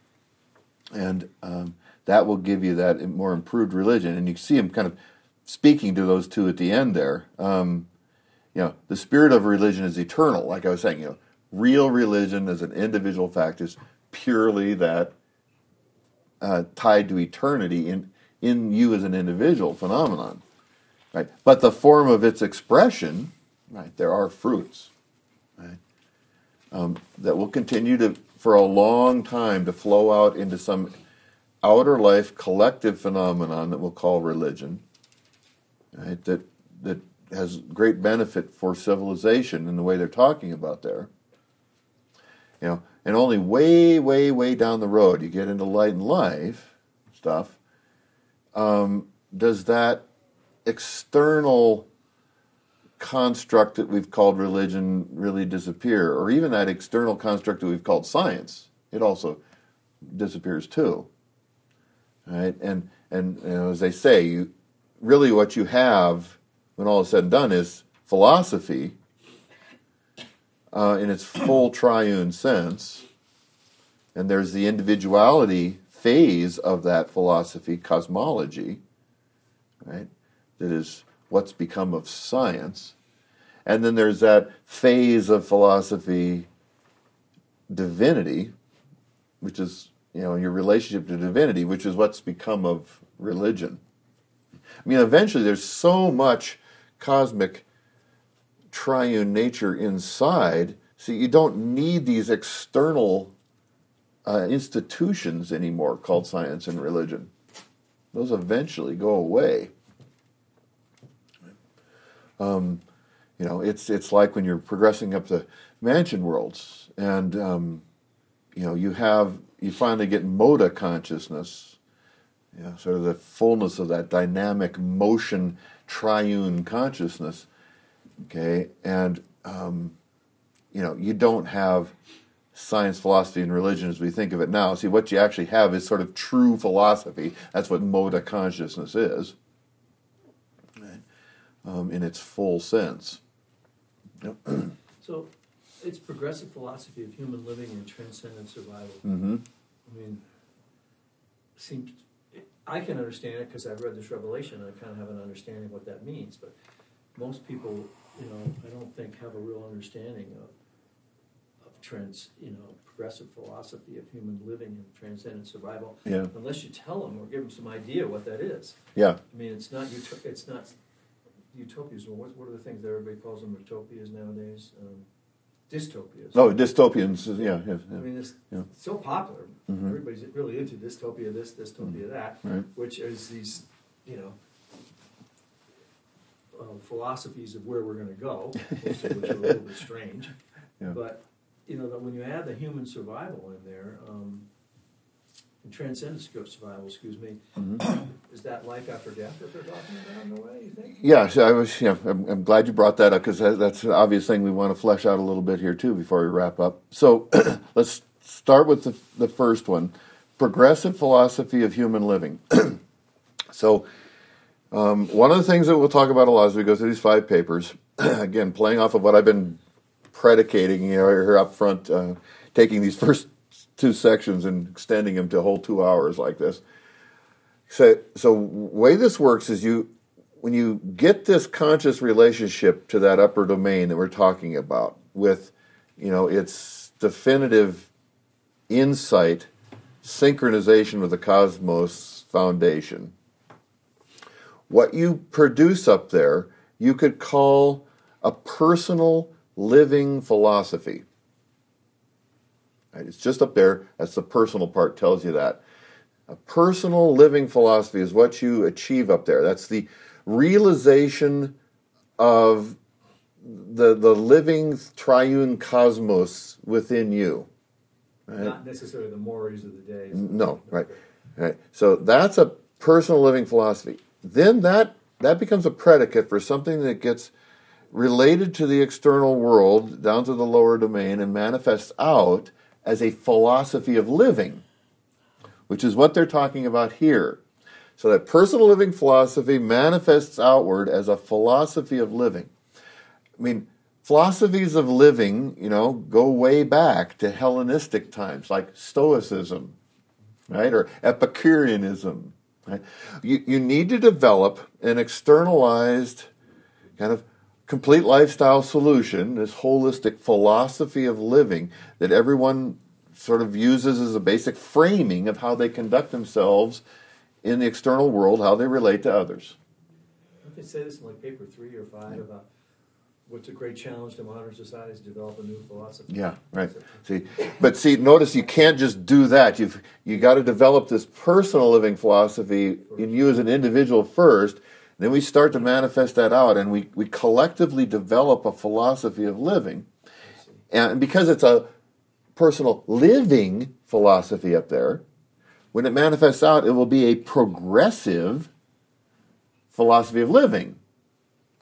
And um, that will give you that more improved religion. And you see him kind of speaking to those two at the end there. Um, you know, the spirit of religion is eternal, like I was saying, you know, real religion as an individual fact is purely that uh, tied to eternity in, in you as an individual phenomenon. Right? But the form of its expression, right, there are fruits, right, um, that will continue to, for a long time, to flow out into some outer life collective phenomenon that we'll call religion, right, that, that has great benefit for civilization in the way they're talking about there. You know, and only way, way, way down the road, you get into light and life stuff, um, does that external construct that we've called religion really disappear, or even that external construct that we've called science, it also disappears too. Right? And and you know, as they say, you really what you have when all is said and done is philosophy uh, in its full triune sense, and there's the individuality phase of that philosophy, cosmology, right? That is what's become of science. And then there's that phase of philosophy, divinity, which is, you know, your relationship to divinity, which is what's become of religion. I mean, eventually there's so much cosmic triune nature inside, so you don't need these external uh, institutions anymore called science and religion. Those eventually go away. Um, you know, it's it's like when you're progressing up the mansion worlds, and um, you know, you have you finally get moda consciousness, you know, sort of the fullness of that dynamic motion triune consciousness. Okay, and um, you know, you don't have science, philosophy, and religion as we think of it now. See, what you actually have is sort of true philosophy. That's what moda consciousness is. Um, in its full sense. Yep. So, it's progressive philosophy of human living and transcendent survival. Mm-hmm. I mean, seems I can understand it because I've read this Revelation and I kind of have an understanding of what that means. But most people, you know, I don't think have a real understanding of of trans, you know, progressive philosophy of human living and transcendent survival. Yeah. Unless you tell them or give them some idea what that is. Yeah. I mean, it's not ut- it's not. Utopias. Well, what, what are the things that everybody calls them utopias nowadays? Um, dystopias. Oh, dystopians. Yeah, yeah. I yeah. mean, it's Yeah. so popular. Mhm. Everybody's really into dystopia this, dystopia that, Right. which is these, you know, uh, philosophies of where we're going to go, most of which are a little bit strange. Yeah. But, you know, that when you add the human survival in there, um, and transcendent survival, excuse me, Mm-hmm. is that life after death that they're talking about in a way, you think? Yeah, so I was. Yeah, I'm, I'm glad you brought that up because that, that's an obvious thing we want to flesh out a little bit here too before we wrap up. So let's start with the, the first one: progressive philosophy of human living. So um, one of the things that we'll talk about a lot as we go through these five papers, again, playing off of what I've been predicating, you know, here up front, uh, taking these first two sections and extending them to a whole two hours like this. So, so way this works is you, when you get this conscious relationship to that upper domain that we're talking about with, you know, its definitive insight, synchronization with the cosmos foundation, what you produce up there, you could call a personal living philosophy. Right? It's just up there. That's the personal part, tells you that. A personal living philosophy is what you achieve up there. That's the realization of the the living triune cosmos within you. Right? Not necessarily the mores of the day. No, right, right. So that's a personal living philosophy. Then that that becomes a predicate for something that gets related to the external world, down to the lower domain, and manifests out as a philosophy of living, which is what they're talking about here. So that personal living philosophy manifests outward as a philosophy of living. I mean, philosophies of living, you know, go way back to Hellenistic times, like Stoicism, right, or Epicureanism. Right? You, you need to develop an externalized kind of complete lifestyle solution, this holistic philosophy of living that everyone sort of uses as a basic framing of how they conduct themselves in the external world, how they relate to others. Don't they say this in like paper three or five about what's a great challenge to modern society is to develop a new philosophy? Yeah, right. See, but see, notice you can't just do that. You've you got to develop this personal living philosophy in you as an individual first. Then we start to manifest that out, and we, we collectively develop a philosophy of living. And because it's a personal living philosophy up there, when it manifests out, it will be a progressive philosophy of living.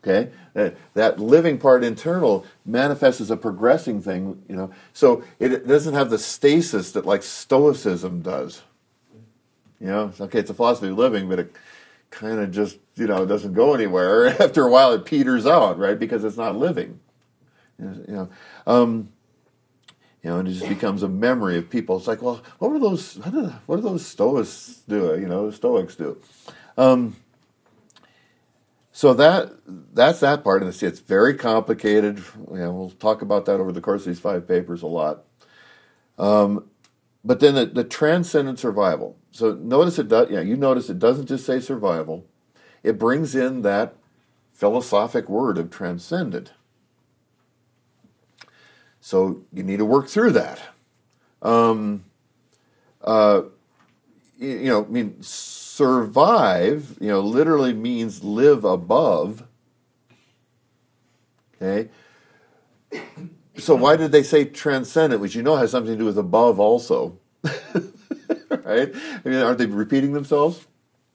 Okay, that, that living part internal manifests as a progressing thing, you know. So it, it doesn't have the stasis that like Stoicism does. You know, it's, okay, it's a philosophy of living, but it kind of just, you know, doesn't go anywhere. After a while, it peters out, right? Because it's not living. You know, um, you know, and it just becomes a memory of people. It's like, well, what were those? What do, what do those Stoics do? You know, Stoics do. Um, So that that's that part, and it's, it's very complicated. You know, we'll talk about that over the course of these five papers a lot. Um, but then the, the transcendent survival. So notice it does. Yeah, you notice it doesn't just say survival. It brings in that philosophic word of transcendent. So you need to work through that. Um, uh, you, you know, I mean. Survive, you know, literally means live above. Okay? So why did they say transcendent, which you know has something to do with above also? Right? I mean, aren't they repeating themselves?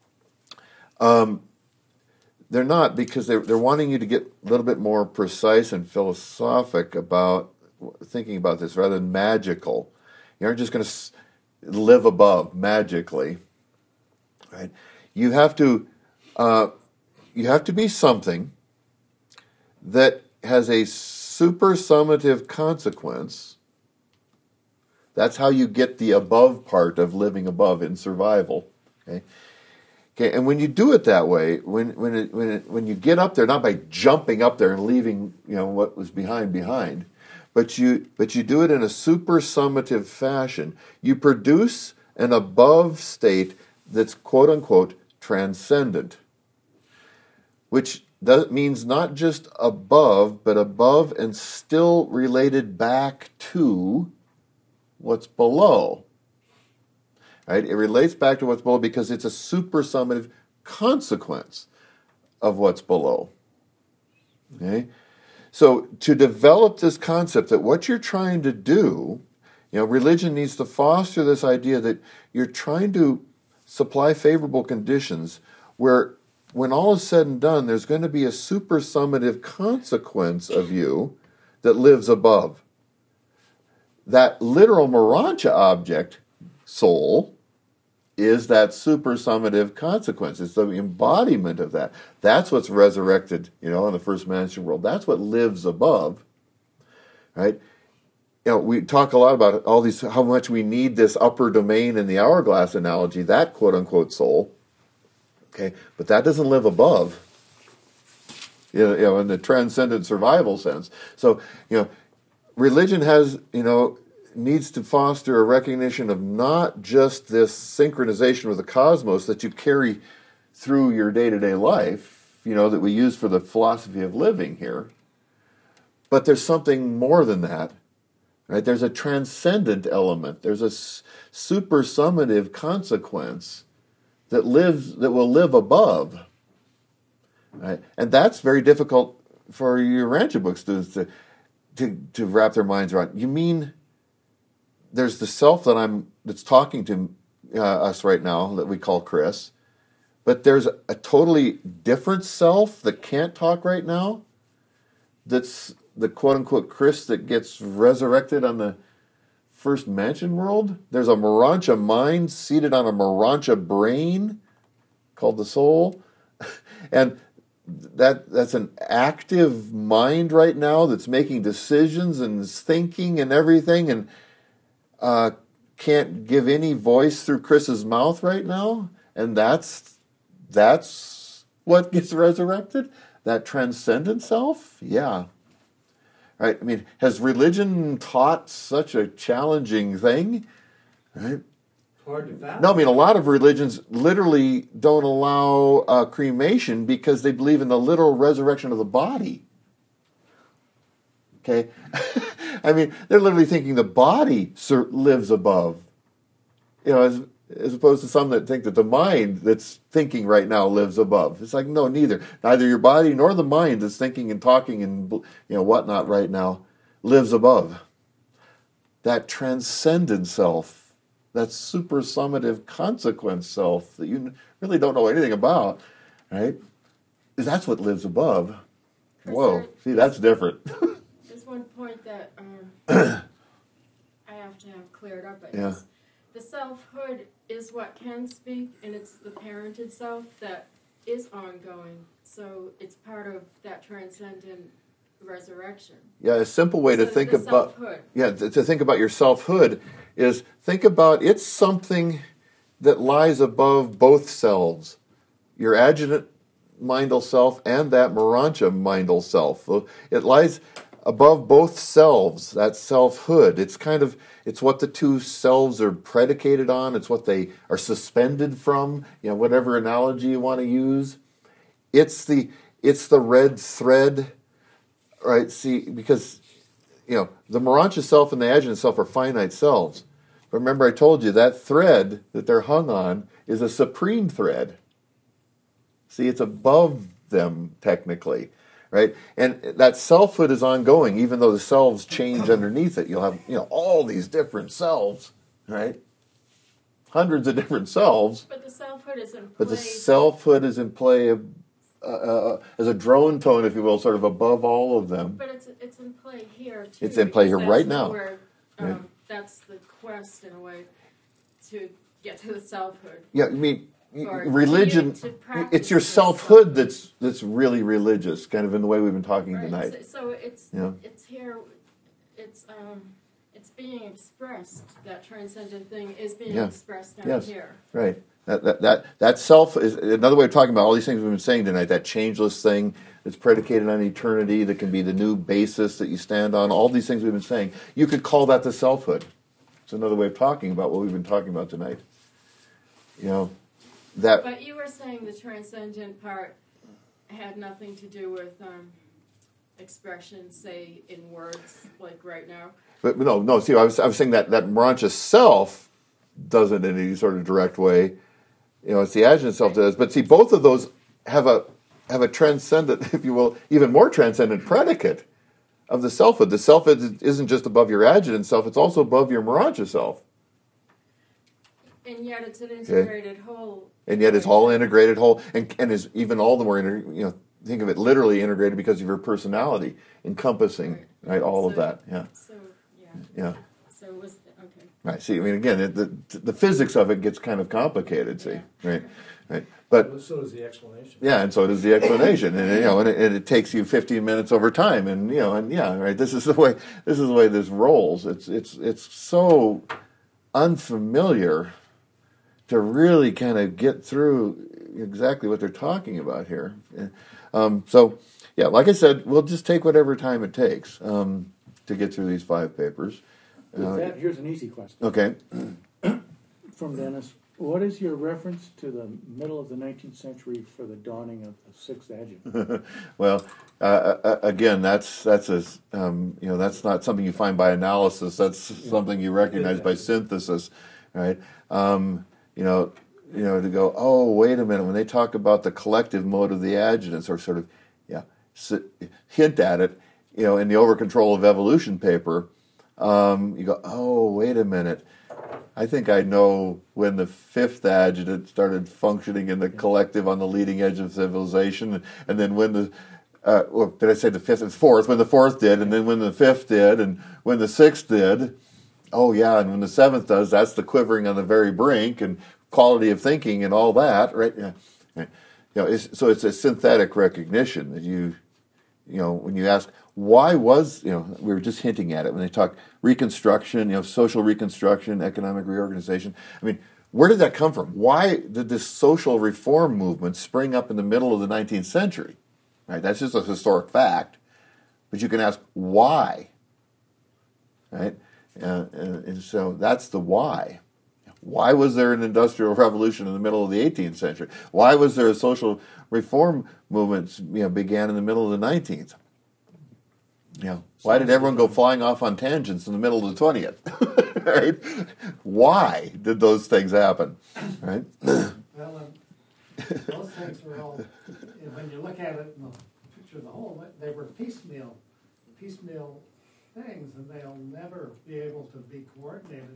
Um, they're not, because they're, they're wanting you to get a little bit more precise and philosophic about thinking about this rather than magical. You aren't just going to live above magically. Right, you have to, uh, you have to be something that has a supersummative consequence. That's how you get the above part of living above in survival. Okay, okay, and when you do it that way, when when it, when it, when you get up there, not by jumping up there and leaving, you know, what was behind behind, but you but you do it in a supersummative fashion. You produce an above state that's quote-unquote transcendent, which does, means not just above, but above and still related back to what's below. Right? It relates back to what's below because it's a supersummative consequence of what's below. Okay? So to develop this concept that what you're trying to do, you know, religion needs to foster this idea that you're trying to supply favorable conditions where, when all is said and done, there's going to be a supersummative consequence of you that lives above. That literal Morancha object, soul, is that supersummative consequence. It's the embodiment of that. That's what's resurrected, you know, in the first mansion world. That's what lives above, right? You know, we talk a lot about all these, how much we need this upper domain in the hourglass analogy, that quote-unquote soul. Okay, but that doesn't live above, you know, you know, in the transcendent survival sense. So, you know, religion has, you know, needs to foster a recognition of not just this synchronization with the cosmos that you carry through your day-to-day life, you know, that we use for the philosophy of living here, but there's something more than that. Right? There's a transcendent element. There's a supersummative consequence that lives that will live above. Right? And that's very difficult for your Urantia book students to, to to wrap their minds around. You mean there's the self that I'm that's talking to uh, us right now that we call Chris, but there's a, a totally different self that can't talk right now. That's the quote-unquote Chris that gets resurrected on the first mansion world. There's a Morancha mind seated on a Morancha brain called the soul. And that that's an active mind right now that's making decisions and is thinking and everything, and uh, can't give any voice through Chris's mouth right now. And that's that's what gets resurrected? That transcendent self? Yeah. Right? I mean, has religion taught such a challenging thing? Right? Hard to fathom. No, I mean, a lot of religions literally don't allow uh, cremation because they believe in the literal resurrection of the body. Okay? I mean, they're literally thinking the body sur- lives above. You know, as, as opposed to some that think that the mind that's thinking right now lives above. It's like, no, neither. Neither your body nor the mind that's thinking and talking and, you know, whatnot right now lives above. That transcendent self, that supersummative consequence self that you really don't know anything about, right? That's what lives above. Chris, Whoa, there- see, that's different. There's one point that um, I have to have cleared up. I Yeah. guess. The selfhood is what can speak, and it's the parented self that is ongoing. So it's part of that transcendent resurrection. Yeah, a simple way to So think the about selfhood. yeah to, to think about your selfhood is think about it's something that lies above both selves, your adjutant mindal self and that Morancha mindal self. It lies above both selves, that selfhood. It's kind of it's what the two selves are predicated on. It's what they are suspended from. You know, whatever analogy you want to use. It's the it's the red thread, right? See, because you know the Morancha self and the adjutant self are finite selves. But remember, I told you that thread that they're hung on is a supreme thread. See, it's above them technically, right? And that selfhood is ongoing, even though the selves change underneath it. You'll have, you know, all these different selves, right? Hundreds of different selves. But the selfhood is in play. But the selfhood is in play uh, uh, as a drone tone, if you will, sort of above all of them. But it's it's in play here too. It's in play because here right that's now. Where, um, Right. That's the quest in a way to get to the selfhood. Yeah, I mean, Or religion, to practice it's your this selfhood that's that's really religious, kind of in the way we've been talking Right. tonight. So, so it's Yeah. it's here. It's um it's being expressed. That transcendent thing is being Yeah. expressed down Yes. here. Right. That, that that that self is another way of talking about all these things we've been saying tonight. That changeless thing that's predicated on eternity, that can be the new basis that you stand on. All these things we've been saying. You could call that the selfhood. It's another way of talking about what we've been talking about tonight. You know, that. But you were saying the transcendent part had nothing to do with um, expression, say in words, like right now. But no, no. See, I was I was saying that that Morancha self doesn't in any sort of direct way. You know, it's the adjutant self that does. But see, both of those have a have a transcendent, if you will, even more transcendent predicate of the selfhood. The selfhood isn't just above your adjutant self; it's also above your Morancha self. And yet it's an integrated whole. And yet, it's all integrated whole, and and is even all the more inter, you know. Think of it literally integrated because of your personality, encompassing right, Right. all So- of that. Yeah, So yeah. yeah. So it was okay. Right. See, I mean, again, it, the the physics of it gets kind of complicated. See, Yeah. right, right. But So does the explanation. yeah, and so does the explanation, and you know, and it, and it takes you fifteen minutes over time, and you know, and yeah, right. This is the way. This is the way this rolls. It's it's it's so unfamiliar to really kind of get through exactly what they're talking about here. Um, so, yeah, like I said, we'll just take whatever time it takes um, to get through these five papers. With Uh, that, here's an easy question okay. from Dennis. What is your reference to the middle of the nineteenth century for the dawning of the sixth adjunct? Well, uh, uh, again, that's that's a um, you know that's not something you find by analysis. That's something you recognize by synthesis, right? Um, you know, you know to go. Oh, wait a minute. When they talk about the collective mode of the adjutants, or sort of, yeah, s- hint at it. You know, in the Over Control of Evolution paper, um, you go. Oh, wait a minute. I think I know when the fifth adjutant started functioning in the collective on the leading edge of civilization, and then when the, uh, well, did I say the fifth? The fourth, when the fourth did, and then when the fifth did, and when the sixth did. Oh, yeah, and when the seventh does, that's the quivering on the very brink, and quality of thinking and all that, right? Yeah. Right. You know, it's, so it's a synthetic recognition that you, you know, when you ask, why was, you know, we were just hinting at it when they talk reconstruction, you know, social reconstruction, economic reorganization. I mean, where did that come from? Why did this social reform movement spring up in the middle of the nineteenth century? Right? That's just a historic fact. But you can ask, why? Right? Uh, and, and so that's the why. Why was there an industrial revolution in the middle of the eighteenth century? Why was there a social reform movement, you know, began in the middle of the nineteenth? You know, why did everyone go flying off on tangents in the middle of the twentieth? Right? Why did those things happen? Right? Well, um, those things are all, when you look at it in the picture of the whole, they were piecemeal, piecemeal things, and they'll never be able to be coordinated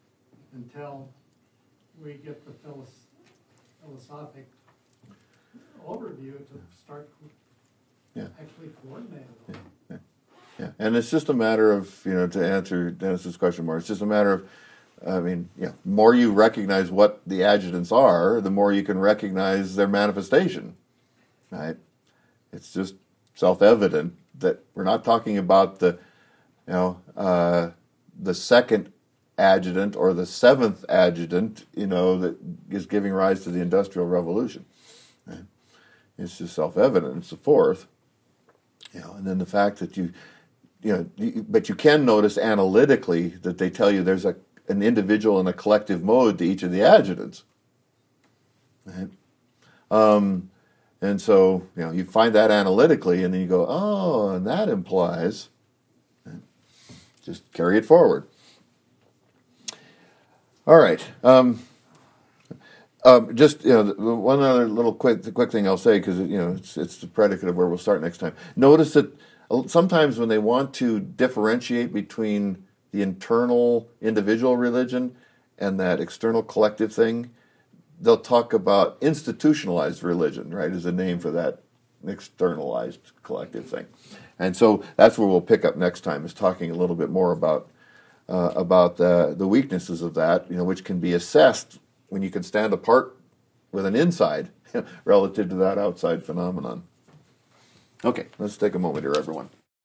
until we get the philos- philosophic overview to start Yeah. actually coordinated on. Yeah. Yeah, and it's just a matter of, you know, to answer Dennis's question more, it's just a matter of, I mean, you know, more you recognize what the adjutants are, the more you can recognize their manifestation, right? It's just self-evident that we're not talking about the, you know, uh, the second adjutant or the seventh adjutant, you know, that is giving rise to the Industrial Revolution. Right? It's just self-evident. It's the fourth, you know, and then the fact that you, you know, you, but you can notice analytically that they tell you there's a an individual and a collective mode to each of the adjutants. Right? Um, and so, you know, you find that analytically, and then you go, oh, and that implies, right? Just carry it forward. All right. Um, um, just, you know, one other little quick quick thing I'll say, because, you know, it's, it's the predicate of where we'll start next time. Notice that sometimes when they want to differentiate between the internal individual religion and that external collective thing, they'll talk about institutionalized religion, right, as a name for that externalized collective thing. And so that's where we'll pick up next time, is talking a little bit more about uh, about the, the weaknesses of that, you know, which can be assessed when you can stand apart with an inside relative to that outside phenomenon. Okay, let's take a moment here, everyone.